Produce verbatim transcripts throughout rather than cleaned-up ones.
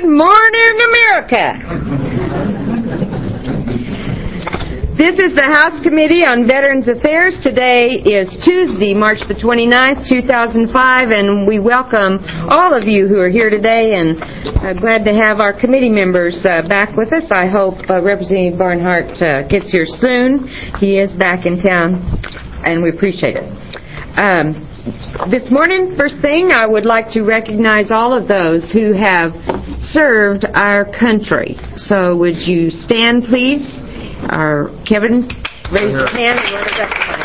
Good morning, America. This is the House Committee on Veterans Affairs. Today is Tuesday, March the twenty-ninth, two thousand five, and we welcome all of you who are here today, and uh, glad to have our committee members uh, back with us. I hope uh, Representative Barnhart uh, gets here soon. He is back in town, and we appreciate it. Um, this morning, first thing, I would like to recognize all of those who have served our country. So would you stand, please? Our Kevin, raise your hand and want to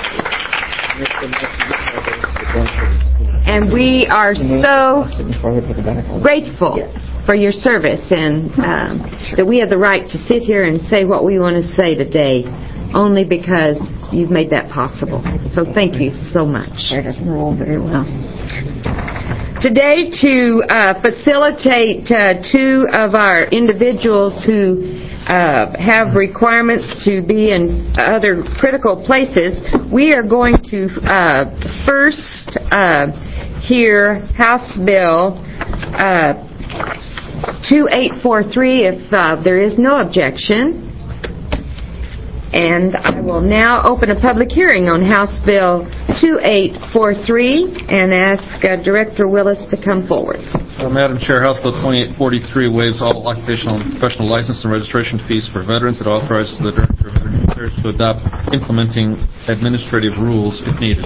recognize you. And we are so grateful for your service, and um, that we have the right to sit here and say what we want to say today, only because you've made that possible. So thank you so much. That doesn't roll very well. Today, to uh, facilitate uh, two of our individuals who Uh, have requirements to be in other critical places, we are going to uh, first uh, hear House Bill uh, two eight four three if uh, there is no objection. And I will now open a public hearing on House Bill two eight four three and ask uh, Director Willis to come forward. Uh, Madam Chair, House Bill twenty-eight forty-three waives all occupational and professional license and registration fees for veterans. It authorizes the Director of Veterans Affairs to adopt implementing administrative rules if needed.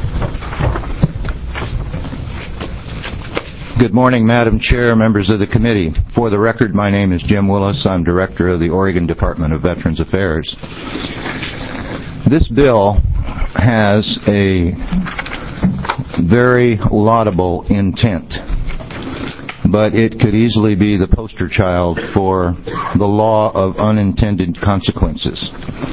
Good morning, Madam Chair, members of the committee. For the record, my name is Jim Willis. I'm Director of the Oregon Department of Veterans Affairs. This bill has a very laudable intent, but it could easily be the poster child for the law of unintended consequences.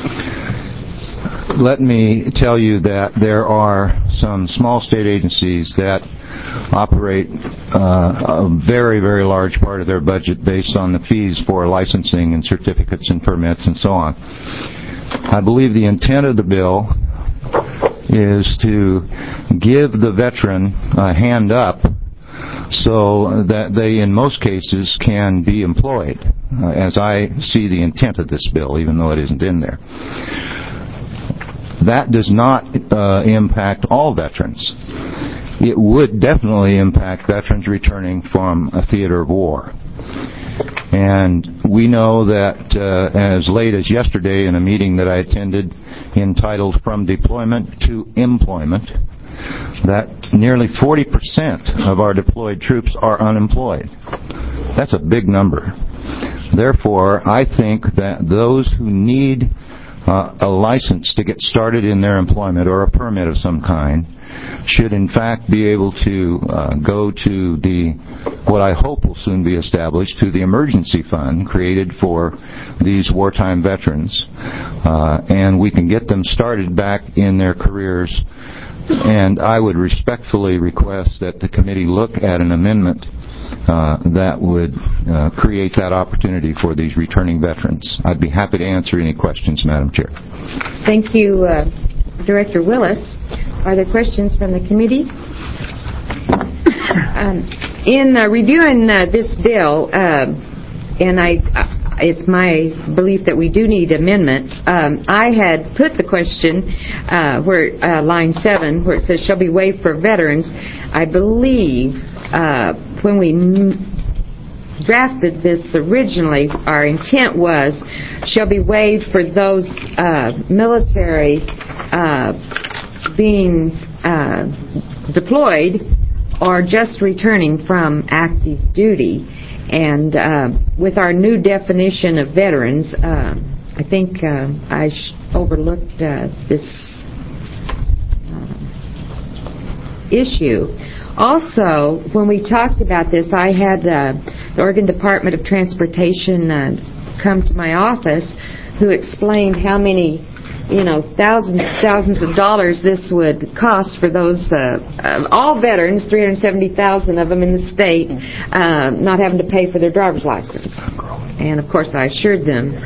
Let me tell you that there are some small state agencies that operate uh, a very, very large part of their budget based on the fees for licensing and certificates and permits and so on. I believe the intent of the bill is to give the veteran a hand up so that they, in most cases, can be employed, uh, as I see the intent of this bill, even though it isn't in there. That does not uh, impact all veterans. It would definitely impact veterans returning from a theater of war. And we know that uh, as late as yesterday in a meeting that I attended entitled From Deployment to Employment, that nearly forty percent of our deployed troops are unemployed. That's a big number. Therefore, I think that those who need uh, a license to get started in their employment or a permit of some kind should in fact be able to uh, go to the, what I hope will soon be established, to the emergency fund created for these wartime veterans, uh, and we can get them started back in their careers. And I would respectfully request that the committee look at an amendment uh, that would uh, create that opportunity for these returning veterans. I'd be happy to answer any questions, Madam Chair. Thank you, uh, Director Willis. Are there questions from the committee? um, in uh, reviewing uh, this bill, uh, and I, uh, it's my belief that we do need amendments, um, I had put the question uh, where uh, line seven, where it says shall be waived for veterans. I believe uh, when we m- drafted this originally, our intent was shall be waived for those uh, military uh, being uh, deployed or just returning from active duty. And uh, with our new definition of veterans, uh, I think uh, I sh- overlooked uh, this uh, issue. Also, when we talked about this, I had uh, the Oregon Department of Transportation uh, come to my office, who explained how many, you know, thousands thousands of dollars this would cost for those, uh, uh, all veterans, three hundred seventy thousand of them in the state, uh, not having to pay for their driver's license. And, of course, I assured them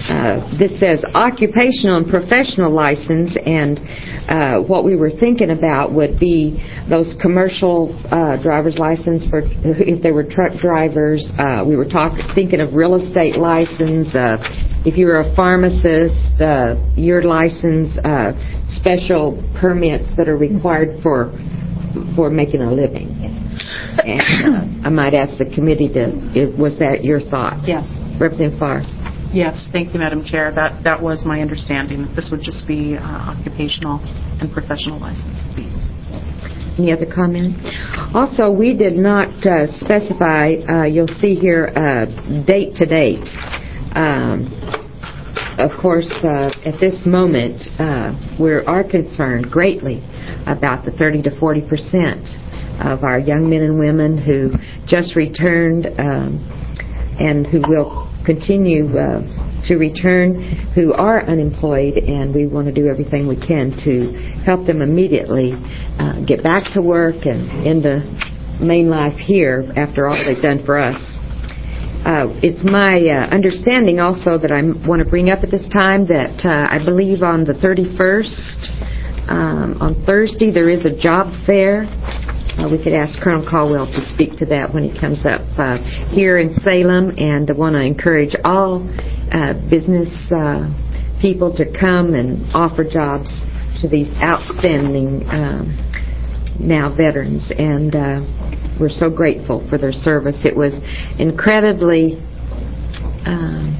uh, this says occupational and professional license, and uh, what we were thinking about would be those commercial uh, driver's license for if they were truck drivers. Uh, we were talk, thinking of real estate license. Uh, if you were a pharmacist, uh, your license, uh, special permits that are required for for making a living. And uh, I might ask the committee to, was that your thought? Yes. Representative Farr. Yes, thank you, Madam Chair. That that was my understanding. This would just be uh, occupational and professional license fees. Any other comment? Also, we did not uh, specify, uh, you'll see here, uh, date to date. Um, of course, uh, at this moment, uh, we are concerned greatly about the thirty to forty percent of our young men and women who just returned um, and who will continue uh, to return, who are unemployed, and we want to do everything we can to help them immediately uh, get back to work and into main life here after all they've done for us. Uh, it's my uh, understanding also that I want to bring up at this time that uh, I believe on the thirty-first, um, on Thursday, there is a job fair. Uh, we could ask Colonel Caldwell to speak to that when he comes up uh, here in Salem, and I want to encourage all uh, business uh, people to come and offer jobs to these outstanding um, now veterans, and uh, we're so grateful for their service. It was incredibly, um,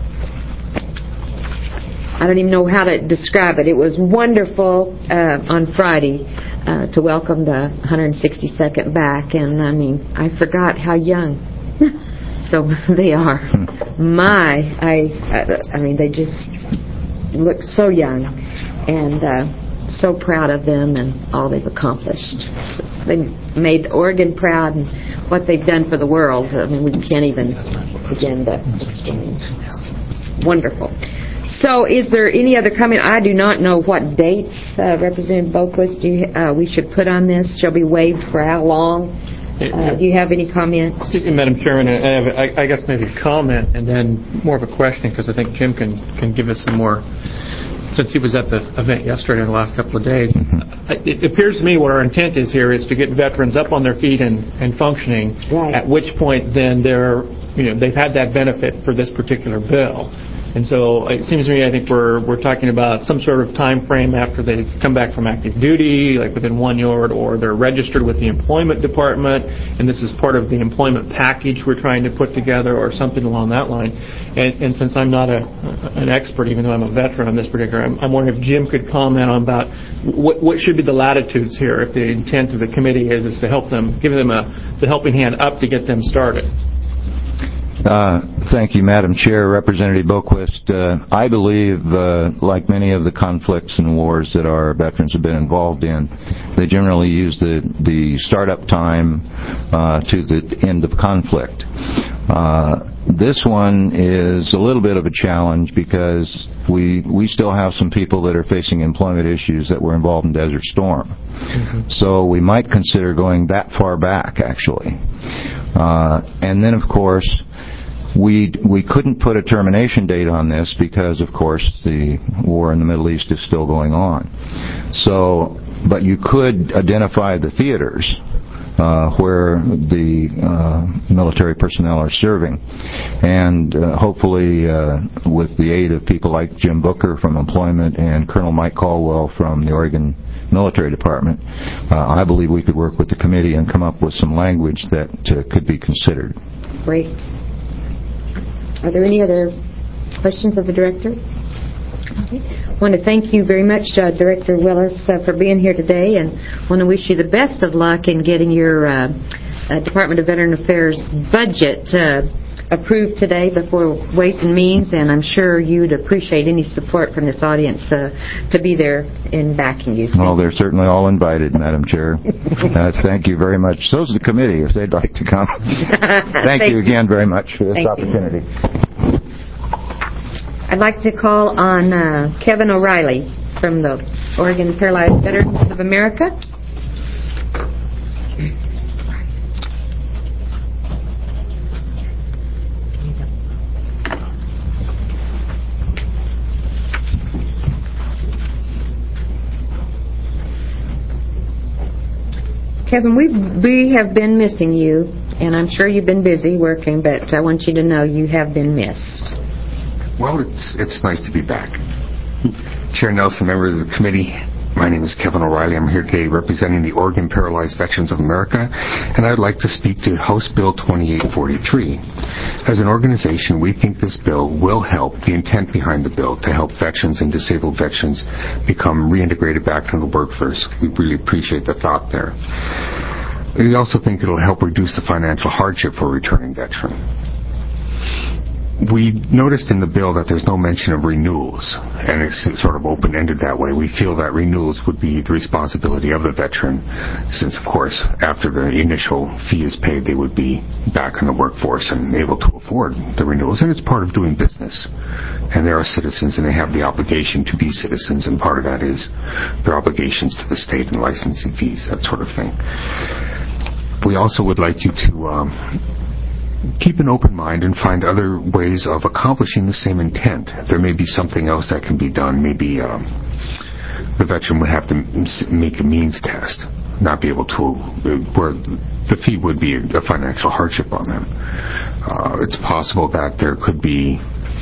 I don't even know how to describe it. It was wonderful uh, on Friday uh, to welcome the one hundred sixty-second back, and I mean, I forgot how young so they are. My, I, I, I mean, they just look so young, and uh, so proud of them and all they've accomplished. So they made Oregon proud, and what they've done for the world, I mean, we can't even begin to. Wonderful. So is there any other comment? I do not know what dates, uh, Representative Boquist, do you, uh, we should put on this. Shall be waived for how long? Uh, do you have any comments? Madam Chairman, I, have, I, I guess maybe a comment and then more of a question, because I think Jim can, can give us some more, since he was at the event yesterday and the last couple of days. It appears to me what our intent is here is to get veterans up on their feet and, and functioning, right. At which point then they're, you know, they've had that benefit for this particular bill. And so it seems to me, I think we're we're talking about some sort of time frame after they come back from active duty, like within one year, or they're registered with the employment department, and this is part of the employment package we're trying to put together, or something along that line. And, and since I'm not a an expert, even though I'm a veteran on this particular, I'm, I'm wondering if Jim could comment on about what what should be the latitudes here, if the intent of the committee is is to help them, give them a the helping hand up to get them started. Uh, thank you, Madam Chair. Representative Boquist, uh, I believe, uh, like many of the conflicts and wars that our veterans have been involved in, they generally use the, the startup time uh, to the end of conflict. Uh, this one is a little bit of a challenge because we we still have some people that are facing employment issues that were involved in Desert Storm. Mm-hmm. So we might consider going that far back, actually. Uh, and then, of course, we we couldn't put a termination date on this because, of course, the war in the Middle East is still going on. So, but you could identify the theaters uh, where the uh, military personnel are serving, and uh, hopefully, uh, with the aid of people like Jim Booker from Employment and Colonel Mike Caldwell from the Oregon Military Department, uh, I believe we could work with the committee and come up with some language that uh, could be considered. Great. Are there any other questions of the Director? Okay. I want to thank you very much, uh, Director Willis, uh, for being here today, and want to wish you the best of luck in getting your uh, uh, Department of Veteran Affairs budget uh, approved today before Ways and Means, and I'm sure you'd appreciate any support from this audience uh, to be there in backing you. Well, they're certainly all invited, Madam Chair. uh, thank you very much. So's the committee, if they'd like to come. Thank, thank you again very much for this thank opportunity. You. I'd like to call on uh, Kevin O'Reilly from the Oregon Paralyzed Veterans of America. Kevin, we we have been missing you, and I'm sure you've been busy working, but I want you to know you have been missed. Well, it's it's nice to be back. Chair Nelson, members of the committee, my name is Kevin O'Reilly. I'm here today representing the Oregon Paralyzed Veterans of America, and I'd like to speak to House Bill twenty-eight forty-three. As an organization, we think this bill will help the intent behind the bill to help veterans and disabled veterans become reintegrated back into the workforce. We really appreciate the thought there. We also think it'll help reduce the financial hardship for a returning veteran. We noticed in the bill that there's no mention of renewals, and it's sort of open-ended that way. We feel that renewals would be the responsibility of the veteran, since, of course, after the initial fee is paid, they would be back in the workforce and able to afford the renewals, and it's part of doing business. And they are citizens, and they have the obligation to be citizens, and part of that is their obligations to the state and licensing fees, that sort of thing. We also would like you to um, keep an open mind and find other ways of accomplishing the same intent. There may be something else that can be done. Maybe um, the veteran would have to make a means test, not be able to, where the fee would be a financial hardship on them. Uh, it's possible that there could be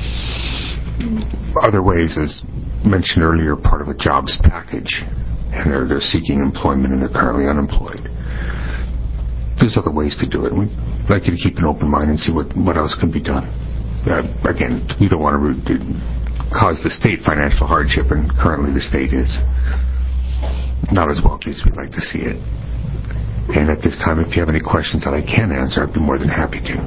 other ways, as mentioned earlier, part of a jobs package, and they're, they're seeking employment and they're currently unemployed. There's other ways to do it. We'd like you to keep an open mind and see what, what else can be done. Uh, again, we don't want to cause the state financial hardship, and currently the state is not as wealthy as we'd like to see it. And at this time, if you have any questions that I can answer, I'd be more than happy to.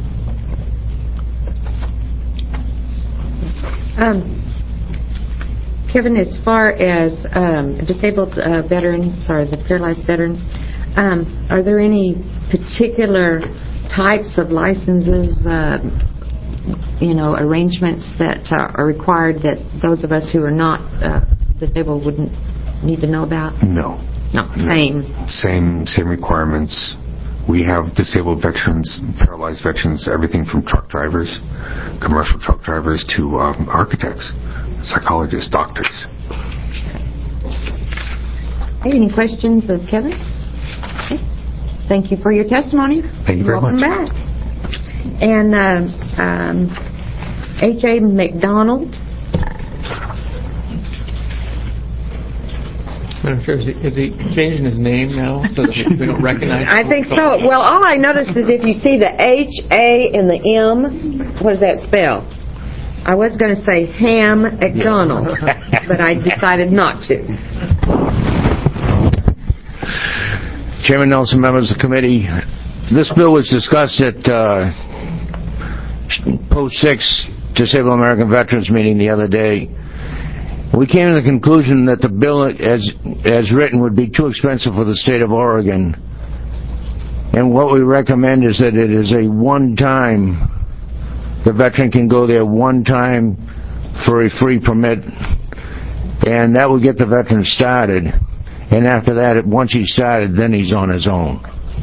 Um, Kevin, as far as um, disabled uh, veterans, or the paralyzed veterans, Um, are there any particular types of licenses, uh, you know, arrangements that uh, are required that those of us who are not uh, disabled wouldn't need to know about? No. No, same. Same, same requirements. We have disabled veterans, paralyzed veterans, everything from truck drivers, commercial truck drivers, to um, architects, psychologists, doctors. Hey, any questions of Kevin? Okay. Thank you for your testimony. Thank you very Welcome much. back. And uh, um, H A. McDonald. Madam Chair, is he, is he changing his name now so that we don't recognize him? I think so. Well, all I noticed is if you see the H, A, and the M, what does that spell? I was going to say Ham McDonald, but I decided not to. Chairman Nelson, members of the committee, this bill was discussed at uh, Post six Disabled American Veterans meeting the other day. We came to the conclusion that the bill as, as written would be too expensive for the state of Oregon. And what we recommend is that it is a one-time, the veteran can go there one time for a free permit, and that would get the veteran started. And after that, once he's started, then he's on his own.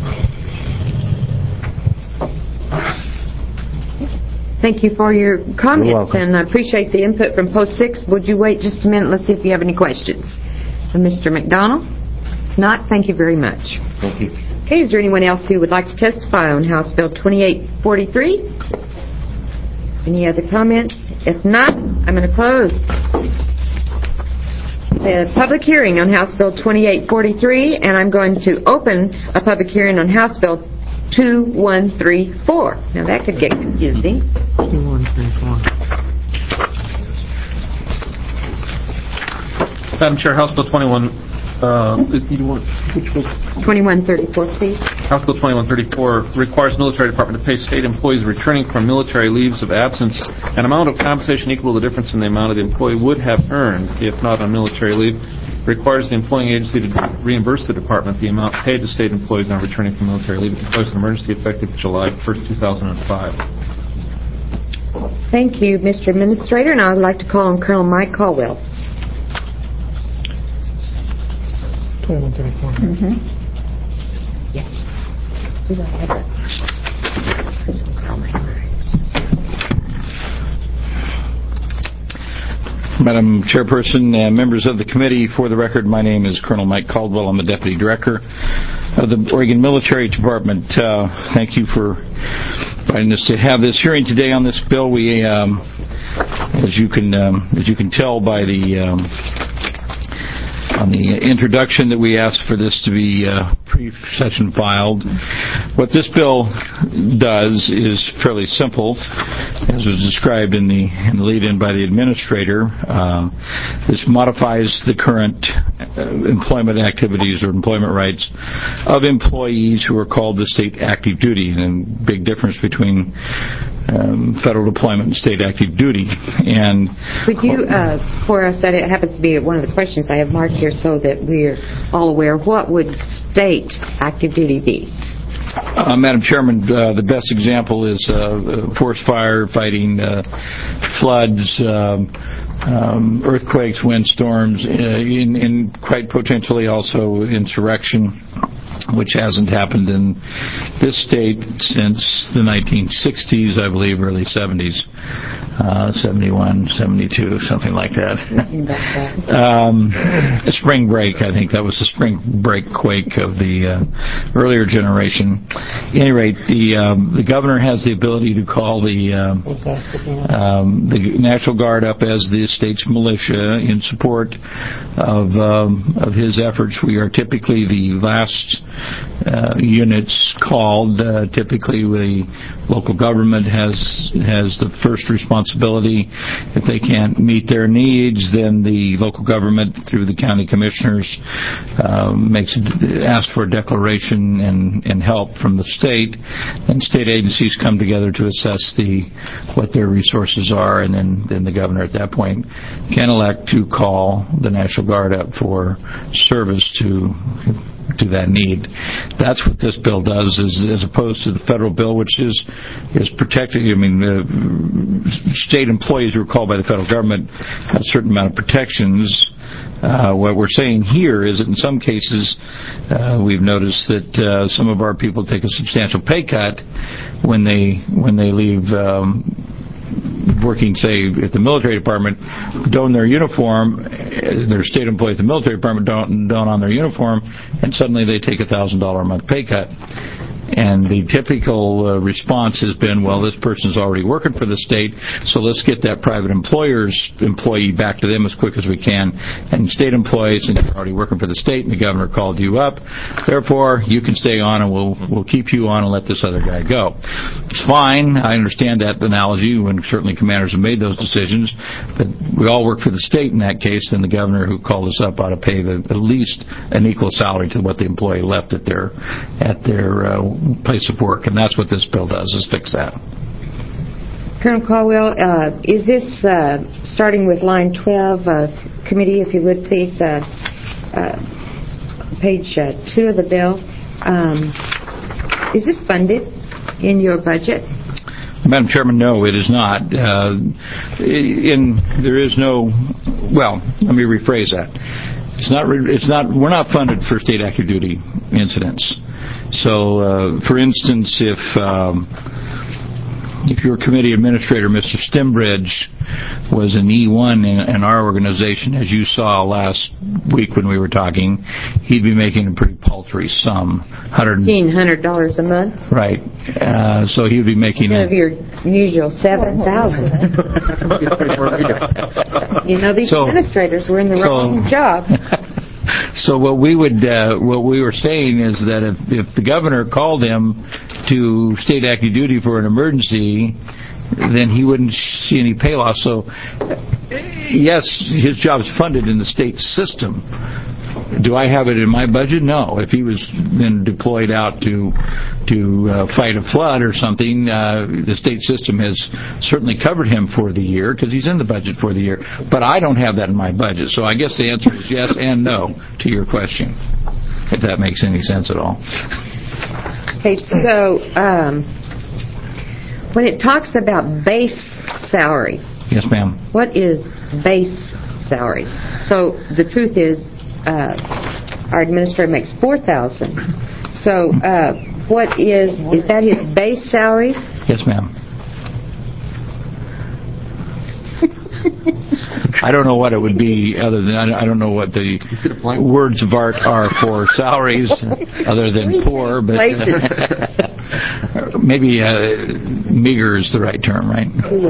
Thank you for your comments, You're welcome. and I appreciate the input from Post six. Would you wait just a minute? Let's see if you have any questions. From Mister McDonald? If not, thank you very much. Thank you. Okay, is there anyone else who would like to testify on House Bill twenty-eight forty-three? Any other comments? If not, I'm going to close the public hearing on House Bill twenty-eight forty-three, and I'm going to open a public hearing on House Bill two one three four. Now that could get confusing. two one three four. Madam Chair, House Bill twenty-one, uh, you want, which bill? twenty-one thirty-four, please. House Bill twenty-one thirty-four requires military department to pay state employees returning from military leaves of absence an amount of compensation equal to the difference in the amount the employee would have earned if not on military leave. Requires the employing agency to reimburse the department the amount paid to state employees now returning from military leave. It declares an emergency effective July first, two thousand five. Thank you, Mister Administrator, and I would like to call on Colonel Mike Caldwell. twenty-one thirty-four. Mm-hmm. Yes. Do I have a physical call my Madam Chairperson and members of the committee, for the record, my name is Colonel Mike Caldwell. I'm the Deputy Director of the Oregon Military Department. Uh, thank you for inviting us to have this hearing today on this bill. We, um, as you can um, as you can tell by the um, on the introduction, that we asked for this to be uh, pre-session filed. What this bill does is fairly simple, as was described in the, in the lead-in by the administrator. Uh, this modifies the current uh, employment activities or employment rights of employees who are called to state active duty, and a big difference between um, federal deployment and state active duty. And Could you, uh, for us, that it happens to be one of the questions I have marked here so that we're all aware, what would state active duty be? Uh, Madam Chairman, uh, the best example is uh, forest fire fighting, uh, floods, um, um, earthquakes, windstorms, uh, in, in quite potentially also insurrection, which hasn't happened in this state since the nineteen sixties, I believe, early seventies, uh, seventy-one, seventy-two, something like that. um, spring break, I think that was the spring break quake of the uh, earlier generation. At any rate, the um, the governor has the ability to call the um, um, the National Guard up as the state's militia in support of um, of his efforts. We are typically the last Uh, units called. Uh, typically, the local government has has the first responsibility. If they can't meet their needs, then the local government, through the county commissioners, uh, makes asks for a declaration and, and help from the state. And state agencies come together to assess the what their resources are, and then, then the governor at that point can elect to call the National Guard up for service to to that need. That's what this bill does, is, as opposed to the federal bill, which is is protecting. I mean, the state employees who are called by the federal government have a certain amount of protections. Uh, what we're saying here is that in some cases, uh, we've noticed that uh, some of our people take a substantial pay cut when they when they leave. Um, working, say, at the military department, don their uniform, their state employee at the military department don't don on their uniform, and suddenly they take a thousand dollar a month pay cut. And the typical uh, response has been, well, this person's already working for the state, so let's get that private employer's employee back to them as quick as we can. And state employees, and you're already working for the state, and the governor called you up, therefore, you can stay on, and we'll we'll keep you on and let this other guy go. It's fine. I understand that analogy, when certainly commanders have made those decisions, but we all work for the state in that case, then the governor who called us up ought to pay the, at least an equal salary to what the employee left at their at their uh, place of work, and that's what this bill does, is fix that. Colonel Caldwell, uh, is this uh, starting with line twelve, uh, committee, if you would please, uh, uh, page uh, two of the bill, um, is this funded in your budget? Madam Chairman, no, it is not. Uh, in there is no. Well, let me rephrase that. It's not. It's not. We're not funded for state active duty incidents. So, uh, for instance, if um, if your committee administrator, Mister Stimbridge, was an E one in, in our organization, as you saw last week when we were talking, he'd be making a pretty paltry sum, fifteen hundred dollars a month. Right. Uh, so he would be making instead of your usual seven thousand. You know, these so, administrators were in the so, wrong job. So what we would, uh, what we were saying is that if, if the governor called him to state active duty for an emergency, then he wouldn't see any pay loss. So, yes, his job is funded in the state system. Do I have it in my budget? No. If he was then deployed out to to uh, fight a flood or something, uh, the state system has certainly covered him for the year because he's in the budget for the year. But I don't have that in my budget. So I guess the answer is yes and no to your question, if that makes any sense at all. Okay, so um, when it talks about base salary, yes, ma'am. What is base salary? So the truth is, uh, our administrator makes four thousand. So uh, what is is that his base salary? Yes, ma'am. I don't know what it would be other than, I don't know what the words of art are for salaries other than poor, but maybe uh, meager is the right term, right?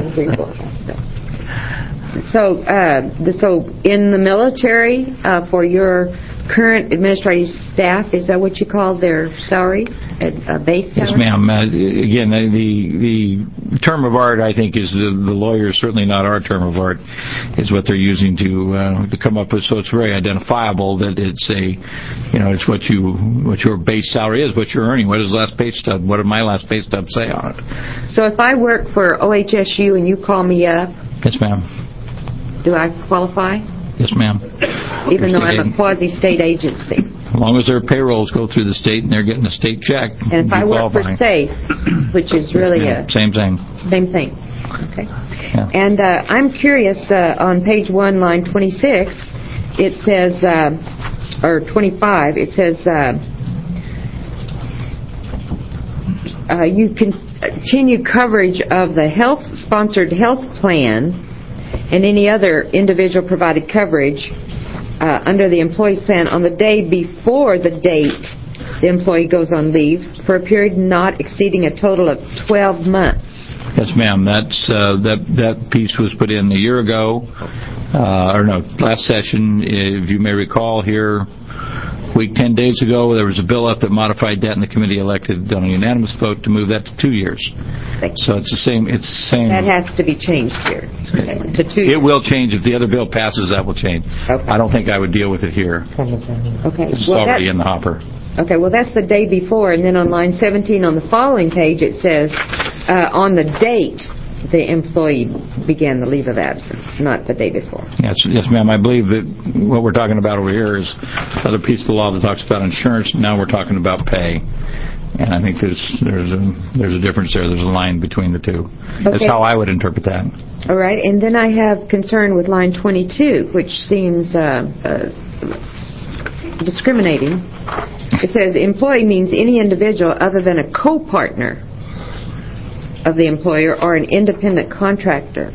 So, uh, the, so in the military, uh, for your current administrative staff, is that what you call their salary, a, a base salary? Yes, ma'am. Uh, again, the the term of art, I think, is the, the lawyers, certainly not our term of art, is what they're using to uh, to come up with. So it's very identifiable that it's a, you know, it's what you what your base salary is, what you're earning. What is the last pay stub? What did my last pay stub say on it? So if I work for O H S U and you call me up, yes, ma'am. Do I qualify? Yes, ma'am. Even though I'm a quasi-state agency? As long as their payrolls go through the state and they're getting a state check. And if I work for SAFE, which is really yes, a... Same thing. Same thing. Okay. Yeah. And uh, I'm curious, uh, on page one, line twenty-six, it says, uh, or twenty-five, it says, uh, uh, you continue coverage of the health-sponsored health plan and any other individual provided coverage uh, under the employee's plan on the day before the date the employee goes on leave for a period not exceeding a total of twelve months. Yes, ma'am. That's uh, that that piece was put in a year ago, uh, or no, last session. If you may recall, here, week ten days ago, there was a bill up that modified that, and the committee elected on a unanimous vote to move that to two years. So it's the same. It's the same. That has to be changed here okay, to two It years. will change if the other bill passes. That will change. Okay. I don't think I would deal with it here. Okay. It's well, already that, in the hopper. Okay. Well, that's the day before, and then on line seventeen on the following page it says uh, on the date the employee began the leave of absence, not the day before. Yes, yes, ma'am. I believe that what we're talking about over here is another piece of the law that talks about insurance. Now we're talking about pay, and I think there's there's a there's a difference there. There's a line between the two. Okay. That's how I would interpret that. All right, and then I have concern with line twenty-two, which seems uh, uh, discriminating. It says employee means any individual other than a co-partner of the employer or an independent contractor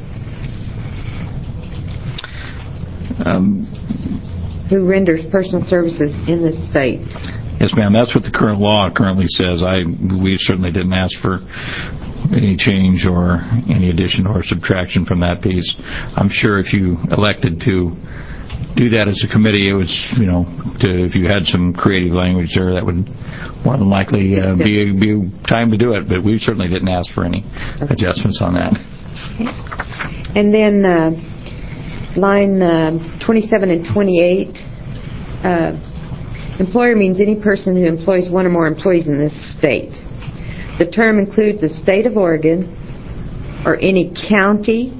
um, who renders personal services in this state. Yes, ma'am. That's what the current law currently says. I we certainly didn't ask for any change or any addition or subtraction from that piece. I'm sure if you elected to do that as a committee, it was, you know, to, if you had some creative language there, that would more than likely uh, be, be time to do it. But we certainly didn't ask for any okay. adjustments on that. Okay. And then uh, line uh, twenty-seven and twenty-eight, uh, employer means any person who employs one or more employees in this state. The term includes the state of Oregon or any county,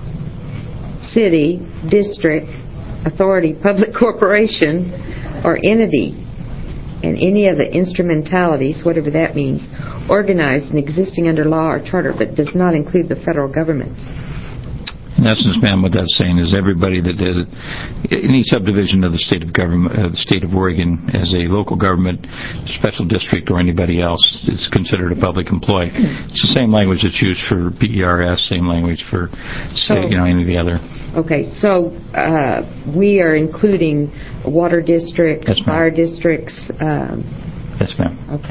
city, district, authority, public corporation, or entity, and any of the instrumentalities, whatever that means, organized and existing under law or charter, but does not include the federal government. In essence, ma'am, what that's saying is everybody that does any subdivision of the state of government, uh, the state of Oregon, as a local government, special district, or anybody else is considered a public employee. It's the same language that's used for P E R S, same language for, say, you know, any of the other. Okay, so uh, we are including water districts, yes, fire districts. Um, yes, ma'am. Okay.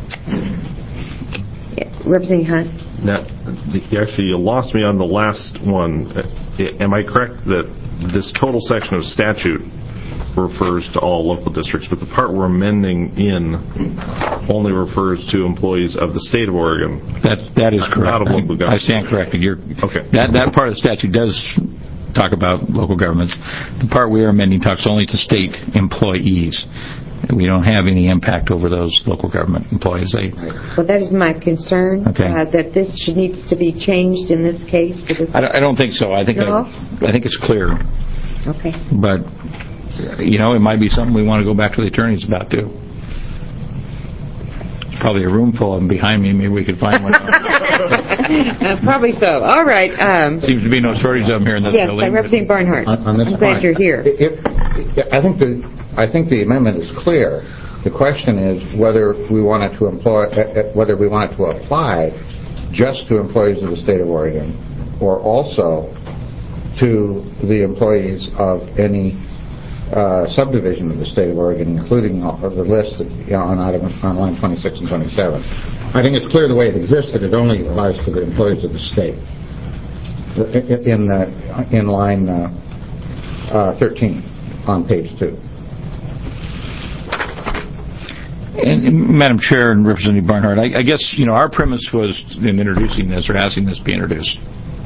Yeah. Representing Hunt. Now, actually, you lost me on the last one. Am I correct that this total section of statute refers to all local districts, but the part we're amending in only refers to employees of the state of Oregon? That that is correct. Not of local government. I stand corrected. You're, okay. That that part of the statute does talk about local governments. The part we are amending talks only to state employees. We don't have any impact over those local government employees. They, well, that is my concern, okay. uh, that this should, needs to be changed in this case. For this I, don't, I don't think so. I think no? I, I think it's clear. Okay. But, you know, it might be something we want to go back to the attorneys about, too. There's probably a room full of them behind me. Maybe we could find one. uh, probably so. All right. Um, Seems to be no shortage of them here in this yes, building. Yes, Representative Barnhart. On, on this I'm glad point, you're here. If, if, I think the I think the amendment is clear. The question is whether we wanted to employ, uh, whether we wanted to apply just to employees of the state of Oregon, or also to the employees of any uh, subdivision of the state of Oregon, including the list that, you know, on, item, on line twenty-six and twenty-seven. I think it's clear the way it exists that it only applies to the employees of the state. In uh, in line uh, uh, thirteen on page two. And, Madam Chair and Representative Barnhart, I, I guess, you know, our premise was in introducing this or asking this be introduced.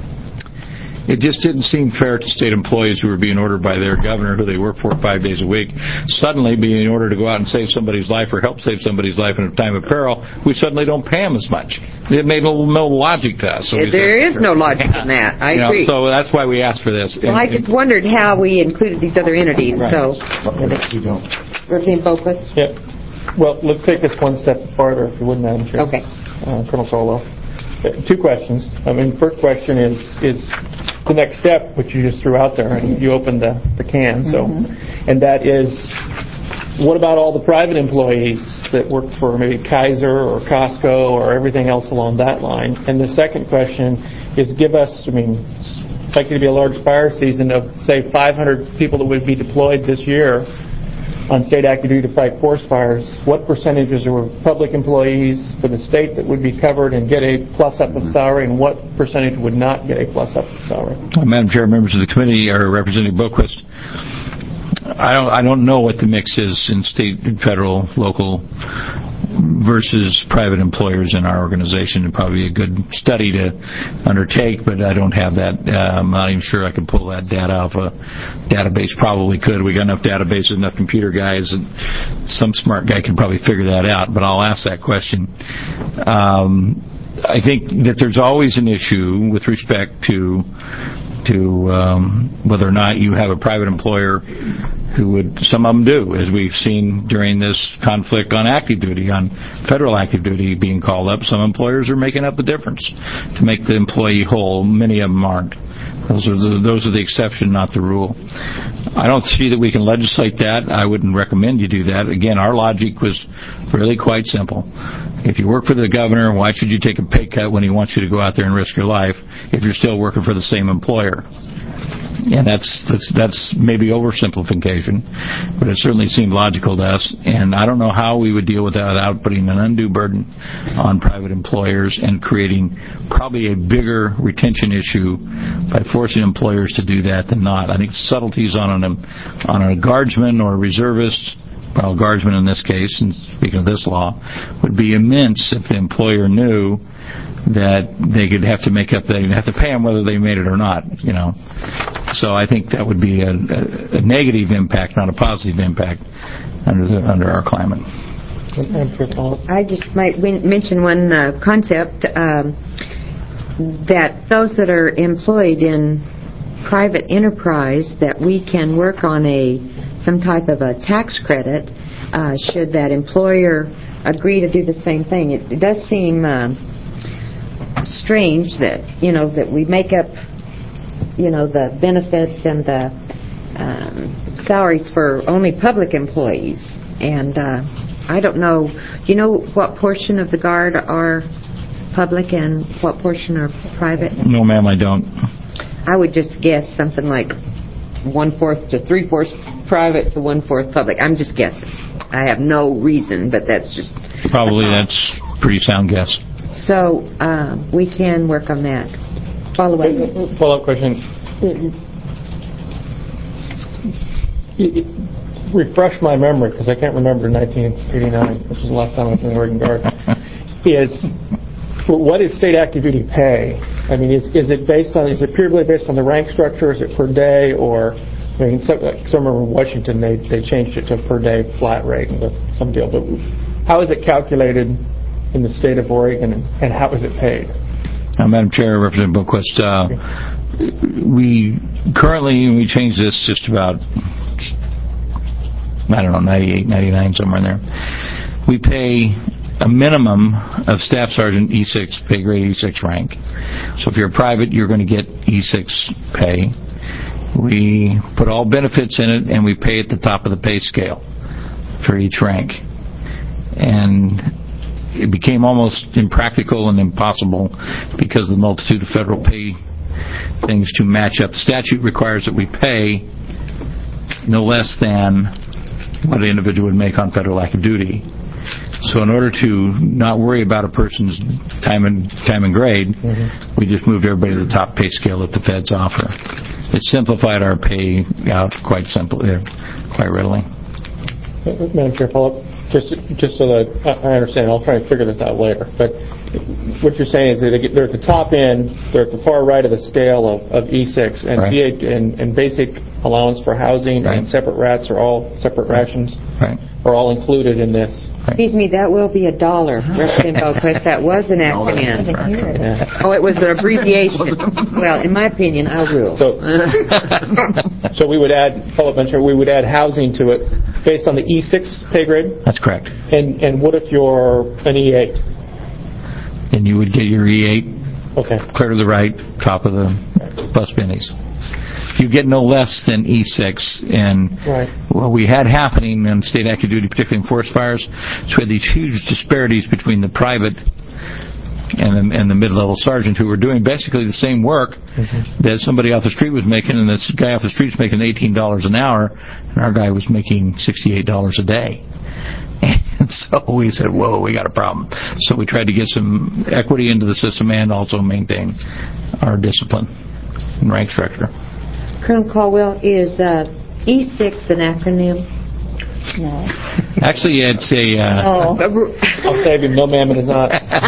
It just didn't seem fair to state employees who were being ordered by their governor, who they work for five days a week, suddenly being ordered to go out and save somebody's life or help save somebody's life in a time of peril. We suddenly don't pay them as much. It made no, no logic to us. So there said, is no logic in that. I you agree. Know, so that's why we asked for this. Well, and, I just wondered how we included these other entities. Right. So, You don't. Representative Boquist? Yeah. Well, let's take this one step farther, if you would, Madam Chair. Okay. Uh, Colonel Solo. Uh, two questions. I mean, first question is is the next step, which you just threw out there, and you opened the, the can. So, mm-hmm. And that is, what about all the private employees that work for maybe Kaiser or Costco or everything else along that line? And the second question is, give us, I mean, it's likely to be a large fire season of, say, five hundred people that would be deployed this year on state active duty to fight forest fires. What percentages are public employees for the state that would be covered and get a plus-up of salary, and what percentage would not get a plus-up of salary? Uh, Madam Chair, members of the committee, or Representative Boquist, I don't, I don't know what the mix is in state and federal, local versus private employers in our organization. It'd probably be a good study to undertake, but I don't have that. Uh, I'm not even sure I could pull that data off a database. Probably could. We got enough databases, enough computer guys, and some smart guy can probably figure that out, but I'll ask that question. Um, I think that there's always an issue with respect to to um, whether or not you have a private employer who would, some of them do, as we've seen during this conflict on active duty, on federal active duty being called up. Some employers are making up the difference to make the employee whole. Many of them aren't. Those are the, those are the exception, not the rule. I don't see that we can legislate that. I wouldn't recommend you do that. Again, our logic was really quite simple. If you work for the governor, why should you take a pay cut when he wants you to go out there and risk your life if you're still working for the same employer? And that's that's, that's maybe oversimplification, but it certainly seemed logical to us. And I don't know how we would deal with that without putting an undue burden on private employers and creating probably a bigger retention issue by forcing employers to do that than not. I think subtleties on an on a guardsman or a reservist, well, guardsman in this case, and speaking of this law, would be immense if the employer knew that they could have to make up, they'd have to pay them whether they made it or not, you know. So I think that would be a, a, a negative impact, not a positive impact under the, under our climate. I just might win- mention one uh, concept, um, that those that are employed in private enterprise, that we can work on a some type of a tax credit uh, should that employer agree to do the same thing. It, it does seem uh, strange that, you know, that we make up, you know, the benefits and the um, salaries for only public employees. And uh, I don't know, do you know what portion of the Guard are public and what portion are private? No, ma'am, I don't. I would just guess something like one-fourth to three-fourths private to one-fourth public. I'm just guessing. I have no reason, but that's just... Probably that's a pretty sound guess. So uh, we can work on that. Follow-up. Follow-up question. Refresh my memory, because I can't remember nineteen eighty-nine, which was the last time I was in the Oregon Guard. Is what is state active duty pay? I mean, is is it based on, is it purely based on the rank structure? Is it per day? Or, I mean, some, some remember in Washington they they changed it to per day flat rate and some deal. But how is it calculated in the state of Oregon, and, and how is it paid? Uh, Madam Chair, Representative Boquist, uh, we currently, we changed this just about, I don't know, ninety-eight, ninety-nine, somewhere in there. We pay a minimum of Staff Sergeant E six, pay grade E six rank. So if you're a private, you're going to get E six pay. We put all benefits in it, and we pay at the top of the pay scale for each rank. And it became almost impractical and impossible because of the multitude of federal pay things to match up. The statute requires that we pay no less than what an individual would make on federal active duty. So in order to not worry about a person's time and time and grade, mm-hmm. we just moved everybody to the top pay scale that the feds offer. It simplified our pay out quite simply, uh, quite readily. Madam Chair, follow up. Just, just so that I understand, I'll try to figure this out later. But what you're saying is that they're at the top end, they're at the far right of the scale of, of E six, and, right. V eight and, and basic allowance for housing right. and separate rats are all separate right. rations right. are all included in this. Excuse me, that will be a dollar, Representative Boquist. That was an acronym. Yeah. Oh, it was an abbreviation. Well, in my opinion, I rule. So, so we would add, follow up, Madam Chair, we would add housing to it based on the E six pay grade? That's correct. And and what if you're an E eight? Then you would get your E eight okay. clear to the right, top of the bus bennies. You get no less than E six, and right. what we had happening in state active duty, particularly in forest fires, is we had these huge disparities between the private and the, and the mid-level sergeant who were doing basically the same work mm-hmm. that somebody off the street was making, and this guy off the street was making eighteen dollars an hour, and our guy was making sixty-eight dollars a day. And so we said, whoa, we got a problem. So we tried to get some equity into the system and also maintain our discipline and rank structure. Colonel Caldwell, is uh, E six an acronym? No. Actually, it's a... Uh, oh. I'll save him. No, ma'am, it is not.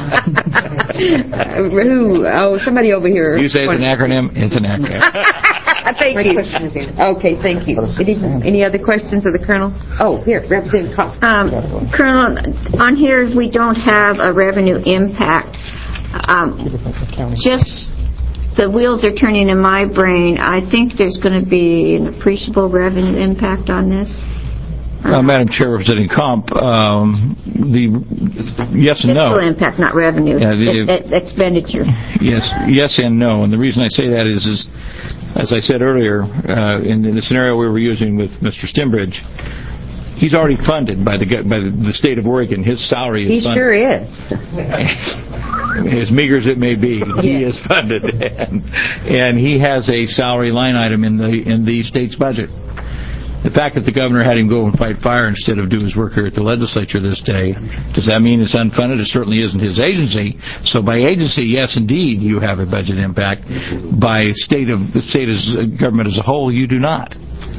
uh, who? Oh, somebody over here. You say it's an acronym? It's an acronym. Thank My you. question is answered. Okay, thank you. Any, any other questions of the Colonel? Oh, here, Representative Cox. Um, Colonel, on here we don't have a revenue impact. Um, just... The wheels are turning in my brain. I think there's going to be an appreciable revenue impact on this. Uh, Madam Chair, representing Comp, um, the yes and no. Fiscal impact, not revenue. Yeah, the, it, it, expenditure. Yes, yes and no. And the reason I say that is, is as I said earlier, uh, in, in the scenario we were using with Mister Stimbridge, he's already funded by the by the state of Oregon. His salary is he funded. He sure is. As meager as it may be, he is funded, and, and he has a salary line item in the in the state's budget. The fact that the governor had him go and fight fire instead of do his work here at the legislature this day, does that mean it's unfunded? It certainly isn't his agency. So by agency, yes, indeed, you have a budget impact. By state of the state as government as a whole, you do not.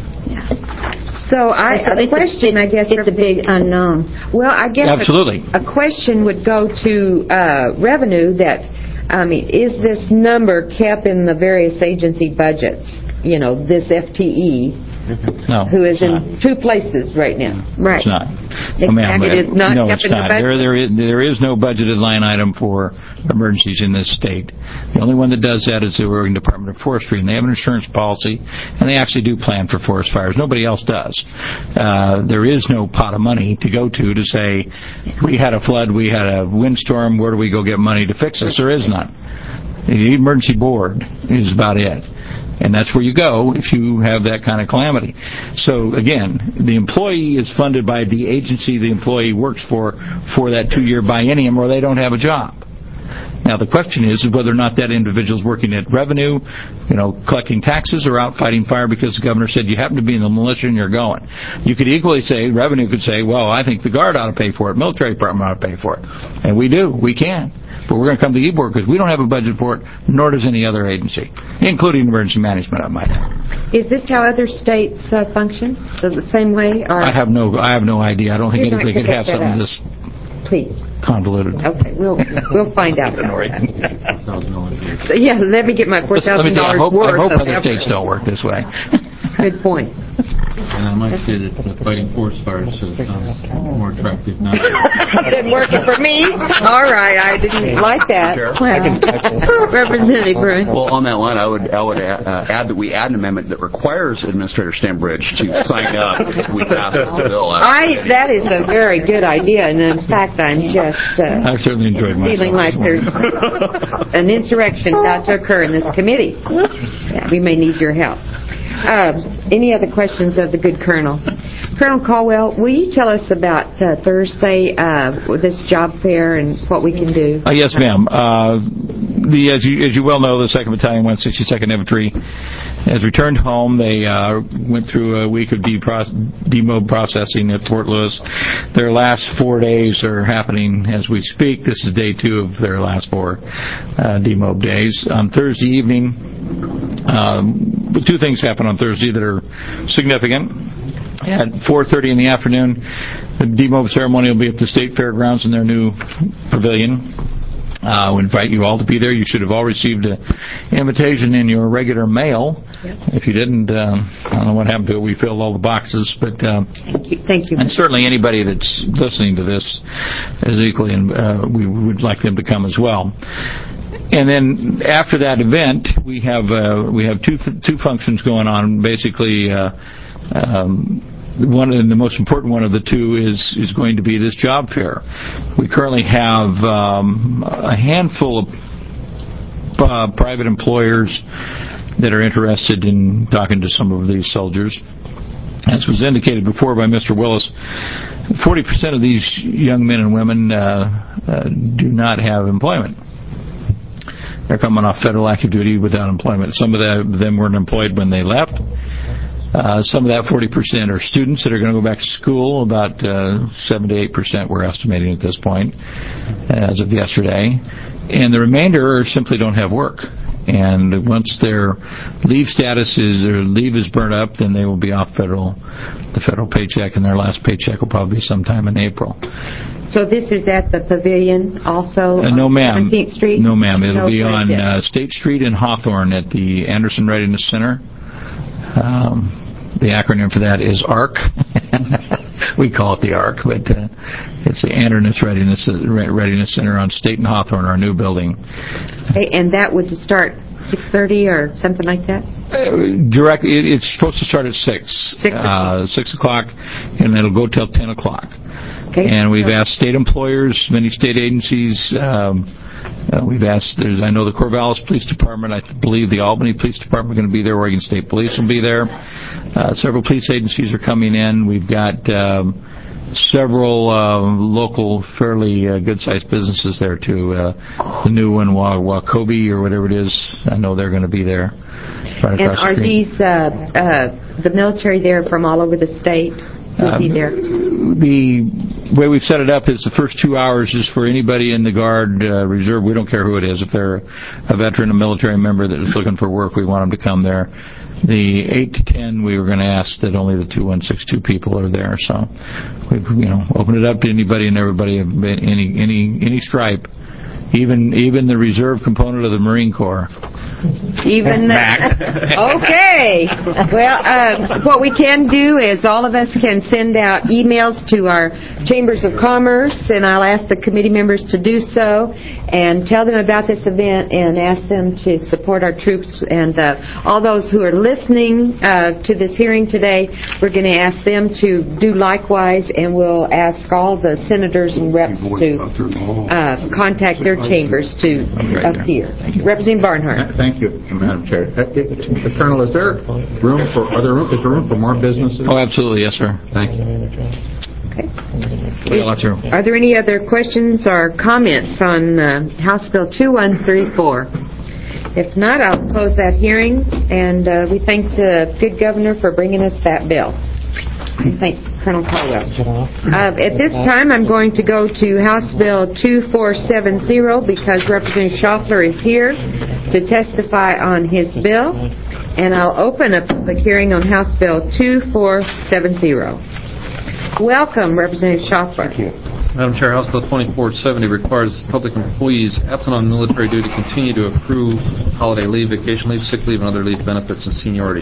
So I, a question, I guess, it's a big unknown. Well, I guess absolutely. A, a question would go to uh, revenue. That I mean, is this number kept in the various agency budgets? You know, this F T E. No, who is in not. two places right now. Right. It's not. It, oh, ma'am, it is not no, kept it's in not. the budget? There, there, is, there is no budgeted line item for emergencies in this state. The only one that does that is the Oregon Department of Forestry, and they have an insurance policy, and they actually do plan for forest fires. Nobody else does. Uh, there is no pot of money to go to to say, we had a flood, we had a windstorm, where do we go get money to fix this? There is none. The emergency board is about it. And that's where you go if you have that kind of calamity. So, again, the employee is funded by the agency the employee works for for that two-year biennium, or they don't have a job. Now, the question is whether or not that individual is working at revenue, you know, collecting taxes, or out fighting fire because the governor said you happen to be in the militia and you're going. You could equally say, revenue could say, well, I think the Guard ought to pay for it, military department ought to pay for it. And we do. We can. But we're going to come to the E-Board because we don't have a budget for it, nor does any other agency, including emergency management, I might add. Is this how other states uh, function? So the same way? Or I have no I have no idea. I don't think you anybody could have something up. this Please. convoluted. Okay, we'll we'll find out. So, yeah, let me get my four thousand dollars worth. I hope of other effort. states don't work this way. Good point. And I might say that uh, fighting forest fires uh, sounds more attractive now. Been working for me. All right, I didn't like that. Well, Representative Bruin. Well, on that line, I would I would uh, add that we add an amendment that requires Administrator Stimbridge to sign up if we pass this bill. I that is a very good idea, and in fact, I'm just uh, I've certainly enjoyed myself. feeling like there's an insurrection about to occur in this committee. Yeah, we may need your help. Uh, any other questions of the good Colonel? Colonel Caldwell, will you tell us about uh, Thursday, uh, this job fair and what we can do? Uh, yes, ma'am. Uh, the as you as you well know, the second Battalion, one sixty-second Infantry, has returned home. They uh, went through a week of demob processing at Fort Lewis. Their last four days are happening as we speak. This is day two of their last four uh, demob days. On Thursday evening, um, two things happen on Thursday that are significant. At four thirty in the afternoon, the demob ceremony will be at the State Fairgrounds in their new pavilion. Uh, we invite you all to be there. You should have all received an invitation in your regular mail. Yep. If you didn't, um, I don't know what happened to it. We filled all the boxes. But um, thank you. Thank you. And certainly anybody that's listening to this is equally, uh, we would like them to come as well. And then after that event, we have uh, we have two two functions going on. Basically, uh, um, one and the most important one of the two is is going to be this job fair. We currently have um, a handful of uh, private employers that are interested in talking to some of these soldiers. As was indicated before by Mister Willis, forty percent of these young men and women uh, uh, do not have employment. They're coming off federal active duty without employment. Some of them weren't employed when they left. Uh, some of that forty percent are students that are going to go back to school. About uh, seven to eight percent we're estimating at this point, as of yesterday. And the remainder simply don't have work. And once their leave status is, their leave is burnt up, then they will be off federal, the federal paycheck, and their last paycheck will probably be sometime in April. So this is at the Pavilion also uh, no, on ma'am. seventeenth Street? No, ma'am. It'll no, be on uh, State Street in Hawthorne at the Anderson Readiness Center. Um, the acronym for that is ARC. We call it the ARC, but uh, it's the Anderson Readiness, Readiness Center on State and Hawthorne, our new building. Okay, and that would start six thirty or something like that? Uh, direct. It, it's supposed to start at six. Six o'clock. Uh, six o'clock, and it'll go till ten o'clock. Okay. And we've asked state employers, many state agencies. Um, uh, we've asked. There's. I know the Corvallis Police Department. I believe the Albany Police Department are going to be there. Oregon State Police will be there. Uh, several police agencies are coming in. We've got. Um, Several uh, local, fairly uh, good-sized businesses there too. Uh, the new one, Wacobi or whatever it is, I know they're going to be there. Right and across are the street. these uh, uh, the military there from all over the state? Will Um, be there. The way we've set it up is the first two hours is for anybody in the Guard uh, Reserve. We don't care who it is. If they're a veteran, a military member that is looking for work, we want them to come there. The eight to ten, we were going to ask that only the two one six two people are there. So we've you know opened it up to anybody and everybody of any any any stripe, even even the reserve component of the Marine Corps. Even the, okay. Well, uh, what we can do is all of us can send out emails to our chambers of commerce, and I'll ask the committee members to do so and tell them about this event and ask them to support our troops. And uh, all those who are listening uh, to this hearing today, we're going to ask them to do likewise, and we'll ask all the senators and reps to uh, contact their chambers to appear. Representative Barnhart. Thank you, Madam Chair. Uh, uh, Colonel, is there room for are there room, is there room for more businesses? Oh, absolutely, yes, sir. Thank you. Okay. Yeah, lots of room. Are there any other questions or comments on uh, House Bill two one three four? If not, I'll close that hearing, and uh, we thank the good governor for bringing us that bill. And thanks, Colonel Caldwell. Uh, at this time, I'm going to go to House Bill two four seven zero because Representative Schaffler is here to testify on his bill, and I'll open a public hearing on House Bill two four seven zero. Welcome, Representative Schaffler. Thank you. Madam Chair, House Bill twenty-four seventy requires public employees absent on military duty continue to accrue holiday leave, vacation leave, sick leave, and other leave benefits and seniority.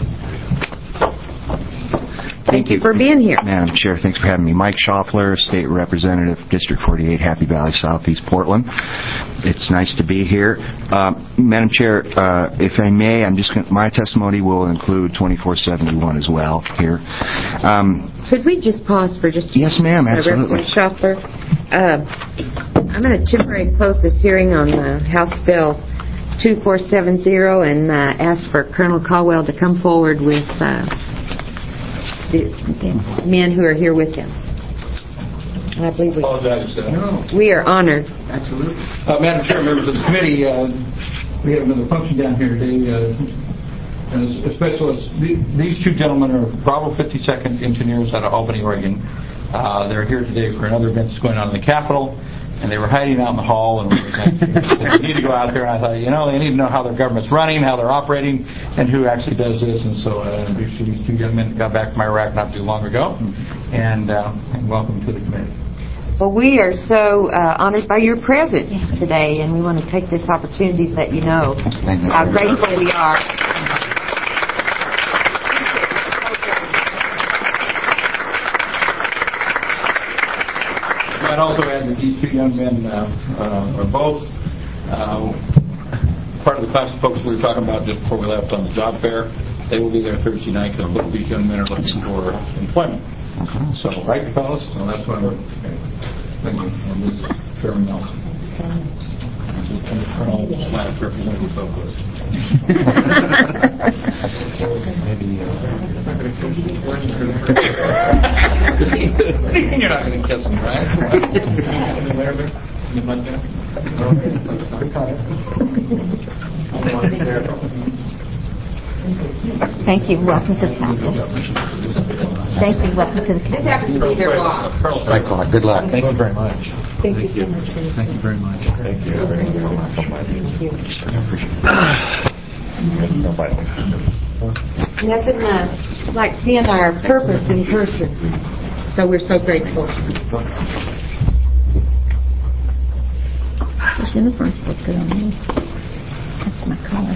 Thank you for being here. Madam Chair, thanks for having me. Mike Schaffler, State Representative, District forty-eight, Happy Valley, Southeast Portland. It's nice to be here. Uh, Madam Chair, uh, if I may, I'm just gonna, my testimony will include twenty-four seventy-one as well here. Um, Could we just pause for just a Yes, ma'am, minute, absolutely. Representative Schaffler? Uh, I'm going to temporarily close this hearing on uh, House Bill two four seven zero and uh, ask for Colonel Caldwell to come forward with uh, the men who are here with him. And I believe we, Apologize. Uh, we are honored. Absolutely. Uh, Madam Chair, members of the committee, uh, we have another function down here today. Uh, as a specialist, the, these two gentlemen are Bravo fifty-second engineers out of Albany, Oregon. Uh, they're here today for another event that's going on in the Capitol, and they were hiding out in the hall, and we were like, they need to go out there, and I thought, you know, they need to know how their government's running, how they're operating, and who actually does this, and so uh, these two young men got back from Iraq not too long ago, and, uh, and welcome to the committee. Well, we are so uh, honored by your presence today, and we want to take this opportunity to let you know how grateful we are. I'd also add that these two young men uh, uh, are both uh, part of the class of folks we were talking about just before we left on the job fair. They will be there Thursday night because both these young men are looking for employment. So, right, fellas? So that's what I'm thank you. And this is Chairman Nelson. Colonel slash Representative Southwest. Maybe. You're not going to kiss me, right? Thank you. Welcome to the council. Thank you. Welcome to the council. This happens to be their boss. Thanks a lot. Good luck. Thank you very much. Thank you so much. Thank you very much. Thank you very much. Nothing uh, like seeing our purpose in person. So we're so grateful. Those uniforms look good on me. That's my color.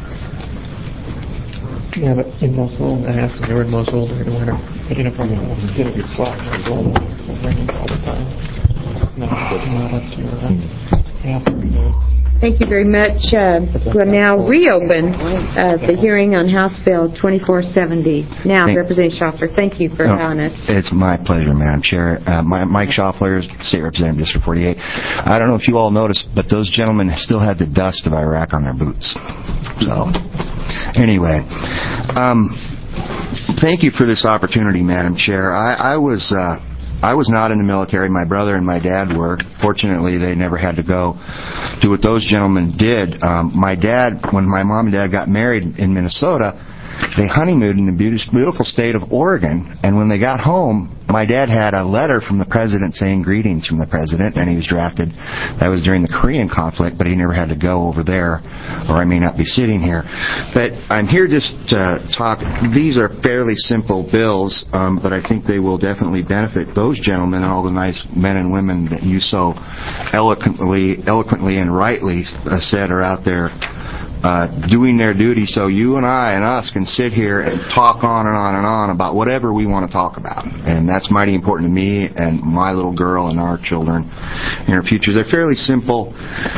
Yeah, but in Mosul, I asked them, they were in Mosul during the winter. The uniform was getting get slack. It was all raining all the time. Not good, not up to your uh, yeah, pretty good. Thank you very much. Uh, we'll now reopen uh, the hearing on House Bill twenty-four seventy. Now, Thank Representative Schaffler, thank you for No, allowing us. It's my pleasure, Madam Chair. Uh, my, Mike Schaffler, State Representative, District forty-eight. I don't know if you all noticed, but those gentlemen still had the dust of Iraq on their boots. So, anyway, um, thank you for this opportunity, Madam Chair. I, I was... Uh, I was not in the military. My brother and my dad were. Fortunately, they never had to go do what those gentlemen did. Um, my dad, when my mom and dad got married in Minnesota, they honeymooned in the beautiful state of Oregon. And when they got home, my dad had a letter from the president saying greetings from the president, and he was drafted. That was during the Korean conflict, but he never had to go over there, or I may not be sitting here. But I'm here just to talk. These are fairly simple bills, um, but I think they will definitely benefit those gentlemen and all the nice men and women that you so eloquently, eloquently and rightly uh, said are out there Uh, doing their duty, so you and I and us can sit here and talk on and on and on about whatever we want to talk about. And that's mighty important to me and my little girl and our children in our future. They're fairly simple.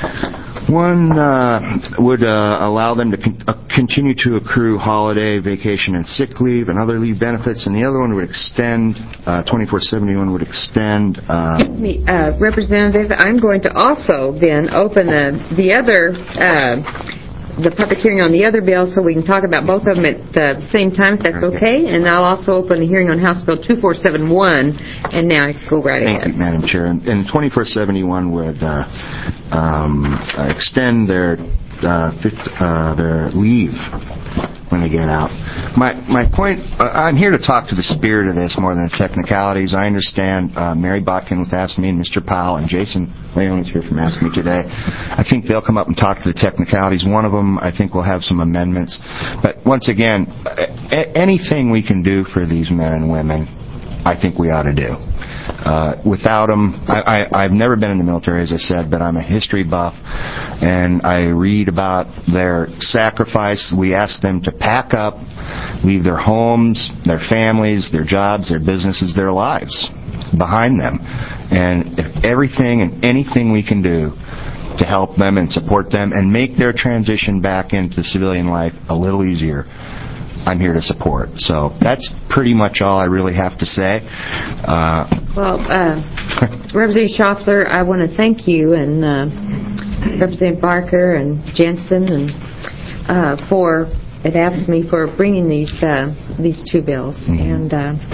One uh, would uh, allow them to con- uh, continue to accrue holiday, vacation, and sick leave and other leave benefits, and the other one would extend, uh, twenty-four seventy-one would extend... Uh, Excuse me, uh, Representative, I'm going to also then open uh, the other... Uh, the public hearing on the other bill so we can talk about both of them at uh, the same time, if that's okay. And I'll also open the hearing on House Bill twenty-four seventy-one. And now I can go right Thank ahead. you, Madam Chair. And, and twenty-four seventy-one would uh, um, uh, extend their uh, fifth, uh, their leave when they get out. My my point, uh, I'm here to talk to the spirit of this more than the technicalities. I understand uh, Mary Botkin with Ask Me and Mister Powell and Jason Leone is here from Ask Me today. I think they'll come up and talk to the technicalities. One of them, I think, will have some amendments. But once again, a- anything we can do for these men and women, I think we ought to do. Uh, without them, I, I, I've never been in the military, as I said, but I'm a history buff, and I read about their sacrifice. We ask them to pack up, leave their homes, their families, their jobs, their businesses, their lives behind them. And if everything and anything we can do to help them and support them and make their transition back into civilian life a little easier, I'm here to support. So that's pretty much all I really have to say. Uh, well, uh, Representative Schaffler, I want to thank you and uh, Representative Barker and Jensen and uh, for it asks me for bringing these uh, these two bills. Mm-hmm. And uh,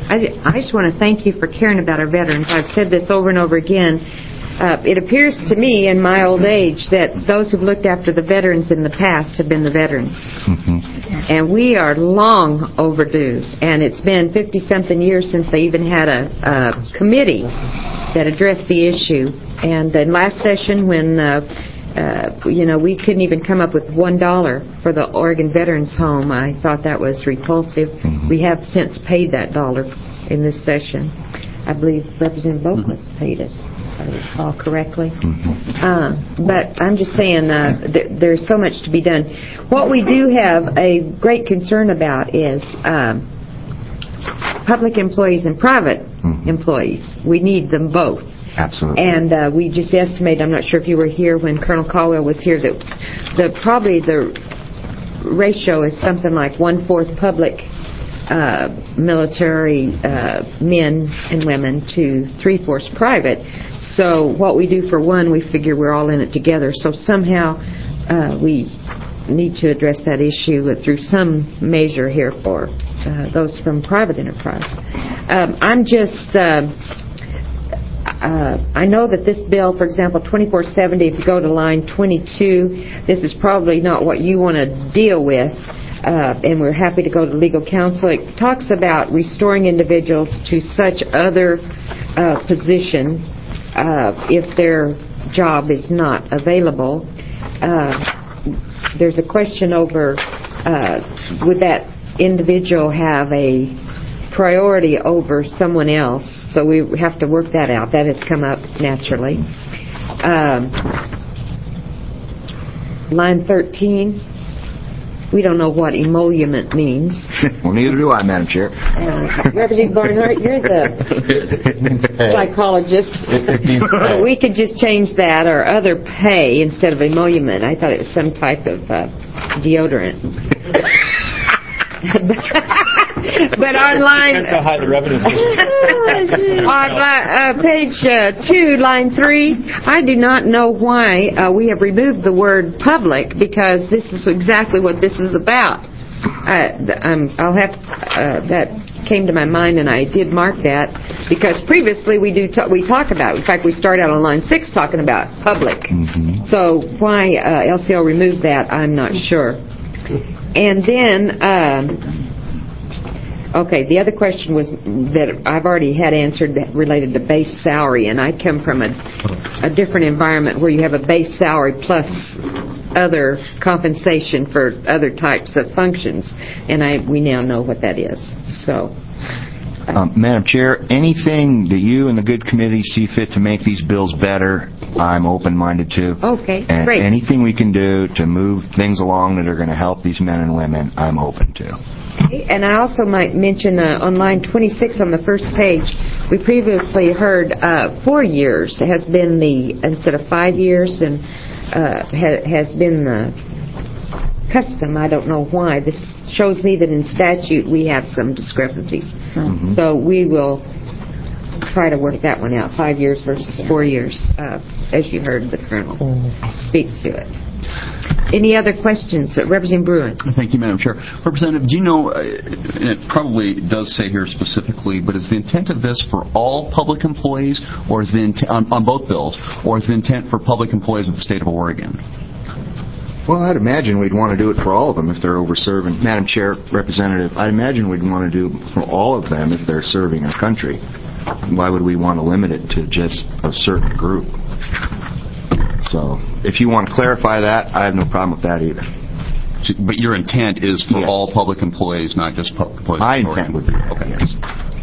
I, I just want to thank you for caring about our veterans. I've said this over and over again. Uh, it appears to me in my old age that those who've looked after the veterans in the past have been the veterans. Mm-hmm. And we are long overdue. And it's been fifty-something years since they even had a, a committee that addressed the issue. And in last session when, uh, uh, you know, we couldn't even come up with one dollar for the Oregon Veterans Home, I thought that was repulsive. Mm-hmm. We have since paid that dollar in this session. I believe Representative Boaklis mm-hmm. paid it. If I recall correctly. Mm-hmm. Uh, but I'm just saying uh, th- there's so much to be done. What we do have a great concern about is um, public employees and private mm-hmm. employees. We need them both. Absolutely. And uh, we just estimated, I'm not sure if you were here when Colonel Caldwell was here, that the probably the ratio is something like one-fourth public Uh, military uh, men and women to three-fourths private. So what we do for one, we figure we're all in it together. So somehow uh, we need to address that issue through some measure here for uh, those from private enterprise. Um, I'm just... Uh, Uh, I know that this bill, for example, twenty-four seventy, if you go to line twenty-two, this is probably not what you want to deal with. Uh, and we're happy to go to legal counsel. It talks about restoring individuals to such other uh, position uh, if their job is not available. Uh, there's a question over uh, would that individual have a priority over someone else? So we have to work that out. That has come up naturally. Um, line thirteen. We don't know what emolument means. Well, neither do I, Madam Chair. Uh, Representative Barnhart, you're the psychologist. We could just change that, or other pay instead of emolument. I thought it was some type of uh, deodorant. But online, depends how high the revenue is. on uh, page uh, two, line three, I do not know why uh, we have removed the word public, because this is exactly what this is about. Uh, um, I'll have uh, that came to my mind, and I did mark that because previously we do t- we talk about. In fact, we start out on line six talking about public. Mm-hmm. So why uh, L C O removed that, I'm not sure. And then. Um, Okay, the other question was that I've already had answered that related to base salary, and I come from a, a different environment where you have a base salary plus other compensation for other types of functions, and I we now know what that is. So, uh, um, Madam Chair, anything that you and the good committee see fit to make these bills better, I'm open-minded to. Okay, and great. Anything we can do to move things along that are going to help these men and women, I'm open to. And I also might mention uh, on line twenty-six on the first page, we previously heard uh, four years has been the, instead of five years, and uh, ha- has been the custom. I don't know why. This shows me that in statute we have some discrepancies. Mm-hmm. So we will try to work that one out, five years versus four years, uh, as you heard the Colonel speak to it. Any other questions? Uh, Representative Bruin. Thank you, Madam Chair. Representative, do you know, uh, and it probably does say here specifically, but is the intent of this for all public employees, or is the intent, on, on both bills, or is the intent for public employees of the state of Oregon? Well, I'd imagine we'd want to do it for all of them if they're over-serving. Madam Chair, Representative, I'd imagine we'd want to do it for all of them if they're serving our country. Why would we want to limit it to just a certain group? So, if you want to clarify that, I have no problem with that either. So, but your intent is for yes. all public employees, not just public employees? My intent would be that, okay. Yes.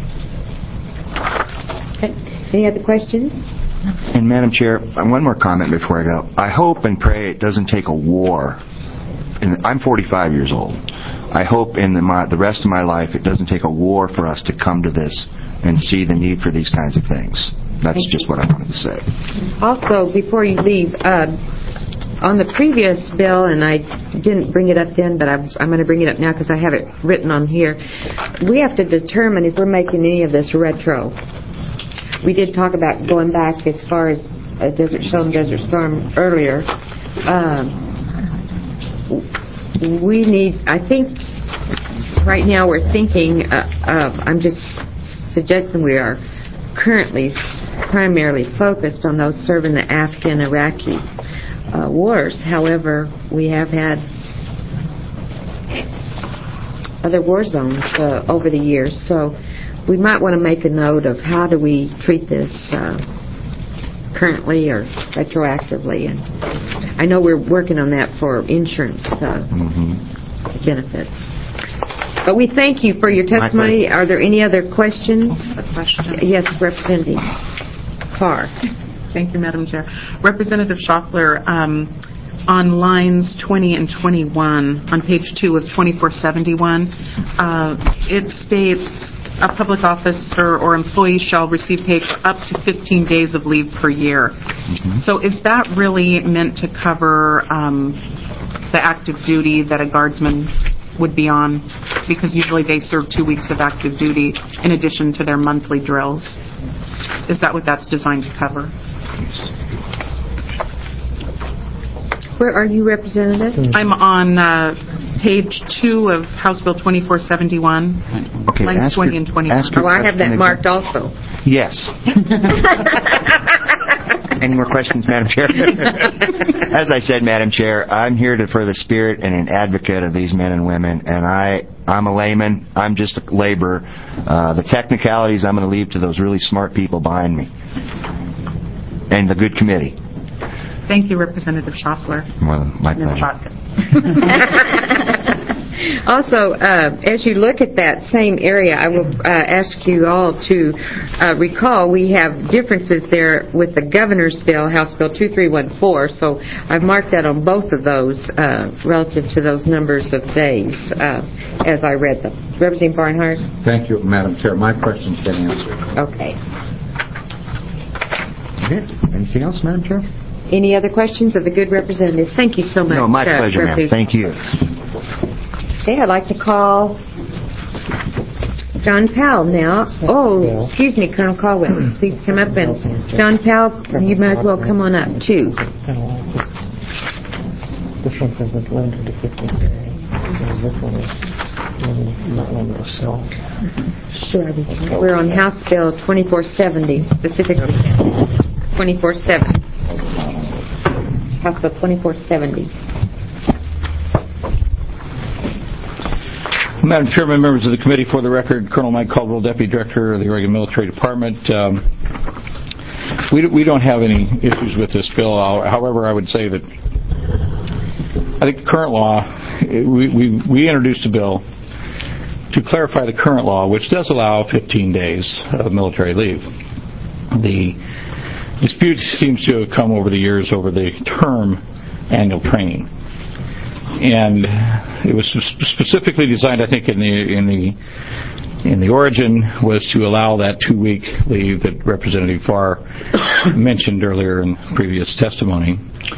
Okay. Any other questions? And Madam Chair, one more comment before I go. I hope and pray it doesn't take a war. And I'm forty-five years old. I hope in the, my, the rest of my life it doesn't take a war for us to come to this and see the need for these kinds of things. That's Thank just you. What I wanted to say. Also, before you leave, uh, on the previous bill, and I didn't bring it up then, but I'm, I'm going to bring it up now because I have it written on here, we have to determine if we're making any of this retro. We did talk about going back as far as uh, Desert Storm, Desert Storm earlier. Um, we need, I think, right now we're thinking uh, of, I'm just suggesting we are currently primarily focused on those serving the Afghan-Iraqi uh, wars. However, we have had other war zones uh, over the years, so we might want to make a note of how do we treat this uh, currently or retroactively. And I know we're working on that for insurance uh, mm-hmm. benefits. But we thank you for your testimony. Are there any other questions? A question. Yes, Representative Carr. Thank you, Madam Chair. Representative Schaffler, um, on lines twenty and twenty-one, on page two of twenty-four seventy-one, uh, it states a public officer or employee shall receive pay for up to fifteen days of leave per year. Mm-hmm. So is that really meant to cover um, the active duty that a guardsman would be on? Because usually they serve two weeks of active duty in addition to their monthly drills. Is that what that's designed to cover? Where are you, Representative? I'm on uh, page two of House Bill twenty-four seventy-one, okay, lines twenty and twenty-one. Oh, I have that marked also. Yes. Any more questions, Madam Chair? As I said, Madam Chair, I'm here to for the spirit and an advocate of these men and women, and I, I'm a layman. I'm just a laborer. Uh, the technicalities I'm going to leave to those really smart people behind me and the good committee. Thank you, Representative Schaffler. Well, my pleasure. Also, uh, as you look at that same area, I will uh, ask you all to uh, recall we have differences there with the Governor's Bill, House Bill two three one four, so I've marked that on both of those uh, relative to those numbers of days uh, as I read them. Representative Barnhart? Thank you, Madam Chair. My question's been answered. Okay. Okay. Anything else, Madam Chair? Any other questions of the good representative? Thank you so much. No, my uh, pleasure, ma'am. Thank you. Okay, I'd like to call John Powell now. Oh, excuse me, Colonel Caldwell. Please come up and John Powell, you might as well come on up too. This one says it's limited to fifteen days. This one is not limited, so. Sure. We're on House Bill twenty-four seventy, specifically twenty-four seventy. House Bill twenty-four seventy. Madam Chairman, members of the committee, for the record, Colonel Mike Caldwell, Deputy Director of the Oregon Military Department. Um, we, we don't have any issues with this bill. However, I would say that I think the current law, we, we, we introduced a bill to clarify the current law, which does allow fifteen days of military leave. The dispute seems to have come over the years over the term annual training. And it was specifically designed, I think, in the in the in the origin was to allow that two-week leave that Representative Farr mentioned earlier in previous testimony.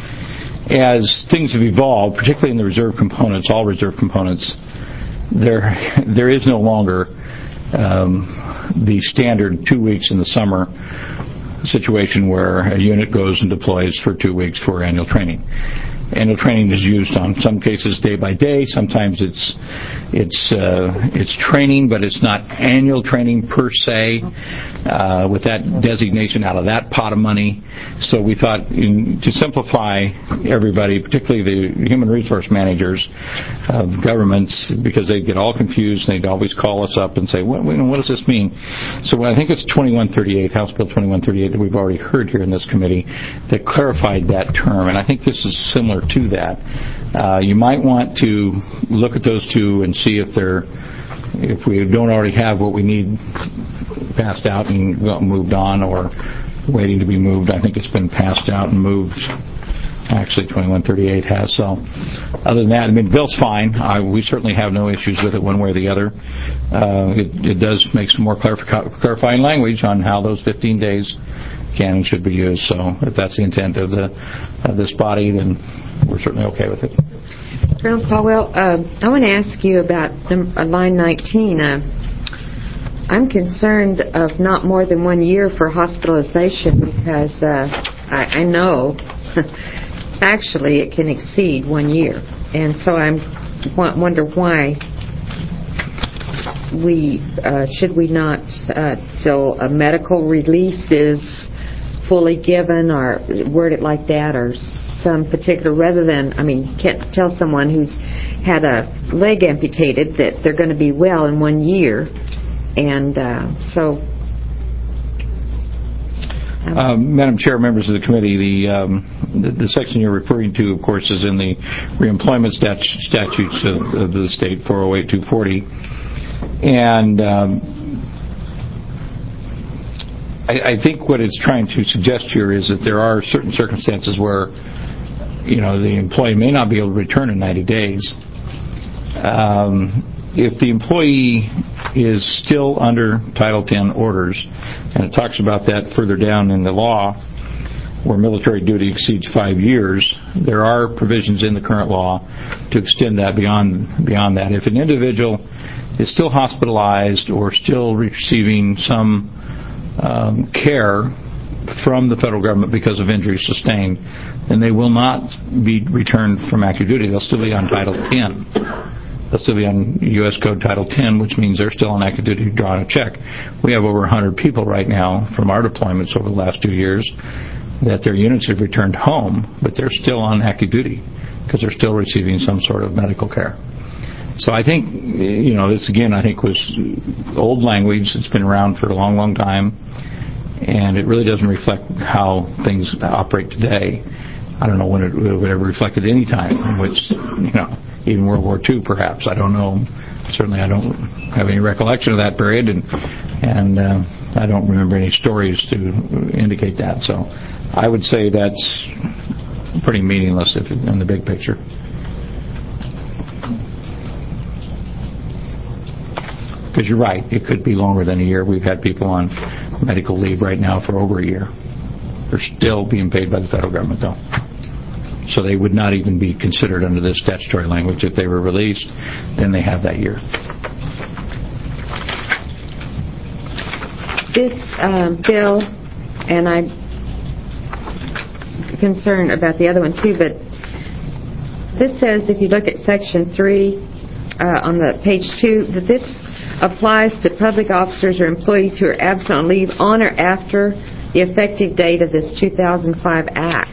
As things have evolved, particularly in the reserve components, all reserve components, there there is no longer um, the standard two weeks in the summer situation where a unit goes and deploys for two weeks for annual training. Annual training is used on some cases day by day. Sometimes it's it's uh, it's training, but it's not annual training per se. Uh, with that designation out of that pot of money, so we thought in, to simplify everybody, particularly the human resource managers of governments, because they'd get all confused and they'd always call us up and say, "What, what does this mean?" So I think it's twenty-one thirty-eight, House Bill twenty-one thirty-eight, that we've already heard here in this committee that clarified that term, and I think this is similar to that. Uh, you might want to look at those two and see if they're, if we don't already have what we need passed out and moved on, or waiting to be moved. I think it's been passed out and moved. Actually, twenty-one thirty-eight has. So, other than that, I mean, the bill's fine. I, we certainly have no issues with it one way or the other. Uh, it, it does make some more clarif- clarifying language on how those fifteen days can and should be used. So, if that's the intent of the of this body, then we're certainly okay with it. Colonel Caldwell, uh, I want to ask you about number, uh, line nineteen. Uh, I'm concerned of not more than one year for hospitalization because uh, I, I know actually it can exceed one year. And so I wonder why we, uh, should we not, uh, till a medical release is fully given, or word it like that, or some particular, rather than, I mean, you can't tell someone who's had a leg amputated that they're going to be well in one year. And uh, so... Um, uh, Madam Chair, members of the committee, the, um, the the section you're referring to, of course, is in the reemployment stat- statutes of, of the state, four oh eight two forty. And um, I, I think what it's trying to suggest here is that there are certain circumstances where, you know, the employee may not be able to return in ninety days. Um, if the employee is still under Title ten orders, and it talks about that further down in the law, where military duty exceeds five years, there are provisions in the current law to extend that beyond beyond that. If an individual is still hospitalized or still receiving some um, care from the federal government because of injuries sustained, then they will not be returned from active duty. They'll still be on Title ten. They'll still be on U S Code Title ten, which means they're still on active duty drawing a check. We have over one hundred people right now from our deployments over the last two years that their units have returned home, but they're still on active duty because they're still receiving some sort of medical care. So I think, you know, this again, I think was old language. It's been around for a long, long time, and it really doesn't reflect how things operate today. I don't know when it would ever reflected any time in which, you know, even World War Two perhaps. I don't know. Certainly I don't have any recollection of that period, and and uh, I don't remember any stories to indicate that. So I would say that's pretty meaningless if in the big picture. Because you're right, it could be longer than a year. We've had people on medical leave right now for over a year. They're still being paid by the federal government, though. So they would not even be considered under this statutory language. If they were released, then they have that year. This um, bill, and I'm concerned about the other one too, but this says, if you look at Section three uh, on the page two, that this applies to public officers or employees who are absent on leave on or after the effective date of this two thousand five Act.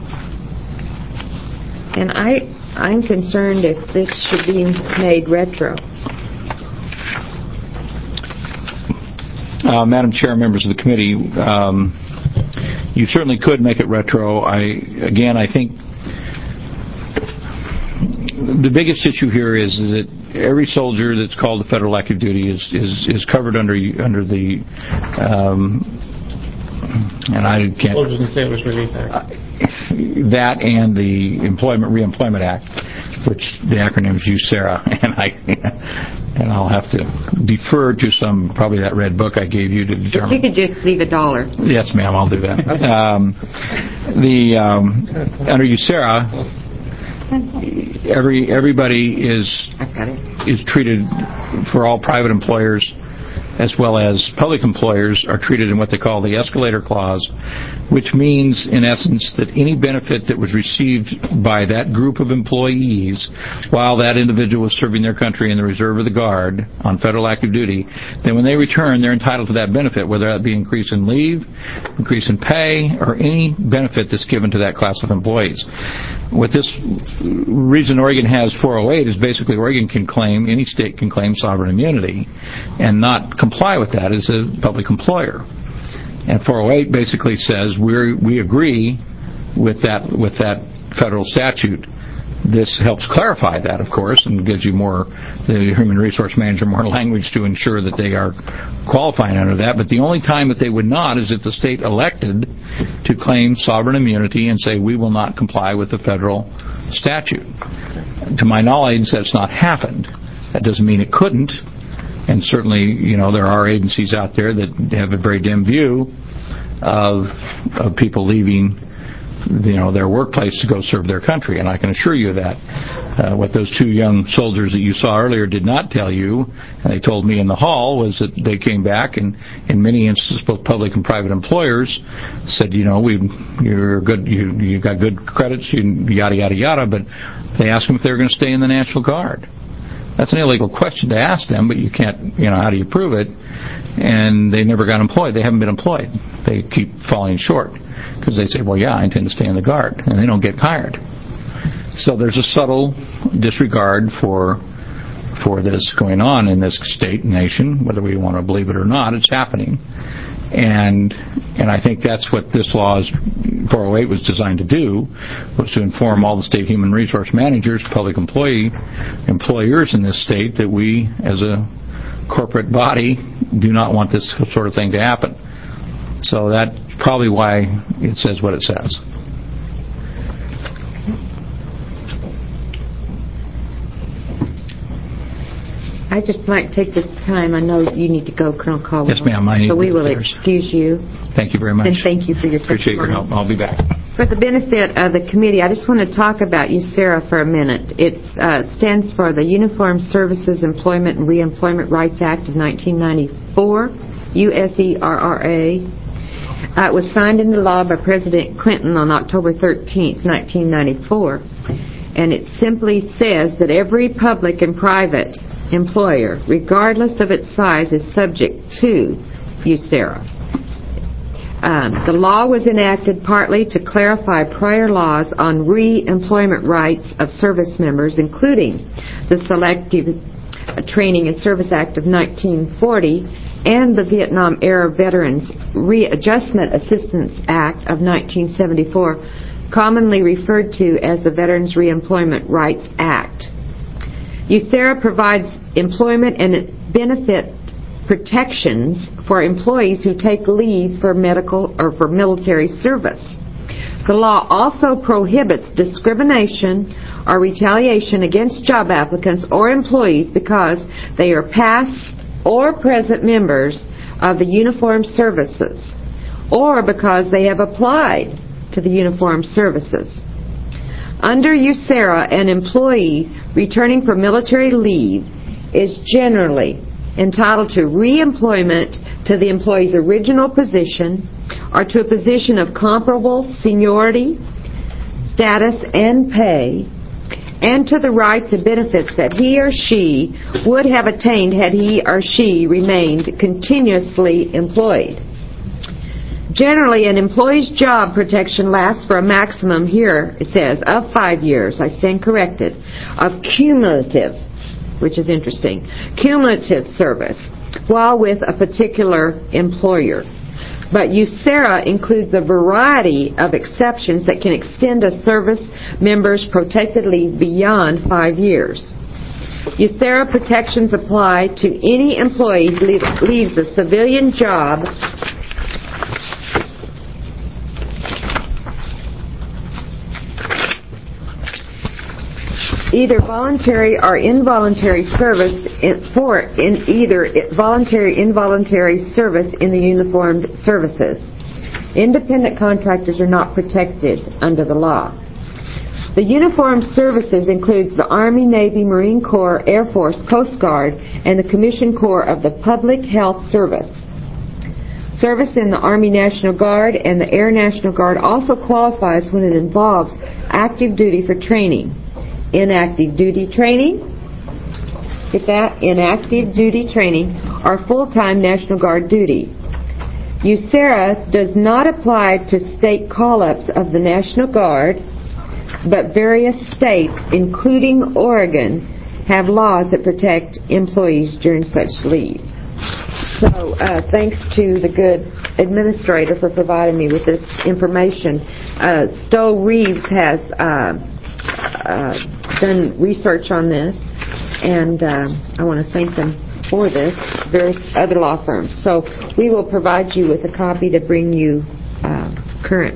And I, I'm concerned if this should be made retro. Uh, Madam Chair, members of the committee, um, you certainly could make it retro. I, again, I think the biggest issue here is, is that every soldier that's called to federal active duty is is, is covered under under the um, and I can't. Soldiers and Sailors Relief Act. Uh, that and the Employment Reemployment Act, which the acronym is U S E R A, and I and I'll have to defer to some probably that red book I gave you to determine. If you could just leave a dollar. Yes, ma'am, I'll do that. um, the um, under U S E R A, every everybody is is treated, for all private employers as well as public employers, are treated in what they call the escalator clause, which means, in essence, that any benefit that was received by that group of employees while that individual was serving their country in the reserve or the guard on federal active duty, then when they return, they're entitled to that benefit, whether that be increase in leave, increase in pay, or any benefit that's given to that class of employees. What this reason Oregon has four oh eight is basically Oregon can claim, any state can claim sovereign immunity and not comply with that as a public employer. And four oh eight basically says we we agree with that with that federal statute. This helps clarify that, of course, and gives you more, the human resource manager, more language to ensure that they are qualifying under that. But the only time that they would not is if the state elected to claim sovereign immunity and say we will not comply with the federal statute. To my knowledge, that's not happened. That doesn't mean it couldn't. And certainly, you know, there are agencies out there that have a very dim view of of people leaving, you know, their workplace to go serve their country. And I can assure you that uh, what those two young soldiers that you saw earlier did not tell you, and they told me in the hall, was that they came back and in many instances both public and private employers said, you know, we you're good, you you got good credits, you, yada yada yada, but they asked them if they were going to stay in the National Guard. That's an illegal question to ask them, but you can't, you know, how do you prove it? And they never got employed. They haven't been employed. They keep falling short because they say, well, yeah, I intend to stay in the Guard, and they don't get hired. So there's a subtle disregard for for this going on in this state and nation, whether we want to believe it or not. It's happening. And and I think that's what this law is, four oh eight was designed to do, was to inform all the state human resource managers, public employee employers in this state that we, as a corporate body, do not want this sort of thing to happen. So that's probably why it says what it says. I just might take this time. I know you need to go, Colonel Caldwell. Yes, ma'am. I need so we to will affairs. excuse you. Thank you very much. And thank you for your testimony. Appreciate your help. I'll be back. For the benefit of the committee, I just want to talk about USERRA for a minute. It uh, stands for the Uniformed Services Employment and Reemployment Rights Act of nineteen ninety-four, U S E R R A. Uh, it was signed into law by President Clinton on October thirteenth, nineteen ninety-four. And it simply says that every public and private employer, regardless of its size, is subject to USERRA. Um, the law was enacted partly to clarify prior laws on re-employment rights of service members, including the Selective Training and Service Act of nineteen forty and the Vietnam-era Veterans Readjustment Assistance Act of nineteen seventy-four, commonly referred to as the Veterans Reemployment Rights Act. USERRA provides employment and benefit protections for employees who take leave for medical or for military service. The law also prohibits discrimination or retaliation against job applicants or employees because they are past or present members of the uniformed services or because they have applied to the uniformed services. Under USERRA, an employee returning from military leave is generally entitled to re-employment to the employee's original position or to a position of comparable seniority, status, and pay, and to the rights and benefits that he or she would have attained had he or she remained continuously employed. Generally, an employee's job protection lasts for a maximum, here it says, of five years, I stand corrected, of cumulative, which is interesting, cumulative service while with a particular employer. But USERRA includes a variety of exceptions that can extend a service member's protected leave beyond five years. USERRA protections apply to any employee who leaves a civilian job either voluntary or involuntary service in, for in either voluntary involuntary service in the uniformed services. Independent contractors are not protected under the law. The uniformed services includes the Army, Navy, Marine Corps, Air Force, Coast Guard, and the Commissioned Corps of the Public Health Service. Service in the Army National Guard and the Air National Guard also qualifies when it involves active duty for training. Inactive duty training, get that? Inactive duty training or full-time National Guard duty. USERRA does not apply to state call-ups of the National Guard, but various states, including Oregon, have laws that protect employees during such leave. So, uh, thanks to the good administrator for providing me with this information. Uh, Stowe Reeves has uh, uh, done research on this, and uh, I want to thank them for this, various other law firms. So we will provide you with a copy to bring you uh, current.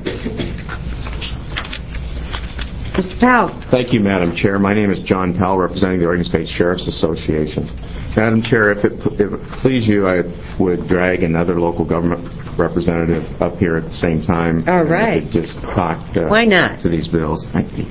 Mister Powell. Thank you, Madam Chair. My name is John Powell, representing the Oregon State Sheriff's Association. Madam Chair, if it, if it please you, I would drag another local government representative up here at the same time. All right. And just talk uh, Why not? to these bills. Thank you.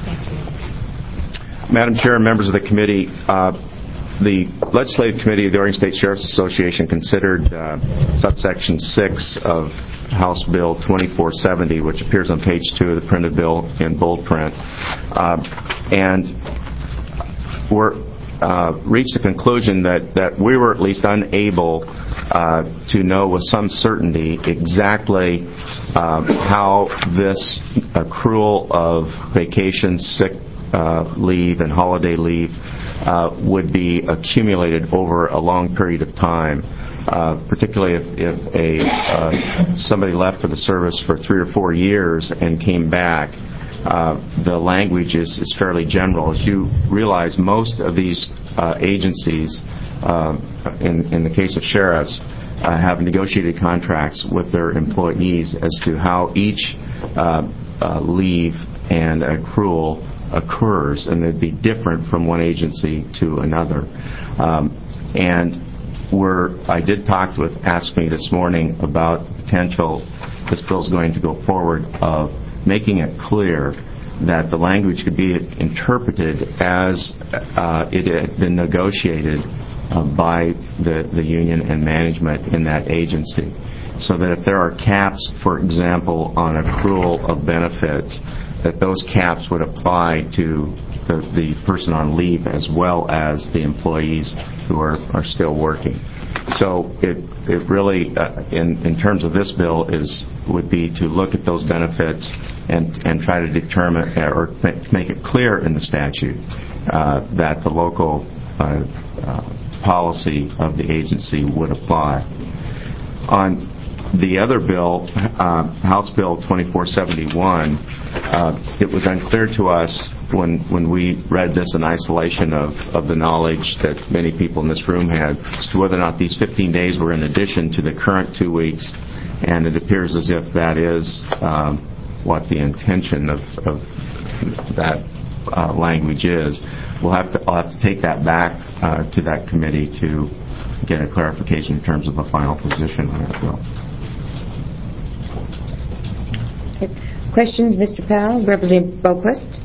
Madam Chair and members of the committee, uh, the Legislative Committee of the Oregon State Sheriff's Association considered uh, subsection six of House Bill twenty-four seventy, which appears on page two of the printed bill in bold print. Uh, and we're uh, reached the conclusion that, that we were at least unable uh, to know with some certainty exactly uh, how this accrual of vacation, sick uh, leave, and holiday leave uh, would be accumulated over a long period of time. Uh, particularly if, if a uh, somebody left for the service for three or four years and came back. Uh, the language is, is fairly general. As you realize, most of these uh, agencies, uh, in, in the case of sheriffs, uh, have negotiated contracts with their employees as to how each uh, uh, leave and accrual occurs, and it'd be different from one agency to another. Um, and We're, I did talk with AFSCME this morning about the potential, this bill is going to go forward, of making it clear that the language could be interpreted as uh, it had been negotiated uh, by the, the union and management in that agency. So that if there are caps, for example, on accrual of benefits, that those caps would apply to The, the person on leave as well as the employees who are, are still working. So it it really, uh, in in terms of this bill, is would be to look at those benefits and and try to determine or make it clear in the statute uh, that the local uh, uh, policy of the agency would apply. On the other bill, uh, House Bill twenty-four seventy-one, uh, it was unclear to us when when we read this in isolation of, of the knowledge that many people in this room had as to whether or not these fifteen days were in addition to the current two weeks, and it appears as if that is um, what the intention of, of that uh, language is. We'll have to, I'll have to take that back uh, to that committee to get a clarification in terms of a final position on that bill. Questions, Mister Powell? Representative Boquist?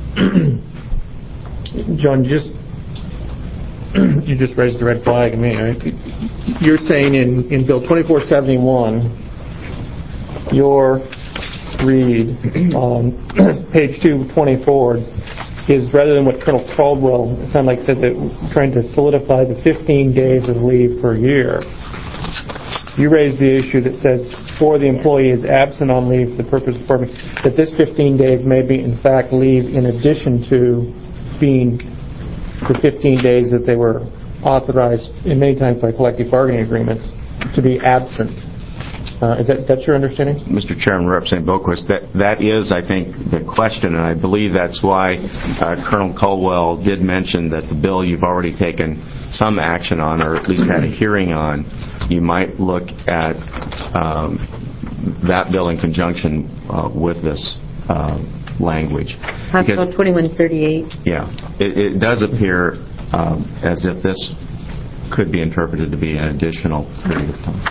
John, just you just raised the red flag in me. Right? You're saying in, in Bill twenty-four seventy-one, your read on page two twenty-four is, rather than what Colonel Caldwell, it sounded like said, that we're trying to solidify the fifteen days of leave per year. You raised the issue that says, for the employee is absent on leave for the purpose of performing, that this fifteen days may be, in fact, leave in addition to being the fifteen days that they were authorized, in many times by collective bargaining agreements, to be absent. Uh, is that that's your understanding? Mister Chairman, Representative Boquist, that, that is, I think, the question, and I believe that's why uh, Colonel Caldwell did mention that the bill you've already taken some action on, or at least had a hearing on. You might look at um, that bill in conjunction uh, with this uh, language. House Bill twenty-one thirty-eight. Yeah. It, it does appear um, as if this could be interpreted to be an additional period of time.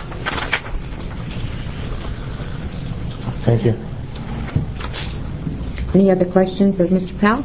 Thank you. Any other questions of Mister Powell?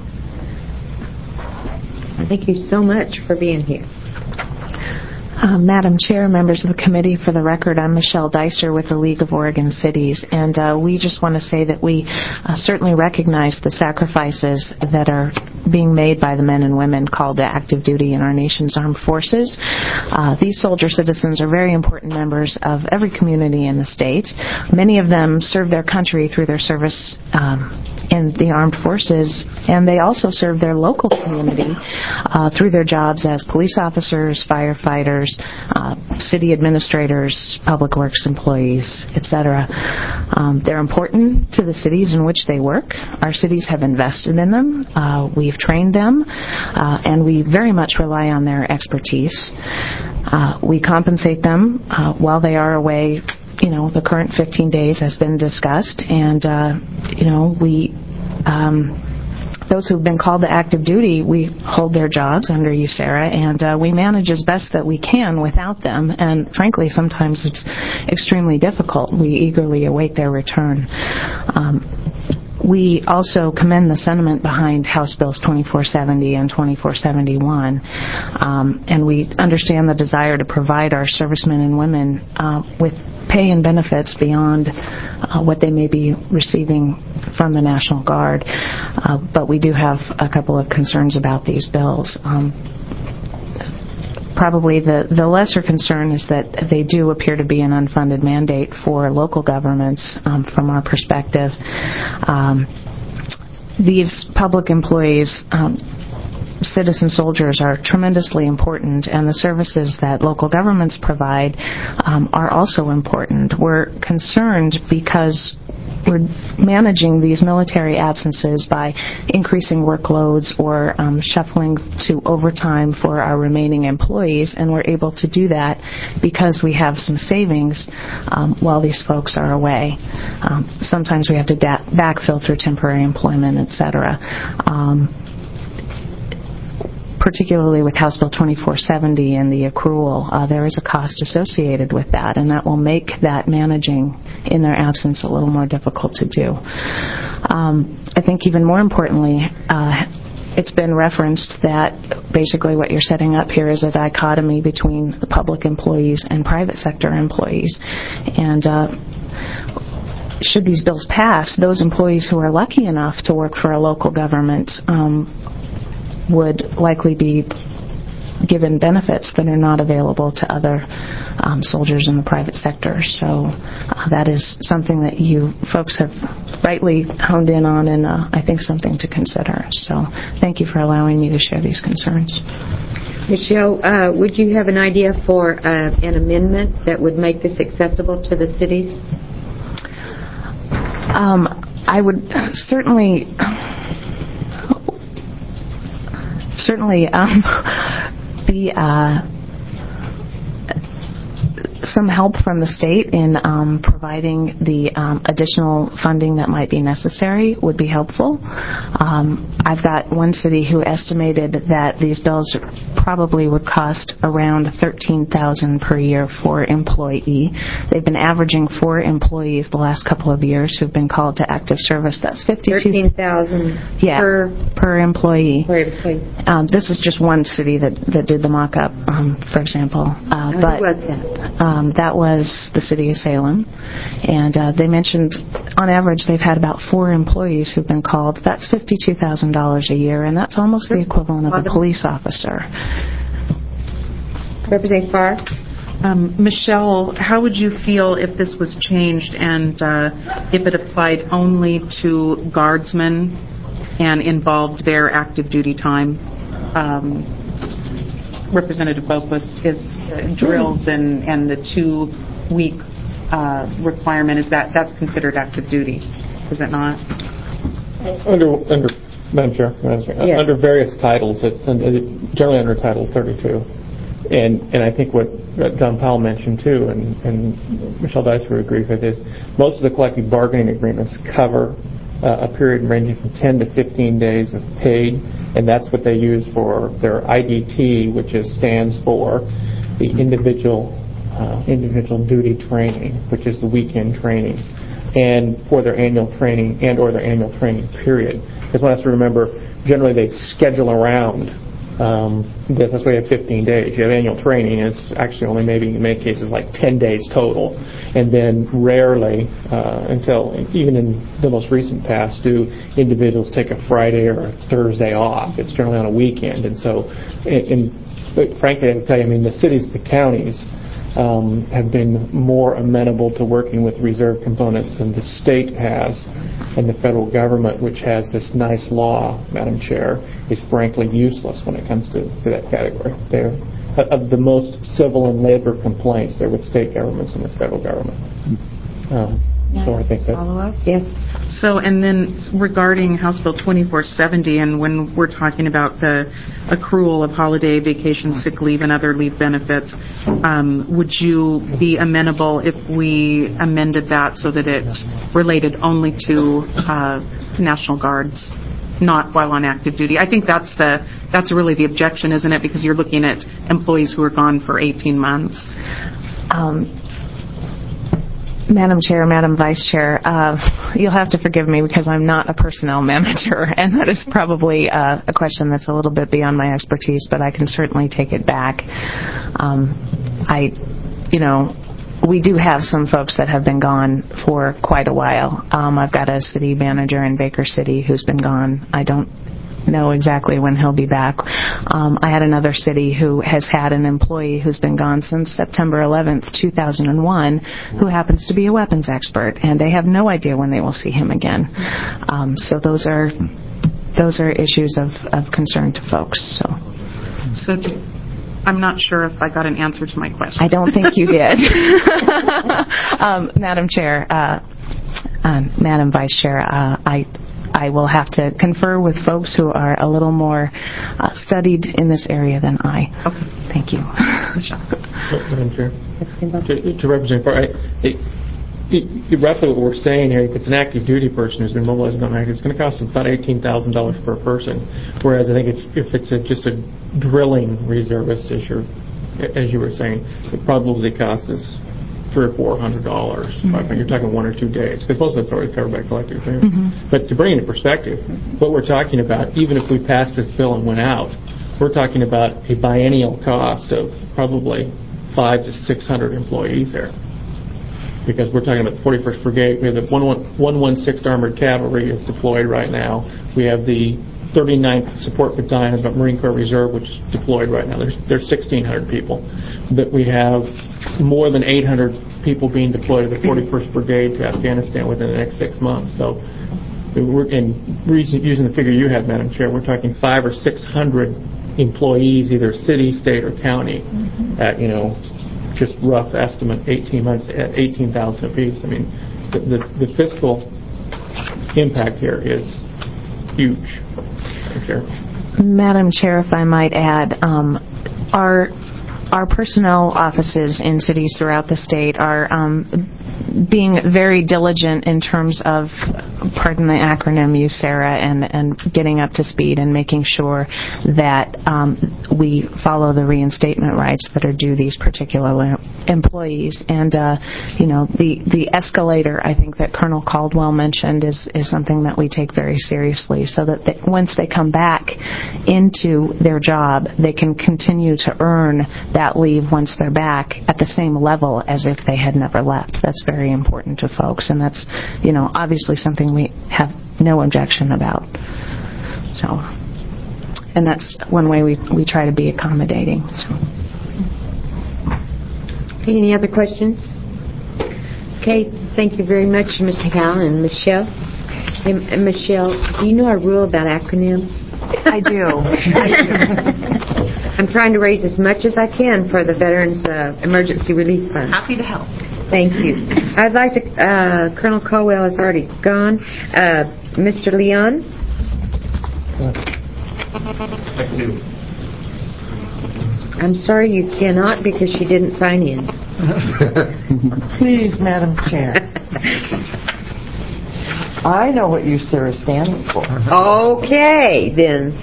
Thank you so much for being here. Uh, Madam Chair, members of the committee, for the record, I'm Michelle Dicer with the League of Oregon Cities, and uh, we just want to say that we uh, certainly recognize the sacrifices that are being made by the men and women called to active duty in our nation's armed forces. Uh, these soldier citizens are very important members of every community in the state. Many of them serve their country through their service um, in the armed forces, and they also serve their local community uh, through their jobs as police officers, firefighters, uh, city administrators, public works employees, et cetera. Um, they're important to the cities in which they work. Our cities have invested in them. Uh, we've trained them, uh, and we very much rely on their expertise. Uh, we compensate them uh, while they are away. You know, the current fifteen days has been discussed, and, uh, you know, we, um, those who've been called to active duty, we hold their jobs under U S A R A, and uh, we manage as best that we can without them, and frankly, sometimes it's extremely difficult. We eagerly await their return. Um, We also commend the sentiment behind House Bills twenty-four seventy and twenty-four seventy-one, um, and we understand the desire to provide our servicemen and women uh, with pay and benefits beyond uh, what they may be receiving from the National Guard. Uh, but we do have a couple of concerns about these bills. Um, probably the, the lesser concern is that they do appear to be an unfunded mandate for local governments um, from our perspective. Um, these public employees, um, citizen soldiers, are tremendously important, and the services that local governments provide um, are also important. We're concerned because we're managing these military absences by increasing workloads or um, shuffling to overtime for our remaining employees, and we're able to do that because we have some savings um, while these folks are away. Um, sometimes we have to da- backfill through temporary employment, et cetera. Um, particularly with House Bill twenty-four seventy and the accrual, uh, there is a cost associated with that, and that will make that managing in their absence a little more difficult to do. Um, I think even more importantly, uh, it's been referenced that basically what you're setting up here is a dichotomy between the public employees and private sector employees. And uh, should these bills pass, those employees who are lucky enough to work for a local government um, would likely be given benefits that are not available to other um, soldiers in the private sector. So uh, that is something that you folks have rightly honed in on, and uh, I think something to consider. So thank you for allowing me to share these concerns. Michelle, uh, would you have an idea for uh, an amendment that would make this acceptable to the cities? Um, I would certainly... Certainly, um, the uh, some help from the state in um, providing the um, additional funding that might be necessary would be helpful. Um, I've got one city who estimated that these bills probably would cost around thirteen thousand dollars per year for employee. They've been averaging four employees the last couple of years who've been called to active service. That's fifty-two thirteen thousand dollars yeah, per, per employee. Per employee. Um, this is just one city that, that did the mock-up, um, for example. Uh, oh, but who was that? Um, that was the city of Salem. And uh, they mentioned on average they've had about four employees who've been called. That's fifty-two thousand dollars a year, and that's almost the equivalent of a police officer. Representative Farr? Um, Michelle, how would you feel if this was changed and uh, if it applied only to guardsmen and involved their active duty time? Um, Representative Boquist is uh, drills and, and the two-week uh, requirement, is that that's considered active duty, is it not? Under, under Madam Chair, Madam Chair yes. under various titles, it's generally under Title thirty-two. And and I think what John Powell mentioned too, and, and Michelle Dicer would agree with, is most of the collective bargaining agreements cover uh, a period ranging from ten to fifteen days of paid, and that's what they use for their I D T, which is stands for the individual uh, individual duty training, which is the weekend training, and for their annual training and or their annual training period. Because one has to remember, generally they schedule around Um, this, that's why you have fifteen days. You have annual training, it's actually only maybe in many cases like ten days total. And then rarely, uh, until even in the most recent past, do individuals take a Friday or a Thursday off. It's generally on a weekend. And so, and, and but frankly, I can tell you, I mean, the cities, the counties um, have been more amenable to working with reserve components than the state has. And the federal government, which has this nice law, Madam Chair, is frankly useless when it comes to, to that category. They're, of the most civil and labor complaints, they're with state governments and with federal government. Um, so I think that. Follow up? Yes. So, and then regarding House Bill twenty-four seventy, and when we're talking about the accrual of holiday, vacation, sick leave, and other leave benefits, um, would you be amenable if we amended that so that it related only to uh, National Guards, not while on active duty? I think that's the that's really the objection, isn't it? Because you're looking at employees who are gone for eighteen months. Um, Madam Chair, Madam Vice Chair, uh, you'll have to forgive me because I'm not a personnel manager, and that is probably uh, a question that's a little bit beyond my expertise, but I can certainly take it back. Um, I, you know, we do have some folks that have been gone for quite a while. Um, I've got a city manager in Baker City who's been gone. I don't know exactly when he'll be back. Um, I had another city who has had an employee who's been gone since September eleventh, two thousand one, who happens to be a weapons expert, and they have no idea when they will see him again. Um, so those are those are issues of, of concern to folks. So. So to, I'm not sure if I got an answer to my question. I don't think you did. um, Madam Chair, uh, uh, Madam Vice Chair, uh, I I will have to confer with folks who are a little more uh, studied in this area than I. Okay. Thank you. Madam Chair, to, to represent, I, it, it, roughly what we're saying here, if it's an active duty person who's been mobilized and not active, it's going to cost them about eighteen thousand dollars per person. Whereas I think if, if it's a, just a drilling reservist, as, you're, as you were saying, it probably costs us three or four hundred dollars. Mm-hmm. You're talking one or two days, because most of it's already covered by collective agreement. Mm-hmm. But to bring it into perspective, what we're talking about, even if we passed this bill and went out, we're talking about a biennial cost of probably five to six hundred employees there. Because we're talking about the forty-first Brigade, we have the one sixteenth Armored Cavalry is deployed right now. We have the thirty-ninth Support Battalion of Marine Corps Reserve, which is deployed right now. There's there's sixteen hundred people. But we have more than eight hundred people being deployed to the forty-first Brigade to Afghanistan within the next six months. So, we're, and using the figure you had, Madam Chair, we're talking five or six hundred employees, either city, state, or county, mm-hmm. at, you know, just rough estimate, eighteen months at eighteen thousand apiece. I mean, the, the, the fiscal impact here is huge. Madam Chair. Madam Chair, if I might add, um, our our personnel offices in cities throughout the state are um, being very diligent in terms of, pardon the acronym, U S A R A, and, and getting up to speed and making sure that um, we follow the reinstatement rights that are due these particular employees. And, uh, you know, the, the escalator, I think, that Colonel Caldwell mentioned is, is something that we take very seriously, so that they, once they come back into their job, they can continue to earn that leave once they're back at the same level as if they had never left. That's very important to folks, and that's, you know, obviously something we have no objection about. So, and that's one way we we try to be accommodating. So. Any other questions? Okay, thank you very much, Miz Howell and Michelle. And, and Michelle, do you know our rule about acronyms? I do. I'm trying to raise as much as I can for the Veterans uh, Emergency Relief Fund. Happy to help. Thank you. I'd like to, uh, Colonel Caldwell has already gone. Uh, Mister Leon? I can do. I'm sorry you cannot because she didn't sign in. Please, Madam Chair. I know what U S A R A stands for. Okay, then.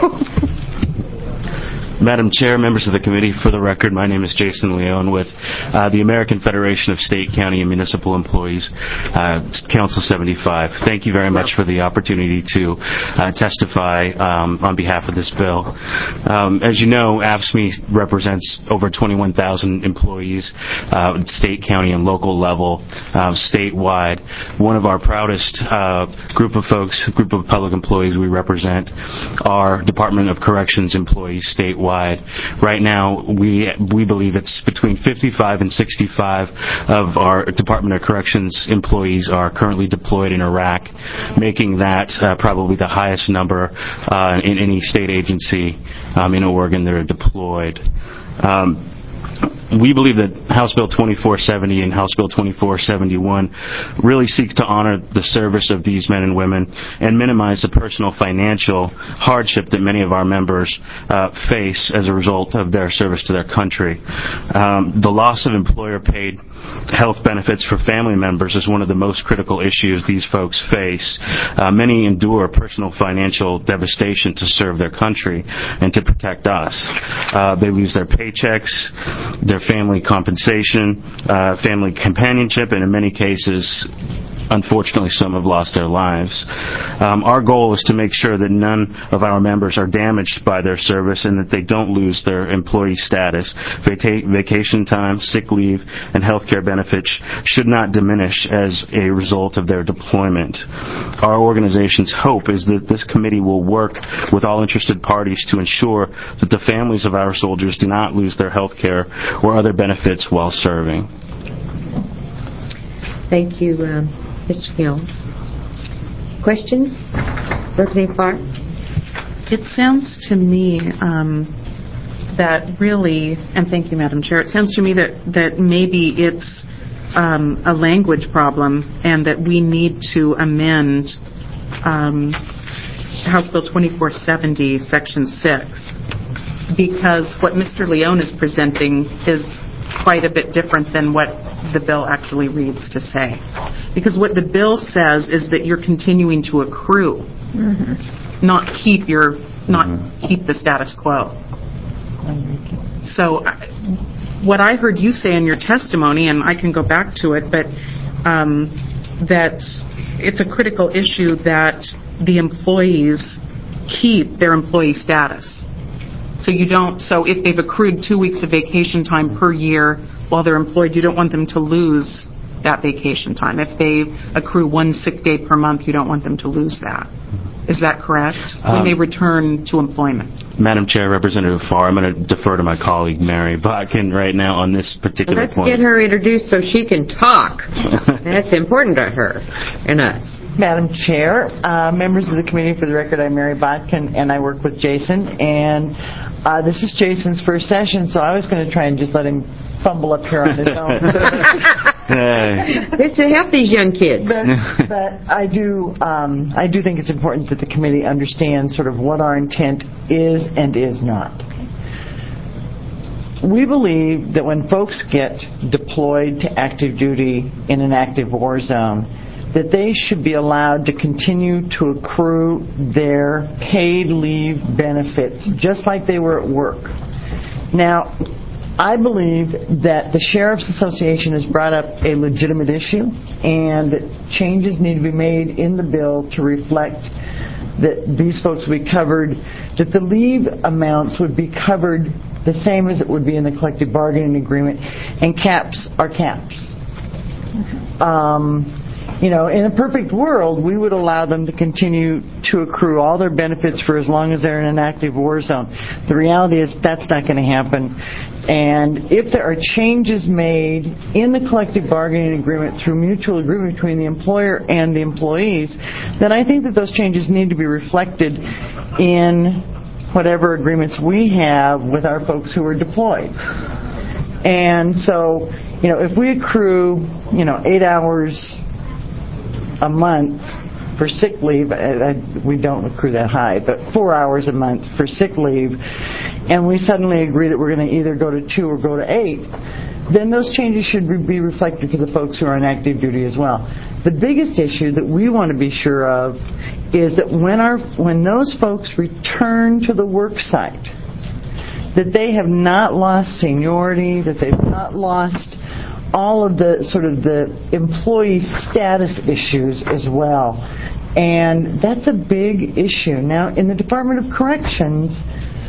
Madam Chair, members of the committee, for the record, my name is Jason Leone with uh, the American Federation of State, County, and Municipal Employees, uh, Council seventy-five. Thank you very much for the opportunity to uh, testify um, on behalf of this bill. Um, as you know, A F S C M E represents over twenty-one thousand employees, uh, state, county, and local level, uh, statewide. One of our proudest uh, group of folks, group of public employees we represent, are Department of Corrections employees statewide. Right now, we we believe it's between fifty-five and sixty-five of our Department of Corrections employees are currently deployed in Iraq, making that uh, probably the highest number uh, in any state agency um, in Oregon that are deployed. Um, We believe that House Bill twenty-four seventy and House Bill twenty-four seventy-one really seek to honor the service of these men and women and minimize the personal financial hardship that many of our members uh, face as a result of their service to their country. Um, the loss of employer-paid health benefits for family members is one of the most critical issues these folks face. Uh, many endure personal financial devastation to serve their country and to protect us. Uh, they lose their paychecks, their family compensation, uh, family companionship, and in many cases, unfortunately, some have lost their lives. Um, our goal is to make sure that none of our members are damaged by their service and that they don't lose their employee status. Vaca- vacation time, sick leave, and health care benefits should not diminish as a result of their deployment. Our organization's hope is that this committee will work with all interested parties to ensure that the families of our soldiers do not lose their health care or other benefits while serving. Thank you, um, Mister Gill. Questions? Representative Farr? It sounds to me um, that really, and thank you, Madam Chair, it sounds to me that, that maybe it's um, a language problem and that we need to amend um, House Bill twenty-four seventy, Section six, because what Mister Leone is presenting is quite a bit different than what the bill actually reads to say. Because what the bill says is that you're continuing to accrue, mm-hmm. not keep your, not mm-hmm. keep the status quo. So what I heard you say in your testimony, and I can go back to it, but um, that it's a critical issue that the employees keep their employee status. So you don't, so if they've accrued two weeks of vacation time per year while they're employed, you don't want them to lose that vacation time. If they accrue one sick day per month, you don't want them to lose that. Is that correct? When Um, they return to employment? Madam Chair, Representative Farr, I'm going to defer to my colleague Mary Botkin right now on this particular Let's point. get her introduced so she can talk. That's important to her and us. Madam Chair, uh, members of the committee, for the record, I'm Mary Botkin, and I work with Jason. And uh, this is Jason's first session, so I was going to try and just let him fumble up here on his own. It's to help these young kids. But, but I do, um, I do think it's important that the committee understands sort of what our intent is and is not. We believe that when folks get deployed to active duty in an active war zone, that they should be allowed to continue to accrue their paid leave benefits just like they were at work. Now, I believe that the Sheriff's Association has brought up a legitimate issue and that changes need to be made in the bill to reflect that these folks would be covered, that the leave amounts would be covered the same as it would be in the collective bargaining agreement, and caps are caps. Um, You know, in a perfect world, we would allow them to continue to accrue all their benefits for as long as they're in an active war zone. The reality is that's not going to happen. And if there are changes made in the collective bargaining agreement through mutual agreement between the employer and the employees, then I think that those changes need to be reflected in whatever agreements we have with our folks who are deployed. And so, you know, if we accrue, you know, eight hours a month for sick leave, I, I, we don't accrue that high, but four hours a month for sick leave, and we suddenly agree that we're going to either go to two or go to eight, then those changes should be reflected for the folks who are on active duty as well. The biggest issue that we want to be sure of is that when our when those folks return to the work site, that they have not lost seniority, that they've not lost all of the sort of the employee status issues as well. And that's a big issue. Now, in the Department of Corrections,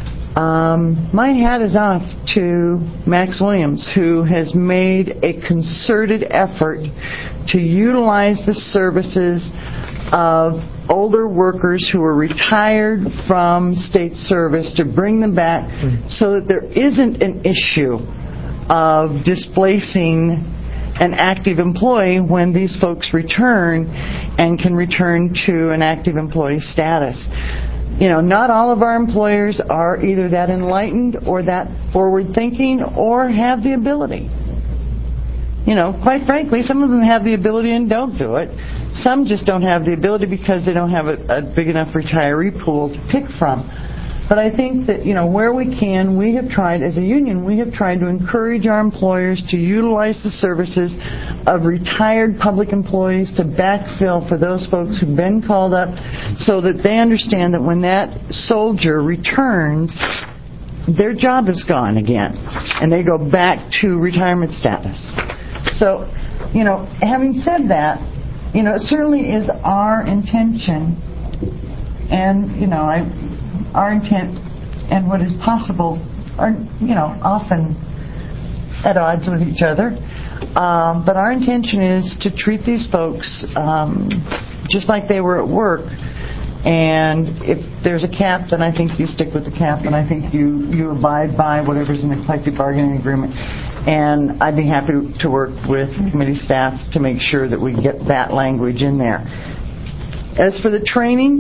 um, my hat is off to Max Williams, who has made a concerted effort to utilize the services of older workers who are retired from state service to bring them back so that there isn't an issue of displacing an active employee when these folks return and can return to an active employee status. You know, not all of our employers are either that enlightened or that forward-thinking or have the ability. You know, quite frankly, some of them have the ability and don't do it. Some just don't have the ability because they don't have a, a big enough retiree pool to pick from. But I think that, you know, where we can, we have tried, as a union, we have tried to encourage our employers to utilize the services of retired public employees to backfill for those folks who've been called up so that they understand that when that soldier returns, their job is gone again, and they go back to retirement status. So, you know, having said that, you know, it certainly is our intention, and, you know, I, our intent and what is possible are, you know, often at odds with each other. Um, but our intention is to treat these folks um, just like they were at work. And if there's a cap, then I think you stick with the cap, and I think you, you abide by whatever's in the collective bargaining agreement. And I'd be happy to work with committee staff to make sure that we get that language in there. As for the training,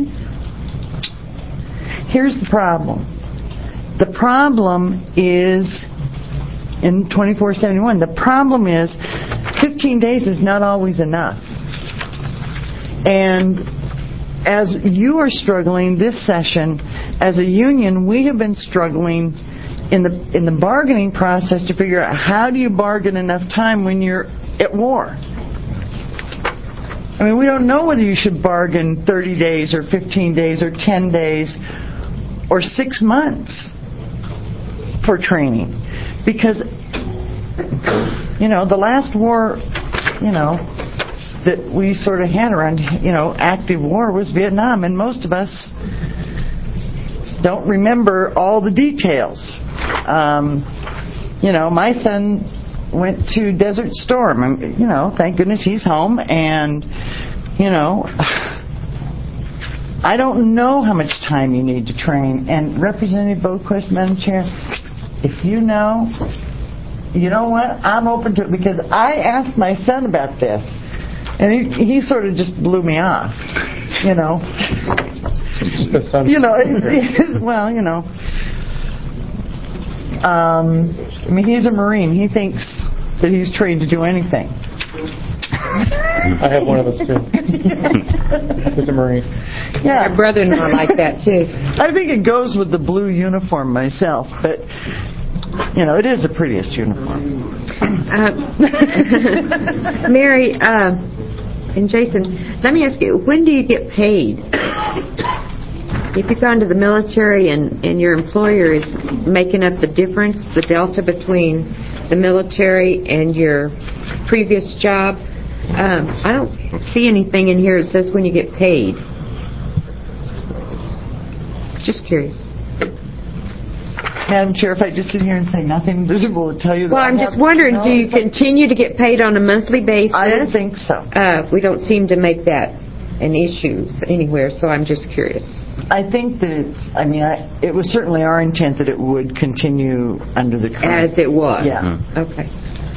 here's the problem. The problem is in twenty-four seventy-one. The problem is fifteen days is not always enough. And as you are struggling this session, as a union, we have been struggling in the in the bargaining process to figure out how do you bargain enough time when you're at war. I mean, we don't know whether you should bargain thirty days or fifteen days or ten days or six months for training. Because, you know, the last war, you know, that we sort of had around, you know, active war was Vietnam, and most of us don't remember all the details. Um, you know, my son went to Desert Storm, and, you know, thank goodness he's home, and, you know, I don't know how much time you need to train. And Representative Boquist, Madam Chair, if you know, you know what, I'm open to it, because I asked my son about this, and he, he sort of just blew me off, you know. you know, it, it, well, you know. Um, I mean, he's a Marine. He thinks that he's trained to do anything. I have one of those too. He's a Marine. Yeah, my brother-in-law like that too. I think it goes with the blue uniform myself, but you know, it is the prettiest uniform. Uh, Mary uh, and Jason, let me ask you: when do you get paid? If you've gone to the military and, and your employer is making up the difference, the delta between the military and your previous job, um, I don't see anything in here that says when you get paid. Just curious. Madam Chair, if I just sit here and say nothing visible to tell you that. Well, I'm just wondering, do you continue to get paid on a monthly basis? I don't think so. Uh, we don't seem to make that an issue anywhere, so I'm just curious. I think that it's, I mean, I, it was certainly our intent that it would continue under the current. As it was? Yeah. Okay.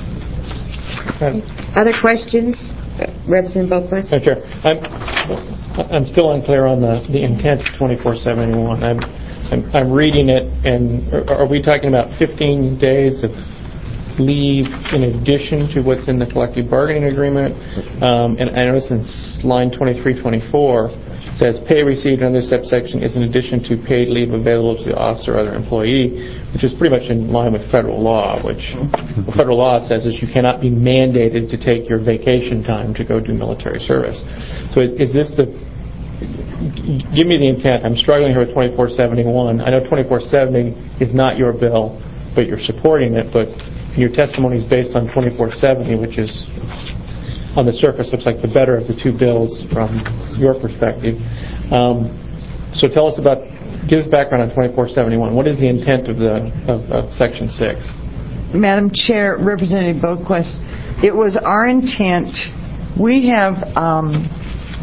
Other questions? Representative Boquist? Madam Chair, I'm, I'm still unclear on the, the intent of twenty-four seventy-one. I'm, I'm, I'm reading it, and are, are we talking about fifteen days of leave in addition to what's in the collective bargaining agreement? Um, and I notice in line twenty-three twenty-four it says pay received under this subsection is in addition to paid leave available to the officer or other employee, which is pretty much in line with federal law, which what federal law says is you cannot be mandated to take your vacation time to go do military service. So is, is this the, give me the intent. I'm struggling here with twenty-four seventy-one. I know twenty-four seventy is not your bill, but you're supporting it, but your testimony is based on twenty-four seventy, which is, on the surface, looks like the better of the two bills from your perspective. Um, so tell us about, give us background on twenty-four seventy-one. What is the intent of the of, of Section six? Madam Chair, Representative Boquist, it was our intent. We have um,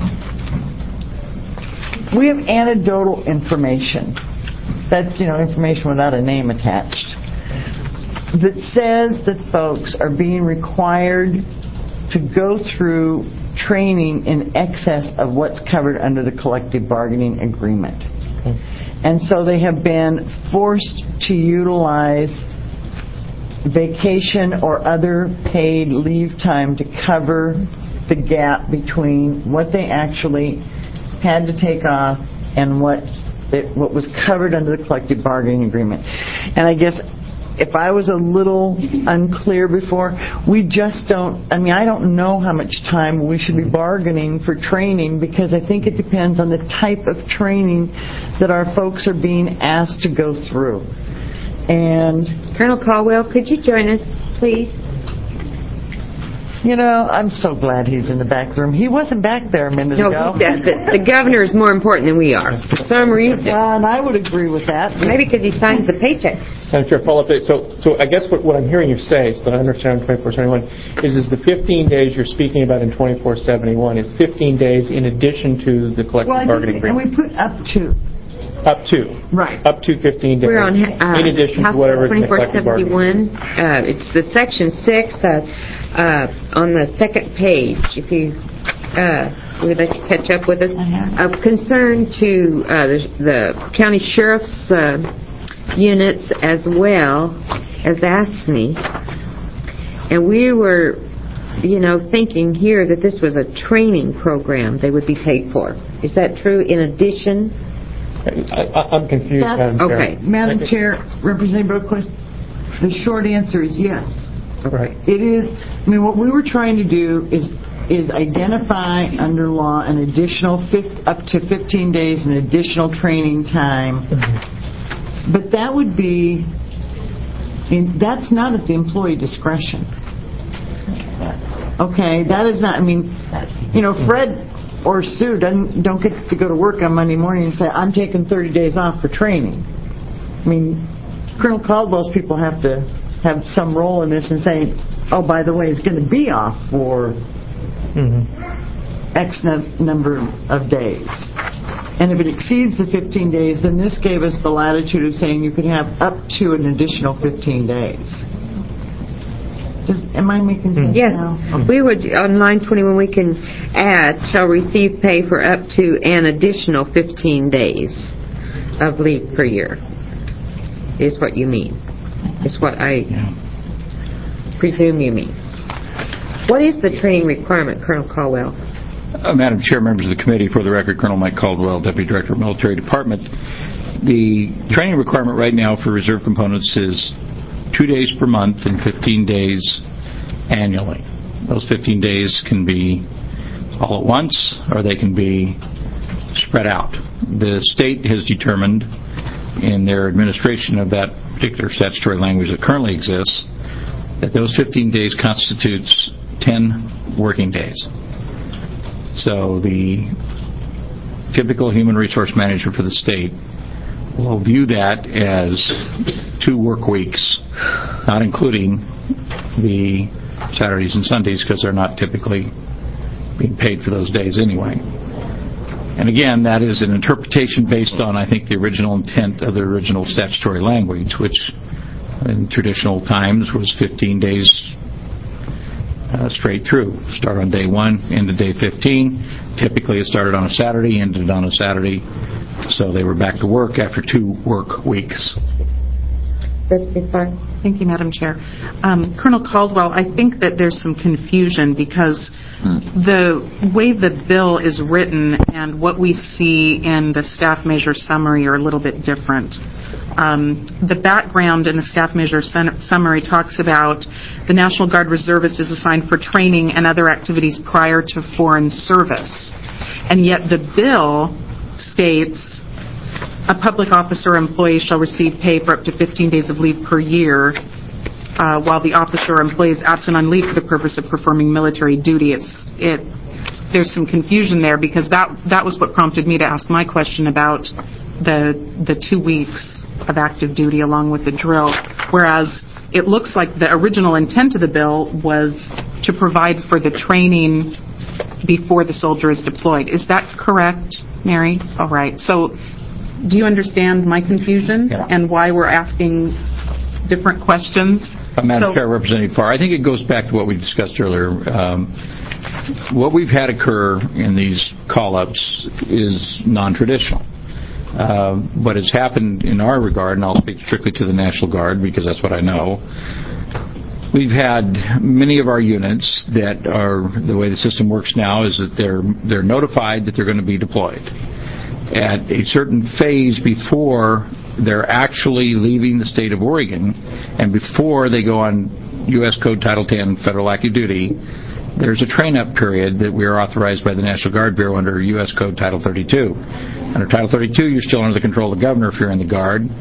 we have anecdotal information. That's, you know, information without a name attached, that says that folks are being required to go through training in excess of what's covered under the collective bargaining agreement. Okay. And so they have been forced to utilize vacation or other paid leave time to cover the gap between what they actually had to take off and what they, what was covered under the collective bargaining agreement. And I guess if I was a little unclear before, we just don't, I mean, I don't know how much time we should be bargaining for training, because I think it depends on the type of training that our folks are being asked to go through. And Colonel Caldwell, could you join us, please? You know, I'm so glad he's in the back room. He wasn't back there a minute No, ago. he said that the governor is more important than we are, for some reason. Uh, and I would agree with that. Maybe because he signs the paycheck. Madam Chair, follow up. So, so I guess what, what I'm hearing you say, so that I understand twenty-four seventy-one, is is the fifteen days you're speaking about in twenty-four seventy-one is fifteen days in addition to the collective Well, I bargaining think, and agreement. we put up to. Up to. Right. Up to fifteen days. We're on uh, in addition to House whatever is in the twenty-four collective bargaining agreement. seventy-one. Uh, it's the section six uh, uh, on the second page. If you uh, would like to catch up with us, of concern to uh, the, the county sheriff's uh, units as well as A S M E, and we were, you know, thinking here that this was a training program they would be paid for. Is that true? In addition. I, I'm confused, That's, Madam Chair. okay. Madam Chair, Representative Brookquist, the short answer is yes. Right. It is. I mean, what we were trying to do is is identify under law an additional fifty, up to fifteen days, an additional training time. Mm-hmm. But that would be, in, that's not at the employee discretion. Okay, that is not. I mean, you know, Fred or Sue doesn't, don't get to go to work on Monday morning and say, I'm taking thirty days off for training. I mean, Colonel Caldwell's people have to have some role in this and say, oh, by the way, he's going to be off for mm-hmm. X n- number of days. And if it exceeds the fifteen days, then this gave us the latitude of saying you could have up to an additional fifteen days. Does, am I making sense yes. now? Okay. We would, on line twenty-one, we can add, shall receive pay for up to an additional fifteen days of leave per year, is what you mean. Is what I presume you mean. What is the training requirement, Colonel Caldwell? Uh, Madam Chair, members of the committee, for the record, Colonel Mike Caldwell, Deputy Director of Military Department. The training requirement right now for reserve components is two days per month and fifteen days annually. Those fifteen days can be all at once or they can be spread out. The state has determined in their administration of that particular statutory language that currently exists that those fifteen days constitutes ten working days. So the typical human resource manager for the state will view that as two work weeks, not including the Saturdays and Sundays because they're not typically being paid for those days anyway. And again, that is an interpretation based on, I think, the original intent of the original statutory language, which in traditional times was fifteen days uh, straight through. Start on day one, end of day fifteen. Typically it started on a Saturday, ended on a Saturday. So they were back to work after two work weeks. Thank you, Madam Chair. Um, Colonel Caldwell, I think that there's some confusion because the way the bill is written and what we see in the staff measure summary are a little bit different. Um, the background in the staff measure summary talks about the National Guard reservist is assigned for training and other activities prior to foreign service. And yet the bill states a public officer or employee shall receive pay for up to fifteen days of leave per year uh, while the officer or employee is absent on leave for the purpose of performing military duty. It's it. There's some confusion there because that that was what prompted me to ask my question about the the two weeks of active duty along with the drill, whereas it looks like the original intent of the bill was to provide for the training before the soldier is deployed. Is that correct, Mary? All right. So do you understand my confusion yeah. and why we're asking different questions? Uh, Madam so, Chair, Representative Farr, I think it goes back to what we discussed earlier. Um, what we've had occur in these call-ups is non-traditional. Uh, what has happened in our regard, and I'll speak strictly to the National Guard because that's what I know, we've had many of our units that are, the way the system works now is that they're they're notified that they're going to be deployed. At a certain phase before they're actually leaving the state of Oregon and before they go on U S Code Title ten federal active duty, there's a train-up period that we are authorized by the National Guard Bureau under U S Code Title thirty-two. Under Title thirty-two, you're still under the control of the governor if you're in the Guard.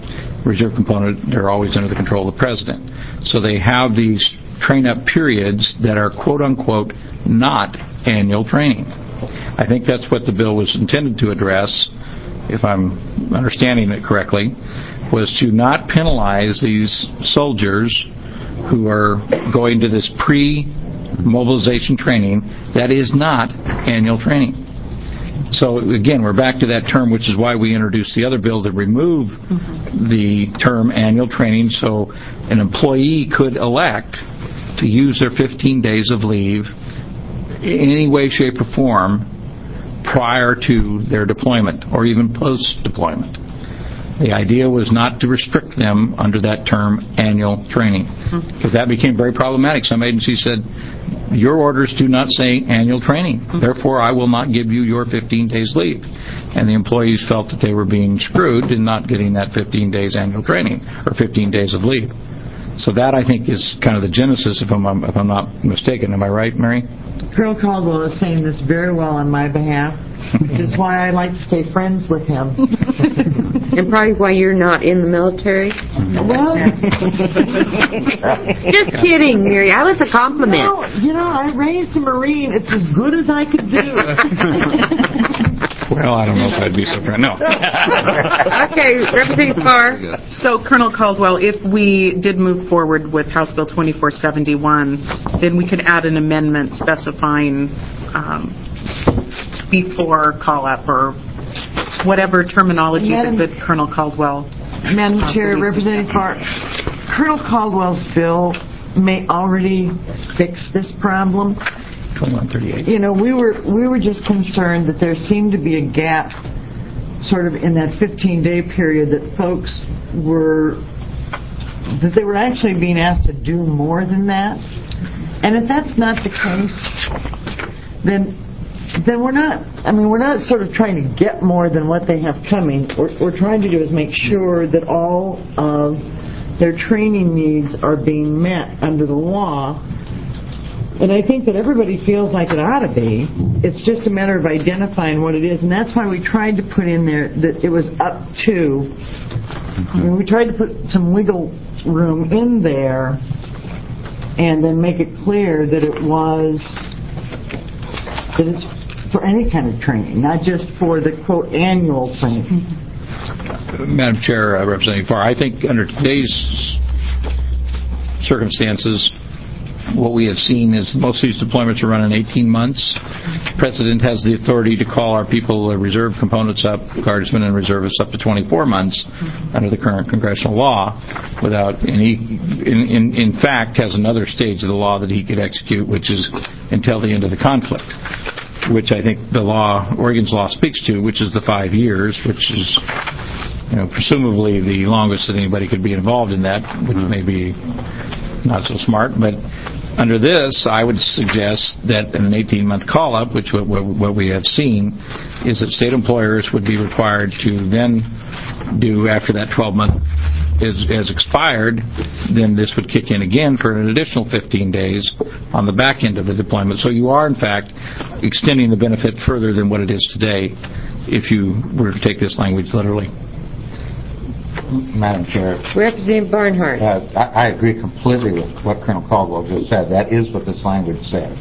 reserve component, they're always under the control of the President. So they have these train-up periods that are quote-unquote not annual training. I think that's what the bill was intended to address, if I'm understanding it correctly, was to not penalize these soldiers who are going to this pre-mobilization training that is not annual training. So again, we're back to that term, which is why we introduced the other bill to remove mm-hmm. the term annual training, so an employee could elect to use their fifteen days of leave in any way, shape, or form prior to their deployment or even post-deployment. The idea was not to restrict them under that term annual training, because that became very problematic. Some agencies said, your orders do not say annual training, therefore I will not give you your fifteen days leave. And the employees felt that they were being screwed in not getting that fifteen days annual training or fifteen days of leave. So that, I think, is kind of the genesis, if I'm, if I'm not mistaken. Am I right, Mary? Colonel Caldwell is saying this very well on my behalf, which is why I like to stay friends with him. And probably why you're not in the military? Well, just kidding, Mary. That was a compliment. No, you know, I raised a Marine. It's as good as I could do. Well, I don't know if I'd be so proud. No. Okay, Representative Farr. So, Colonel Caldwell, if we did move forward with House Bill twenty-four seventy-one, then we could add an amendment specifying um, before call-up or whatever terminology Madam, that, that Colonel Caldwell... Madam Chair, Representative Farr, Colonel Caldwell's bill may already fix this problem. twenty-one thirty-eight. You know, we were we were just concerned that there seemed to be a gap sort of in that fifteen-day period that folks were, that they were actually being asked to do more than that. And if that's not the case, then then we're not, I mean, we're not sort of trying to get more than what they have coming. What we're trying to do is make sure that all of their training needs are being met under the law. And I think that everybody feels like it ought to be. It's just a matter of identifying what it is. And that's why we tried to put in there that it was up to. I mean, we tried to put some wiggle room in there and then make it clear that it was, that it's for any kind of training, not just for the, quote, annual training. Madam Chair, uh, Representative Farr, I think under today's circumstances, what we have seen is most of these deployments are running eighteen months. The President has the authority to call our people, uh, reserve components up, guardsmen and reservists up to twenty-four months under the current congressional law without any, in, in, in fact, has another stage of the law that he could execute, which is until the end of the conflict, which I think the law, Oregon's law speaks to, which is the five years, which is, you know, presumably the longest that anybody could be involved in that, which may be not so smart, but under this, I would suggest that in an eighteen-month call-up, which what, what we have seen, is that state employers would be required to then do, after that twelve-month is, is expired, then this would kick in again for an additional fifteen days on the back end of the deployment. So you are, in fact, extending the benefit further than what it is today if you were to take this language literally. Madam Chair. Representative Barnhart. Uh, I, I agree completely with what Colonel Caldwell just said. That is what this language says.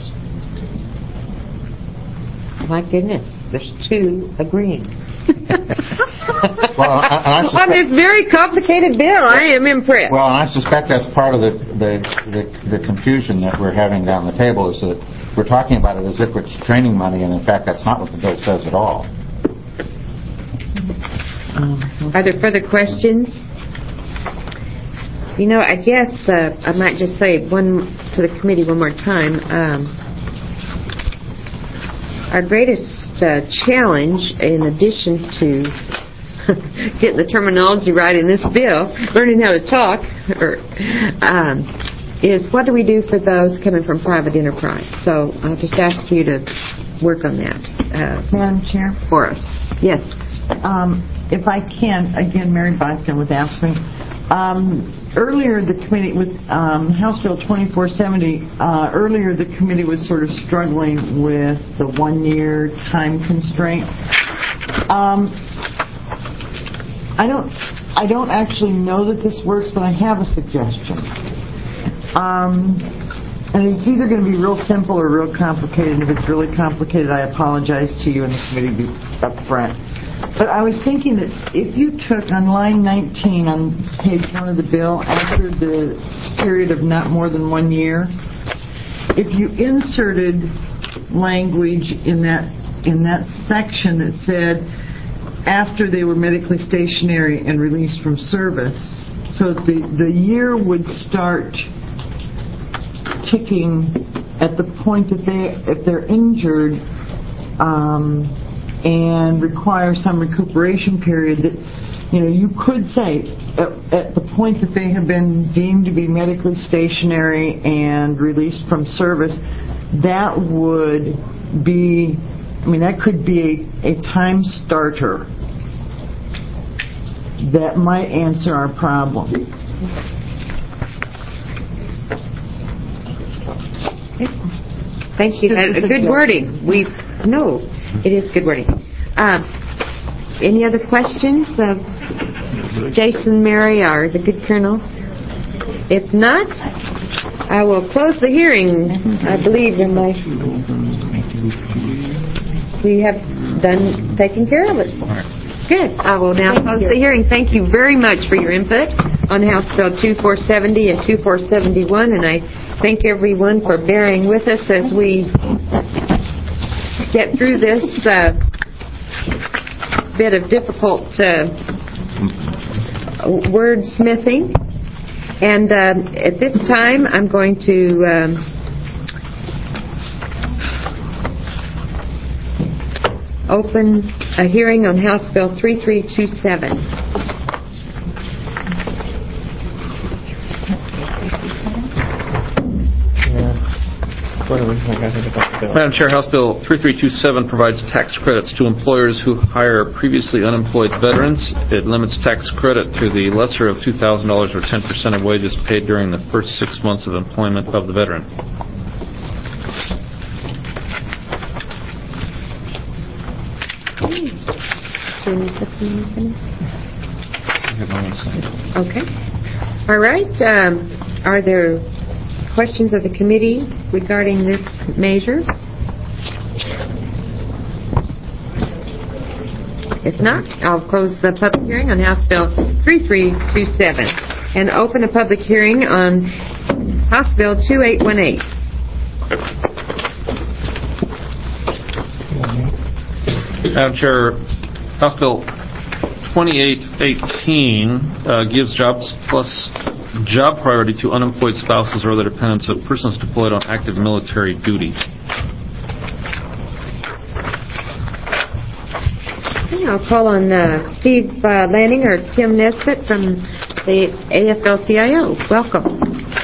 My goodness, there's two agreeing. Well, I, and I suspect, on this very complicated bill, I am impressed. Well, and I suspect that's part of the, the, the, the confusion that we're having down the table is that we're talking about it as if it's training money, and in fact that's not what the bill says at all. Are there further questions? You know, I guess uh, I might just say one to the committee one more time. Um, our greatest uh, challenge, in addition to getting the terminology right in this bill, learning how to talk, or, um, is what do we do for those coming from private enterprise? So I'll just ask you to work on that. Uh, Madam Chair? For us. Yes. Um, if I can, again, Mary Bodkin with AFSCME. Um, earlier, the committee with um, House Bill twenty-four seventy. Uh, earlier, the committee was sort of struggling with the one-year time constraint. Um, I don't. I don't actually know that this works, but I have a suggestion. Um, and it's either going to be real simple or real complicated. And if it's really complicated, I apologize to you and the committee up front. But I was thinking that if you took on line nineteen on page one of the bill, after the period of not more than one year, if you inserted language in that in that section that said after they were medically stationary and released from service, so the the year would start ticking at the point that they, if they're injured um, and require some recuperation period, that, you know, you could say at, at the point that they have been deemed to be medically stationary and released from service, that would be, I mean, that could be a, a time starter that might answer our problem. Thank you. Uh, good wording. We no, it is good wording. Uh, any other questions of Jason, Mary, or the good colonel? If not, I will close the hearing. I believe in my we have done taken care of it. Good. I will now close the hearing. Thank you very much for your input on House Bill twenty-four seventy and twenty-four seventy-one, and I thank everyone for bearing with us as we get through this uh, bit of difficult uh, wordsmithing. And uh, at this time, I'm going to um, open a hearing on House Bill thirty-three twenty-seven. Madam Chair, House Bill thirty-three twenty-seven provides tax credits to employers who hire previously unemployed veterans. It limits tax credit to the lesser of two thousand dollars or ten percent of wages paid during the first six months of employment of the veteran. Okay. All right. Um, are there questions of the committee regarding this measure? If not, I'll close the public hearing on House Bill thirty-three twenty-seven and open a public hearing on House Bill twenty-eight eighteen. Madam Chair, House Bill twenty-eight eighteen uh, gives Jobs Plus job priority to unemployed spouses or other dependents of persons deployed on active military duty. Okay, I'll call on uh, Steve uh, Lanning or Tim Nesbitt from the A F L C I O. Welcome.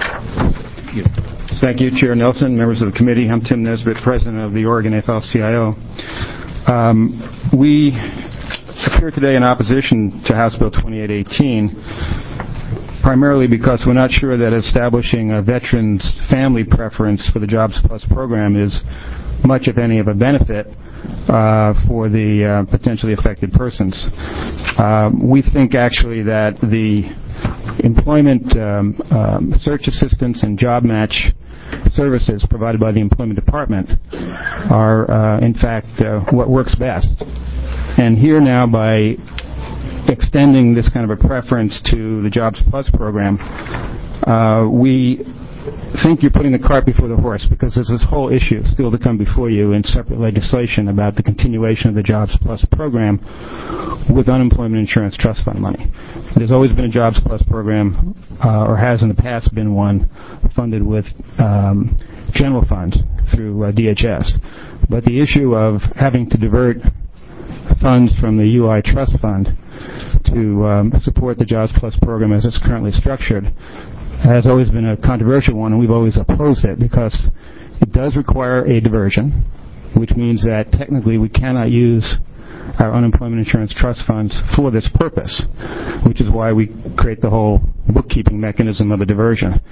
Thank you, Chair Nelson, members of the committee. I'm Tim Nesbitt, President of the Oregon A F L C I O. Um, we appear today in opposition to House Bill twenty-eight eighteen, primarily because we're not sure that establishing a veteran's family preference for the Jobs Plus program is much, if any, of a benefit uh, for the uh, potentially affected persons. Uh, we think actually that the employment um, um, search assistance and job match services provided by the Employment Department are, uh, in fact, uh, what works best. And here now, by extending this kind of a preference to the Jobs Plus program, uh, we think you're putting the cart before the horse, because there's this whole issue still to come before you in separate legislation about the continuation of the Jobs Plus program with unemployment insurance trust fund money. There's always been a Jobs Plus program, uh, or has in the past been one, funded with um, general funds through uh, D H S. But the issue of having to divert funds from the U I Trust Fund to um, support the Jobs Plus program as it's currently structured has always been a controversial one, and we've always opposed it because it does require a diversion, which means that technically we cannot use our unemployment insurance trust funds for this purpose, which is why we create the whole bookkeeping mechanism of a diversion.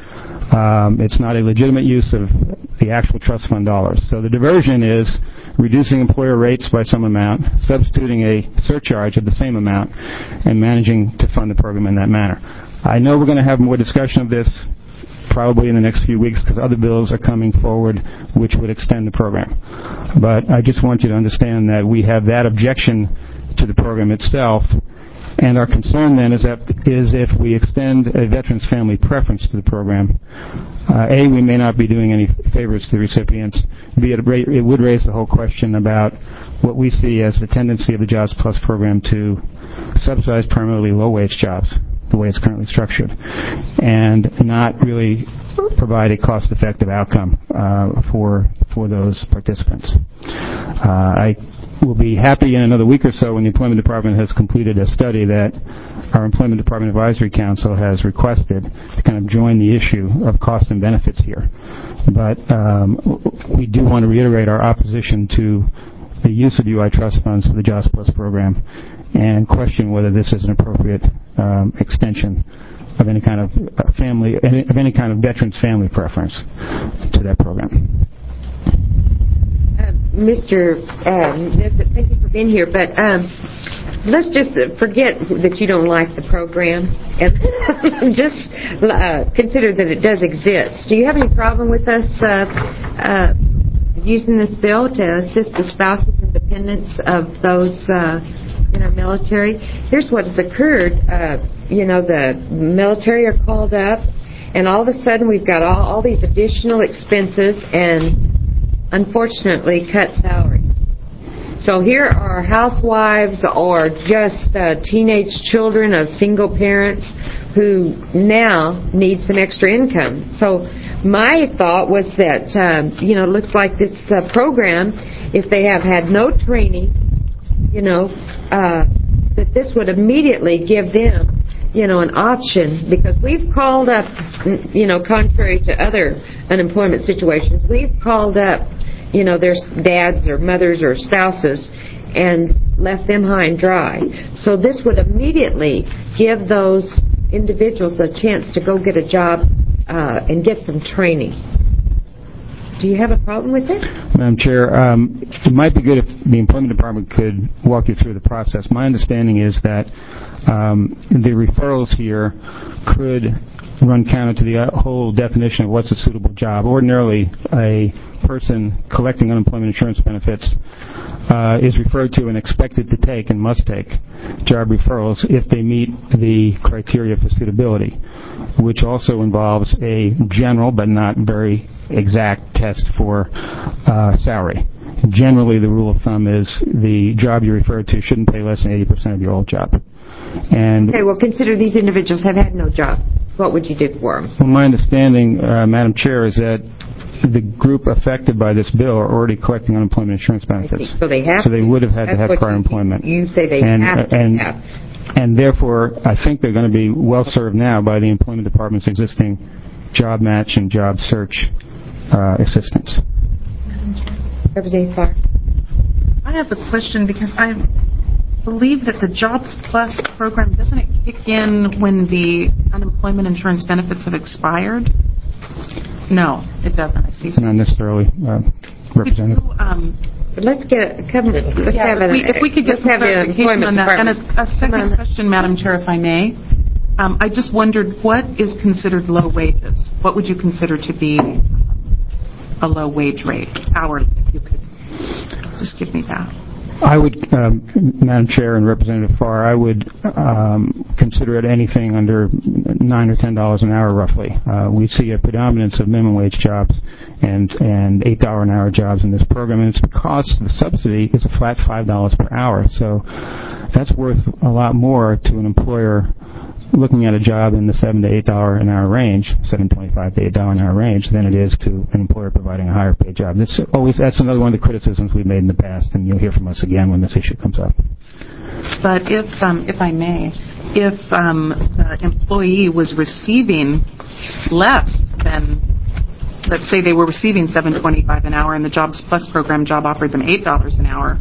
Um, it's not a legitimate use of the actual trust fund dollars. So the diversion is reducing employer rates by some amount, substituting a surcharge of the same amount, and managing to fund the program in that manner. I know we're going to have more discussion of this probably in the next few weeks because other bills are coming forward which would extend the program. But I just want you to understand that we have that objection to the program itself, and our concern then is that is if we extend a veteran's family preference to the program, uh, A, we may not be doing any favors to the recipients, B, it, it would raise the whole question about what we see as the tendency of the Jobs Plus program to subsidize primarily low-wage jobs, the way it's currently structured, and not really provide a cost-effective outcome uh, for for those participants. Uh, I will be happy in another week or so when the Employment Department has completed a study that our Employment Department Advisory Council has requested to kind of join the issue of costs and benefits here. But um, we do want to reiterate our opposition to the use of U I trust funds for the Jobs Plus program and question whether this is an appropriate um, extension of any kind of uh, family, of any kind of veteran's family preference to that program. Uh, Mister Uh, Nesbitt, thank you for being here, but um, let's just forget that you don't like the program and just uh, consider that it does exist. Do you have any problem with us uh, uh, using this bill to assist the spouses and dependents of those uh, in our military? Here's what has occurred. Uh, you know, the military are called up, and all of a sudden we've got all, all these additional expenses and unfortunately cut salary. So here are housewives or just uh, teenage children of single parents who now need some extra income. So my thought was that, um, you know, it looks like this uh, program, if they have had no training, you know, uh, that this would immediately give them, you know, an option, because we've called up, you know, contrary to other unemployment situations, we've called up, you know, their dads or mothers or spouses and left them high and dry. So this would immediately give those individuals a chance to go get a job uh, and get some training. Do you have a problem with it? Madam Chair, um, it might be good if the Employment Department could walk you through the process. My understanding is that um, the referrals here could run counter to the whole definition of what's a suitable job. Ordinarily, a person collecting unemployment insurance benefits uh, is referred to and expected to take and must take job referrals if they meet the criteria for suitability, which also involves a general but not very exact test for uh, salary. Generally, the rule of thumb is the job you refer to shouldn't pay less than eighty percent of your old job. And okay, well, consider these individuals have had no job. What would you do for them? Well, my understanding, uh, Madam Chair, is that the group affected by this bill are already collecting unemployment insurance benefits. So they have So they to. would have had That's to have what prior you, employment. You say they and, have to and, have. And therefore, I think they're going to be well served now by the Employment Department's existing job match and job search uh, assistance. Representative Farr. I have a question because I believe that the Jobs Plus program, doesn't it kick in when the unemployment insurance benefits have expired? No, it doesn't. I see. Not necessarily, uh, Representative. You, um, let's get come. Let's yeah, have if, a, we, if we could get some clarification on that. And a, a second question, Madam Chair, if I may. Um, I just wondered, what is considered low wages? What would you consider to be a low wage rate, hourly, if you could just give me that? I would, um, Madam Chair and Representative Farr, I would um, consider it anything under nine or ten dollars an hour, roughly. Uh, we see a predominance of minimum wage jobs and and eight dollar an hour jobs in this program, and it's because the subsidy is a flat five dollars per hour. So that's worth a lot more to an employer looking at a job in the seven to eight dollar an hour range, seven twenty-five to eight dollar an hour range, than it is to an employer providing a higher paid job. That's always that's another one of the criticisms we've made in the past, and you'll hear from us again when this issue comes up. But if, um, if I may, if um, the employee was receiving less than, let's say they were receiving seven twenty-five an hour, and the Jobs Plus program job offered them eight dollars an hour,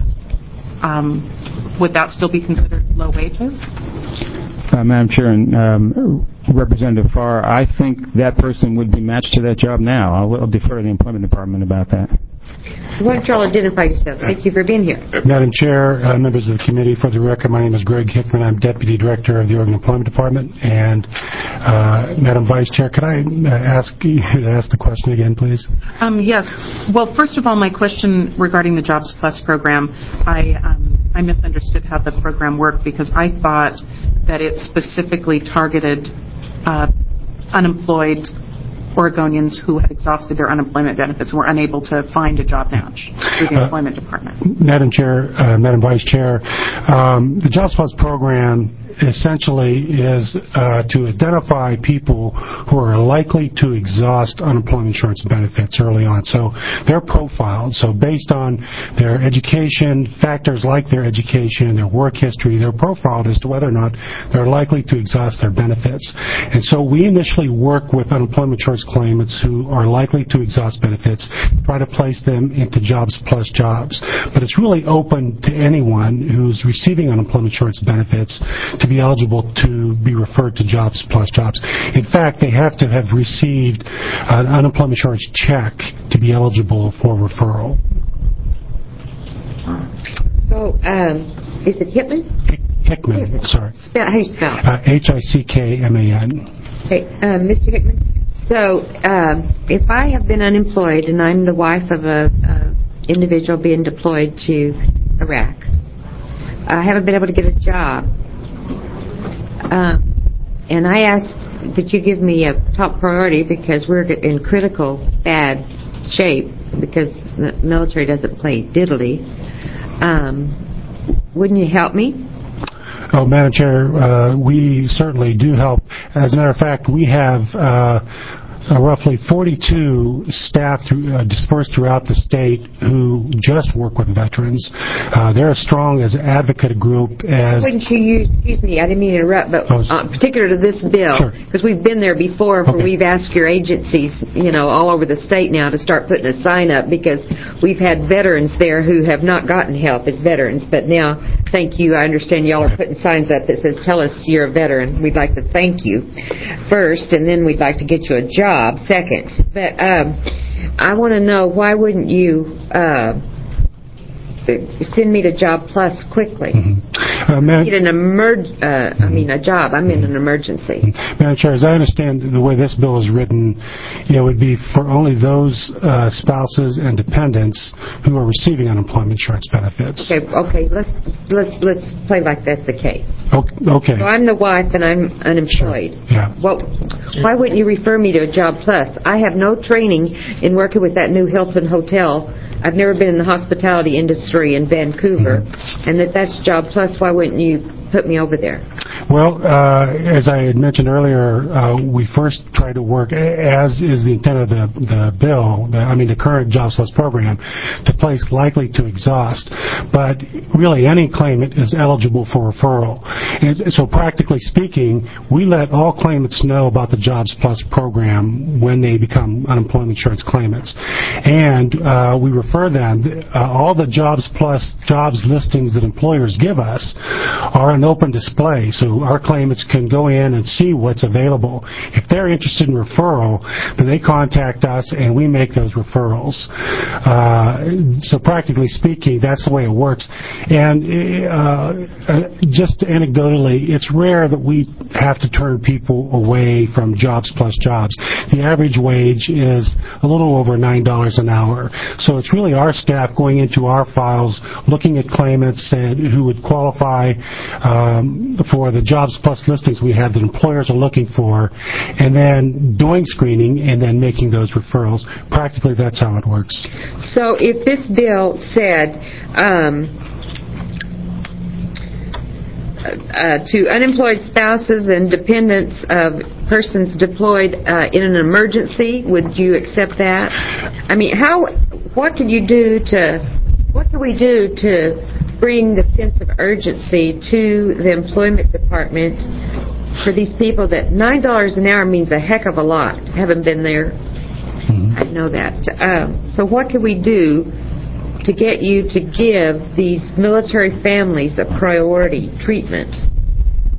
um, would that still be considered low wages? Uh, Madam Chair and um, Representative Farr, I think that person would be matched to that job now. I'll, I'll defer to the Employment Department about that. Why don't you all identify yourself? Thank you for being here. Madam Chair, uh, members of the committee, for the record, my name is Greg Hickman. I'm Deputy Director of the Oregon Employment Department. And uh, Madam Vice Chair, could I uh, ask you to ask the question again, please? Um, yes. Well, first of all, my question regarding the Jobs Plus program, I, um, I misunderstood how the program worked because I thought that it specifically targeted uh, unemployed Oregonians who had exhausted their unemployment benefits and were unable to find a job match through the uh, Employment Department. Madam Chair, uh, Madam Vice Chair, um, the Jobs Plus program essentially is uh, to identify people who are likely to exhaust unemployment insurance benefits early on. So they're profiled. So based on their education, factors like their education, their work history, they're profiled as to whether or not they're likely to exhaust their benefits. And so we initially work with unemployment insurance claimants who are likely to exhaust benefits, try to place them into Jobs Plus jobs. But it's really open to anyone who's receiving unemployment insurance benefits to be eligible to be referred to Jobs Plus jobs. In fact, they have to have received an unemployment insurance check to be eligible for referral. So, um, is it Hickman? Hickman, Hickman. Sorry. Spell, how do you spell? Uh, H I C K M A N. Hey, uh, Mister Hickman, so um, if I have been unemployed and I'm the wife of a uh, individual being deployed to Iraq, I haven't been able to get a job, um, and I ask that you give me a top priority because we're in critical bad shape because the military doesn't play diddly, um, wouldn't you help me? Oh, Madam Chair, uh, we certainly do help. As a matter of fact, we have uh, uh, roughly forty-two staff through, uh, dispersed throughout the state who just work with veterans. Uh, they're as strong as an advocate group as... Wouldn't you use, excuse me, I didn't mean to interrupt, but oh, uh, particular to this bill, because we've been there before where okay. we've asked your agencies, you know, all over the state now to start putting a sign up because we've had veterans there who have not gotten help as veterans, but now, thank you, I understand y'all are putting signs up that says, tell us you're a veteran. We'd like to thank you first, and then we'd like to get you a job second. But um, I want to know, why wouldn't you uh, send me to Job Plus quickly? Mm-hmm. uh, Madam, I need an emerg- uh, I mean a job. I'm in an emergency. Madam Chair, as I understand the way this bill is written, it would be for only those uh, spouses and dependents who are receiving unemployment insurance benefits. Okay, okay. Let's let's let's play like that's the case. Okay. So I'm the wife and I'm unemployed. Sure. Yeah. Well, why wouldn't you refer me to a Job Plus? I have no training in working with that new Hilton Hotel. I've never been in the hospitality industry in Vancouver, mm-hmm. and that that's Job Plus. Why wouldn't you put me over there? Well, uh, as I had mentioned earlier, uh, we first try to work, as is the intent of the, the bill, the, I mean the current Jobs Plus program, to place likely to exhaust. But really any claimant is eligible for referral. And so practically speaking, we let all claimants know about the Jobs Plus program when they become unemployment insurance claimants. And uh, we refer them, uh, all the Jobs Plus jobs listings that employers give us are an open display. So our claimants can go in and see what's available. If they're interested in referral, then they contact us and we make those referrals. Uh, so practically speaking, that's the way it works. And uh, uh, just anecdotally, it's rare that we have to turn people away from Jobs Plus jobs. The average wage is a little over nine dollars an hour. So it's really our staff going into our files, looking at claimants and who would qualify um, for the Jobs Plus listings we have that employers are looking for, and then doing screening and then making those referrals. Practically, that's how it works. So if this bill said um, uh, to unemployed spouses and dependents of persons deployed uh, in an emergency, would you accept that? I mean, how? What can you do to? What can we do to bring the sense of urgency to the employment department for these people that nine dollars an hour means a heck of a lot? Haven't been there. Mm-hmm. I know that. Um, so what can we do to get you to give these military families a priority treatment?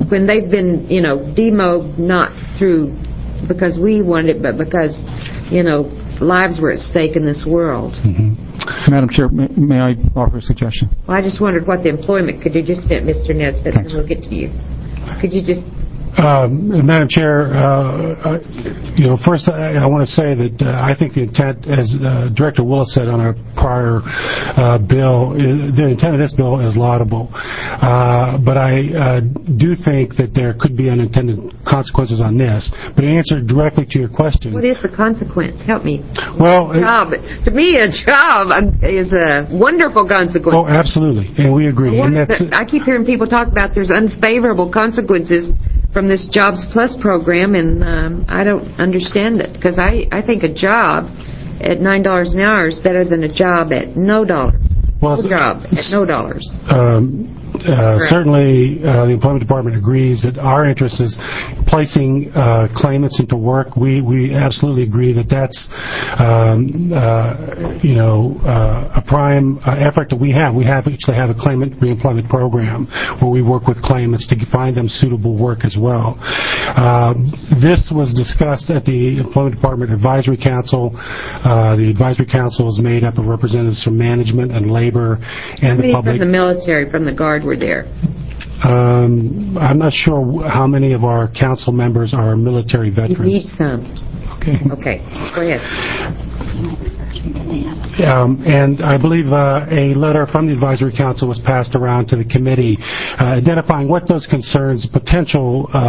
when they've been, you know, demoed not through because we wanted it, but because, you know, lives were at stake in this world. Mm-hmm. Madam Chair, may, may I offer a suggestion? Well, I just wondered what the employment could do. Just a minute, Mister Nesbitt, and we'll get to you. Could you just... Um, Madam Chair, uh, uh, you know, first I, I want to say that uh, I think the intent, as uh, Director Willis said on our prior uh, bill, is, the intent of this bill is laudable. Uh, but I uh, do think that there could be unintended consequences on this. But to answer directly to your question... What is the consequence? Help me. Well, a job. To me, a job is a wonderful consequence. Oh, absolutely, and we agree. And that's, I keep hearing people talk about there's unfavorable consequences from this Jobs Plus program, and um, I don't understand it, because I, I think a job at nine dollars an hour is better than a job at no dollars. Well, no job at no dollars. Um, uh, certainly, uh, the Employment Department agrees that our interest is placing uh, claimants into work. We we absolutely agree that that's um, uh, you know uh, a prime uh, effort that we have. We have actually have a claimant reemployment program where we work with claimants to find them suitable work as well. Uh, this was discussed at the Employment Department Advisory Council. Uh, the Advisory Council is made up of representatives from management and labor and the public. From the military, from the Guard were there. Um, I'm not sure how many of our council members are military veterans. You need some. Okay. Okay. Go ahead. Um, and I believe uh, a letter from the Advisory Council was passed around to the committee uh, identifying what those concerns, potential uh, uh,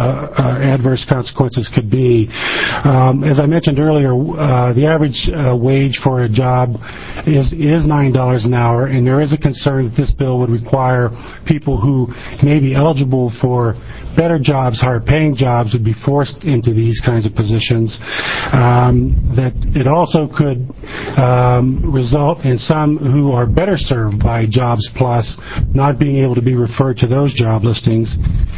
uh, adverse consequences could be. Um, as I mentioned earlier, uh, the average uh, wage for a job is, is nine dollars an hour, and there is a concern that this bill would require people who may be eligible for better jobs, higher paying jobs, would be forced into these kinds of positions. Um, that it also could um, result in some who are better served by Jobs Plus not being able to be referred to those job listings.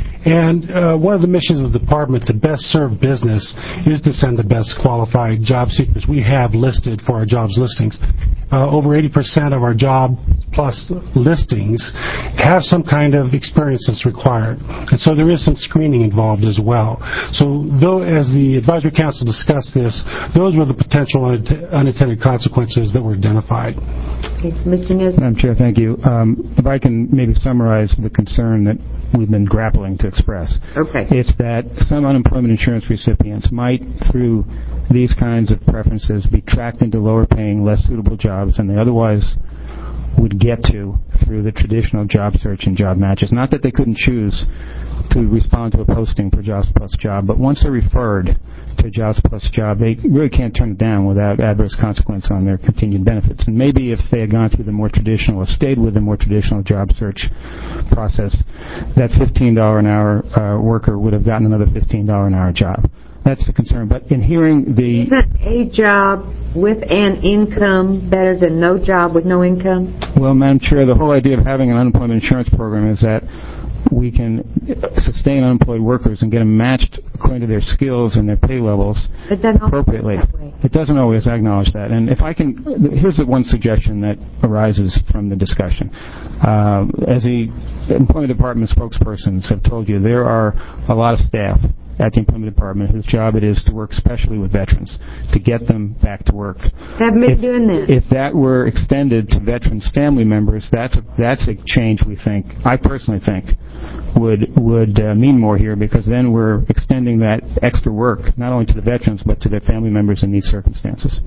And uh, one of the missions of the department to best serve business is to send the best qualified job seekers we have listed for our jobs listings. Uh, over eighty percent of our Job Plus listings have some kind of experience that's required. And so there is some screening involved as well. So though, as the Advisory Council discussed this, those were the potential unintended consequences that were identified. Okay. Mister Nesbitt. Madam Chair, thank you. Um, if I can maybe summarize the concern that we've been grappling to express. Okay. It's that some unemployment insurance recipients might, through these kinds of preferences, be tracked into lower paying, less suitable jobs than they otherwise would get to through the traditional job search and job matches. Not that they couldn't choose to respond to a posting for Jobs Plus job, but once they're referred to a Jobs Plus job, they really can't turn it down without adverse consequence on their continued benefits. And maybe if they had gone through the more traditional, or stayed with the more traditional job search process, that fifteen dollars an hour uh, worker would have gotten another fifteen dollars an hour job. That's the concern. But in hearing the... Isn't a job with an income better than no job with no income? Well, Madam Chair, the whole idea of having an unemployment insurance program is that we can sustain unemployed workers and get them matched according to their skills and their pay levels appropriately. It doesn't always acknowledge that. And if I can, here's the one suggestion that arises from the discussion. Uh, as the Employment Department spokespersons have told you, there are a lot of staff at the Employment Department whose job it is to work especially with veterans, to get them back to work. Haven't been if, doing that. If that were extended to veterans' family members, that's a, that's a change we think, I personally think, would would uh, mean more here, because then we're extending that extra work not only to the veterans but to their family members in these circumstances.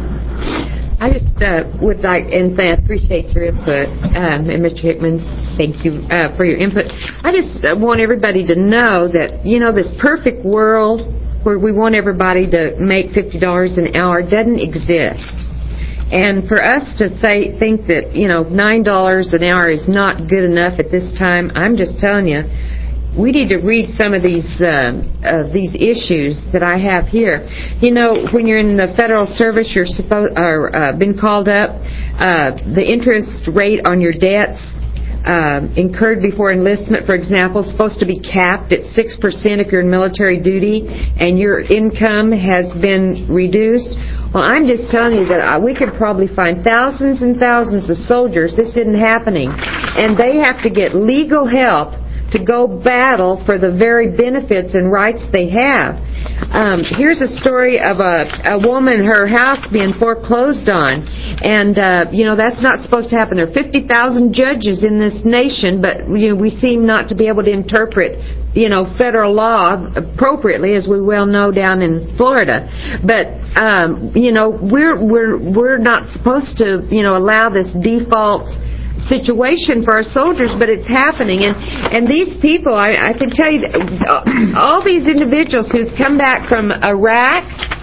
I just uh, would like and say I appreciate your input, um, and Mister Hickman, thank you uh, for your input. I just uh, want everybody to know that, you know, this perfect world where we want everybody to make fifty dollars an hour doesn't exist. And for us to say think that, you know, nine dollars an hour is not good enough at this time, I'm just telling you, we need to read some of these uh, uh, these issues that I have here. You know, when you're in the federal service, you're supposed or uh, been called up. Uh, the interest rate on your debts uh, incurred before enlistment, for example, is supposed to be capped at six percent if you're in military duty, and your income has been reduced. Well, I'm just telling you that uh, we could probably find thousands and thousands of soldiers. This isn't happening, and they have to get legal help to go battle for the very benefits and rights they have. Um, here's a story of a, a woman, her house being foreclosed on, and uh, you know that's not supposed to happen. There are fifty thousand judges in this nation, but you know, we seem not to be able to interpret, you know, federal law appropriately, as we well know down in Florida. But um, you know, we're we're we're not supposed to, you know, allow this default situation for our soldiers, but it's happening. And and these people, I, I can tell you, that all these individuals who've come back from Iraq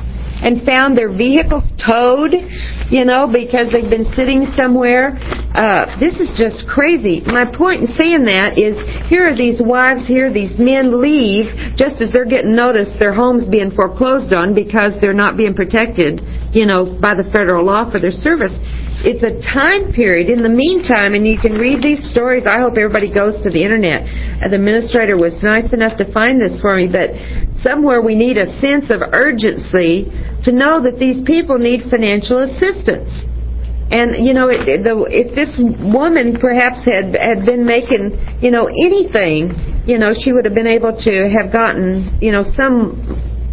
and found their vehicles towed, you know, because they've been sitting somewhere. Uh, this is just crazy. My point in saying that is, here are these wives, here these men leave just as they're getting noticed their homes being foreclosed on because they're not being protected, you know, by the federal law for their service. It's a time period. In the meantime, and you can read these stories, I hope everybody goes to the internet. The administrator was nice enough to find this for me, but somewhere we need a sense of urgency to know that these people need financial assistance. And, you know, it, the, if this woman perhaps had, had been making, you know, anything, you know, she would have been able to have gotten, you know, some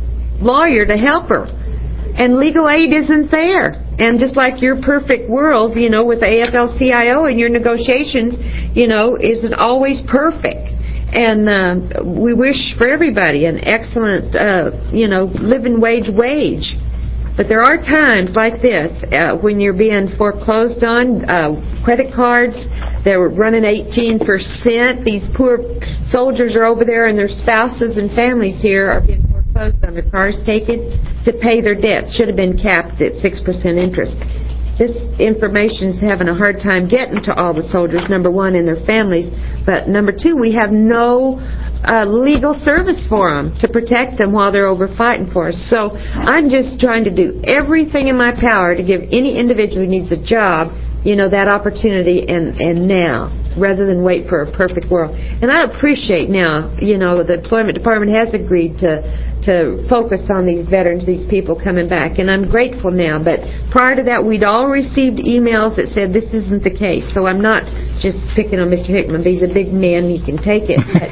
lawyer to help her. And legal aid isn't there. And just like your perfect world, you know, with A F L C I O and your negotiations, you know, isn't always perfect. And uh, we wish for everybody an excellent, uh, you know, living wage wage. But there are times like this uh, when you're being foreclosed on, uh, credit cards, they're running eighteen percent. These poor soldiers are over there and their spouses and families here are being foreclosed on, their cars taken to pay their debts. Should have been capped at six percent interest. This information is having a hard time getting to all the soldiers, number one, and their families. But number two, we have no uh, legal service for them to protect them while they're over fighting for us. So I'm just trying to do everything in my power to give any individual who needs a job, you know, that opportunity and, and now, rather than wait for a perfect world. And I appreciate now, you know, the Employment Department has agreed to to focus on these veterans, these people coming back, and I'm grateful now. But prior to that, we'd all received emails that said this isn't the case. So I'm not just picking on Mister Hickman. He's a big man, he can take it. But,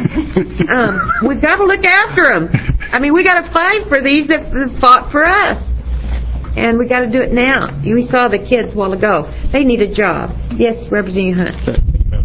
um, we've got to look after him. I mean, we got to fight for these that fought for us. And we got to do it now. We saw the kids a while ago. They need a job. Yes, Representative Hunt.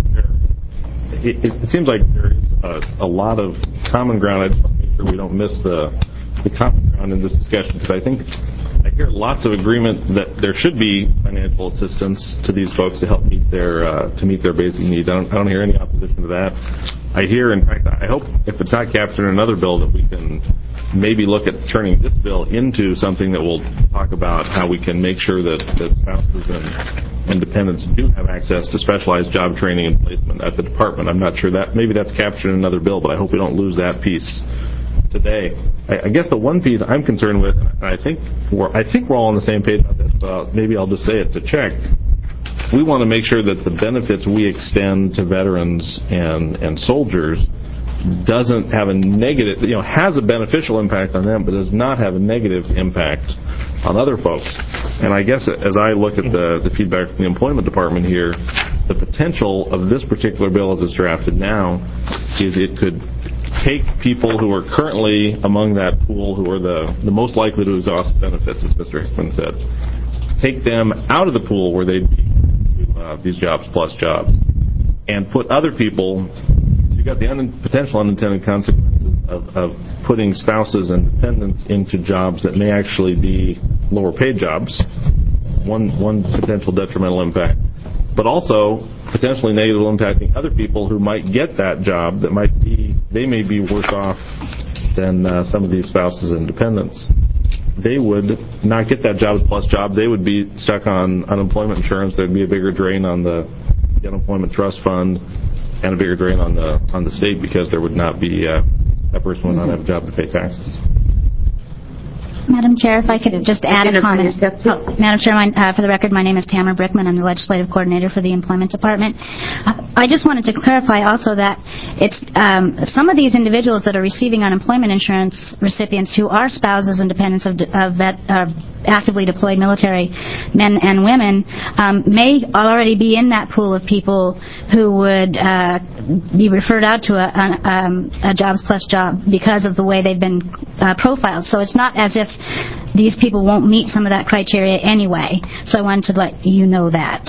It, it seems like there is a, a lot of common ground. I just want to make sure we don't miss the, the common ground in this discussion, because I think I hear lots of agreement that there should be financial assistance to these folks to help meet their uh, to meet their basic needs. I don't, I don't hear any opposition to that. I hear, in fact, I hope if it's not captured in another bill that we can maybe look at turning this bill into something that will talk about how we can make sure that, that spouses and, and dependents do have access to specialized job training and placement at the department. I'm not sure that, maybe that's captured in another bill, but I hope we don't lose that piece today. I, I guess the one piece I'm concerned with, and I think we're, I think we're all on the same page on this, but maybe I'll just say it to check. We want to make sure that the benefits we extend to veterans and, and soldiers doesn't have a negative, you know, has a beneficial impact on them, but does not have a negative impact on other folks. And I guess as I look at the, the feedback from the Employment Department here, the potential of this particular bill as it's drafted now is it could take people who are currently among that pool, who are the, the most likely to exhaust benefits, as Mister Hickman said, take them out of the pool where they'd be uh, these jobs plus jobs, and put other people. You've got the un- potential unintended consequences of, of putting spouses and dependents into jobs that may actually be lower paid jobs. One one potential detrimental impact, but also potentially negatively impacting other people who might get that job that might be, they may be worse off than uh, some of these spouses and dependents. They would not get that jobs plus job. They would be stuck on unemployment insurance. There'd be a bigger drain on the, the unemployment trust fund and a bigger drain on the on the state, because there would not be uh, that person would not have a job to pay taxes. Madam Chair, if I could just add a comment. Oh, Madam Chair, my, uh, for the record, my name is Tamara Brickman. I'm the Legislative Coordinator for the Employment Department. Uh, I just wanted to clarify also that it's um, some of these individuals that are receiving unemployment insurance recipients who are spouses and dependents of, of vet, uh, actively deployed military men and women um, may already be in that pool of people who would uh, be referred out to a, a, um, a Jobs Plus job because of the way they've been uh, profiled. So it's not as if these people won't meet some of that criteria anyway. So I wanted to let you know that.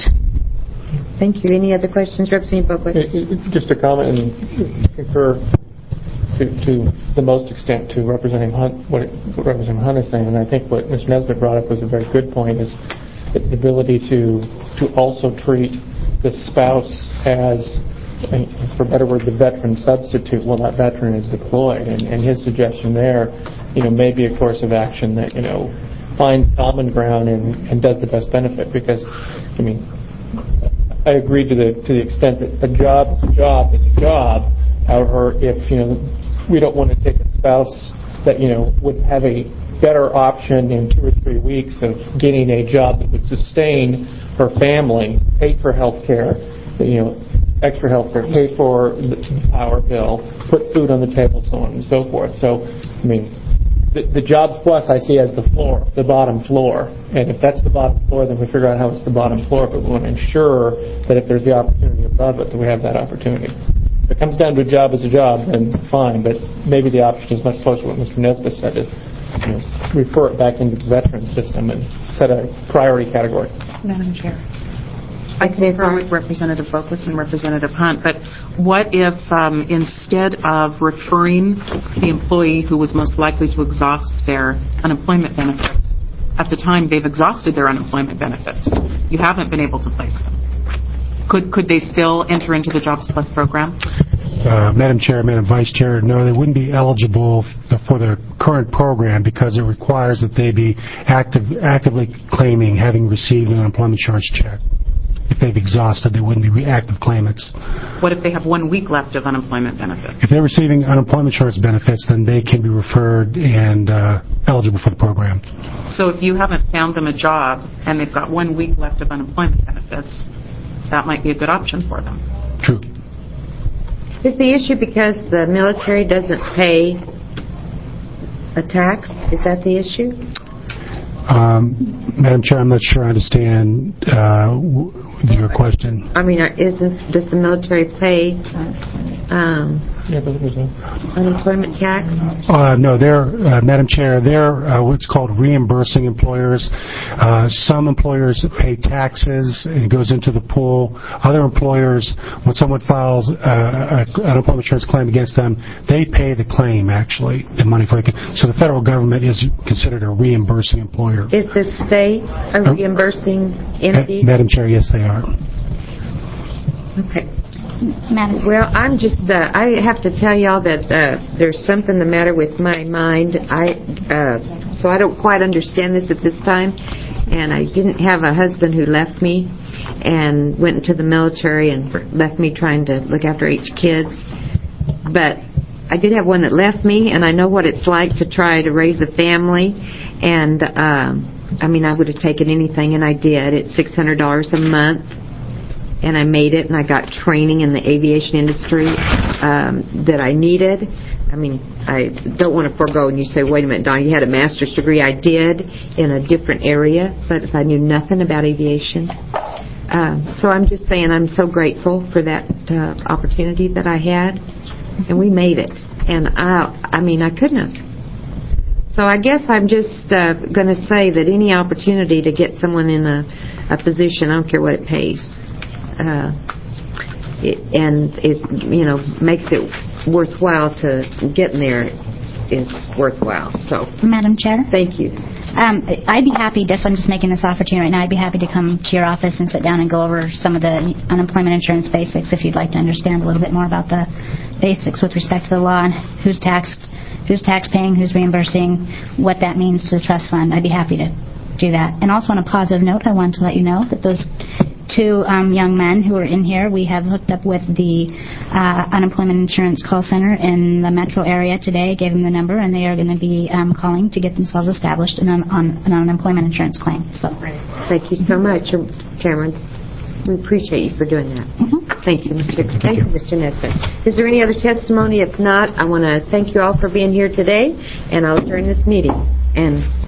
Thank you. Any other questions, Representative Boquist? Just a comment and concur to, to the most extent to Representative Hunt, what, it, what Representative Hunt is saying, and I think what Mister Nesbitt brought up was a very good point, is the ability to to also treat the spouse as, for a better word, the veteran substitute while that veteran is deployed. And, and his suggestion there, you know, may be a course of action that, you know, finds common ground and, and does the best benefit. Because, I mean, I agree to the to the extent that a job is a job is a job. However, if, you know, we don't want to take a spouse that, you know, would have a better option in two or three weeks of getting a job that would sustain her family, pay for health care, you know, extra health care, pay for the power bill, put food on the table, so on and so forth. So, I mean, the, the Jobs Plus I see as the floor, the bottom floor. And if that's the bottom floor, then we figure out how it's the bottom floor. But we want to ensure that if there's the opportunity above it, that we have that opportunity. If it comes down to a job as a job, then fine. But maybe the option is much closer to what Mister Nesbitt said, is, you know, refer it back into the veteran system and set a priority category. Madam Chair, I concur with Representative Boquist and Representative Hunt, but what if um, instead of referring the employee who was most likely to exhaust their unemployment benefits, at the time they've exhausted their unemployment benefits, you haven't been able to place them? Could could they still enter into the Jobs Plus program? Uh, Madam Chair, Madam Vice Chair, no, they wouldn't be eligible f- for the current program because it requires that they be active, actively claiming having received an unemployment insurance check. If they've exhausted, they wouldn't be re- active claimants. What if they have one week left of unemployment benefits? If they're receiving unemployment insurance benefits, then they can be referred and uh, eligible for the program. So if you haven't found them a job and they've got one week left of unemployment benefits, that might be a good option for them. True. Is the issue because the military doesn't pay a tax? Is that the issue? Um, Madam Chair, I'm not sure I understand uh, w- your question. I mean, isn't does the military pay um, unemployment tax? Uh, no, they're, uh, Madam Chair, they're uh, what's called reimbursing employers. Uh, some employers pay taxes and it goes into the pool. Other employers, when someone files uh, an unemployment insurance claim against them, they pay the claim, actually, the money for it. So the federal government is considered a reimbursing employer. Is the state a reimbursing entity? Madam Chair, yes, they are. Okay. Madam. Well, I'm just, uh, I have to tell y'all that uh, there's something the matter with my mind. I, uh, so I don't quite understand this at this time. And I didn't have a husband who left me and went into the military and left me trying to look after eight kids. But I did have one that left me, and I know what it's like to try to raise a family. And, um, I mean, I would have taken anything, and I did. It's six hundred dollars a month. And I made it, and I got training in the aviation industry um, that I needed. I mean, I don't want to forego, and you say, wait a minute, Don, you had a master's degree. I did in a different area, but I knew nothing about aviation. Uh, so I'm just saying I'm so grateful for that uh, opportunity that I had, and we made it. And I, I mean, I couldn't have. So I guess I'm just uh, going to say that any opportunity to get someone in a, a position, I don't care what it pays, Uh, it, and it, you know, makes it worthwhile to get in there is worthwhile. So, Madam Chair? Thank you. Um, I'd be happy, just I'm just making this opportunity right now, I'd be happy to come to your office and sit down and go over some of the unemployment insurance basics if you'd like to understand a little bit more about the basics with respect to the law and who's taxed, who's tax paying, who's reimbursing, what that means to the trust fund. I'd be happy to do that. And also on a positive note, I wanted to let you know that those two um, young men who are in here. We have hooked up with the uh, unemployment insurance call center in the metro area today, gave them the number, and they are going to be um, calling to get themselves established in an, on an unemployment insurance claim. So, thank you so much, Chairman. We appreciate you for doing that. Mm-hmm. Thank you, Mister Thank, thank you, Mister Nesbitt. Is there any other testimony? If not, I want to thank you all for being here today, and I'll adjourn this meeting. And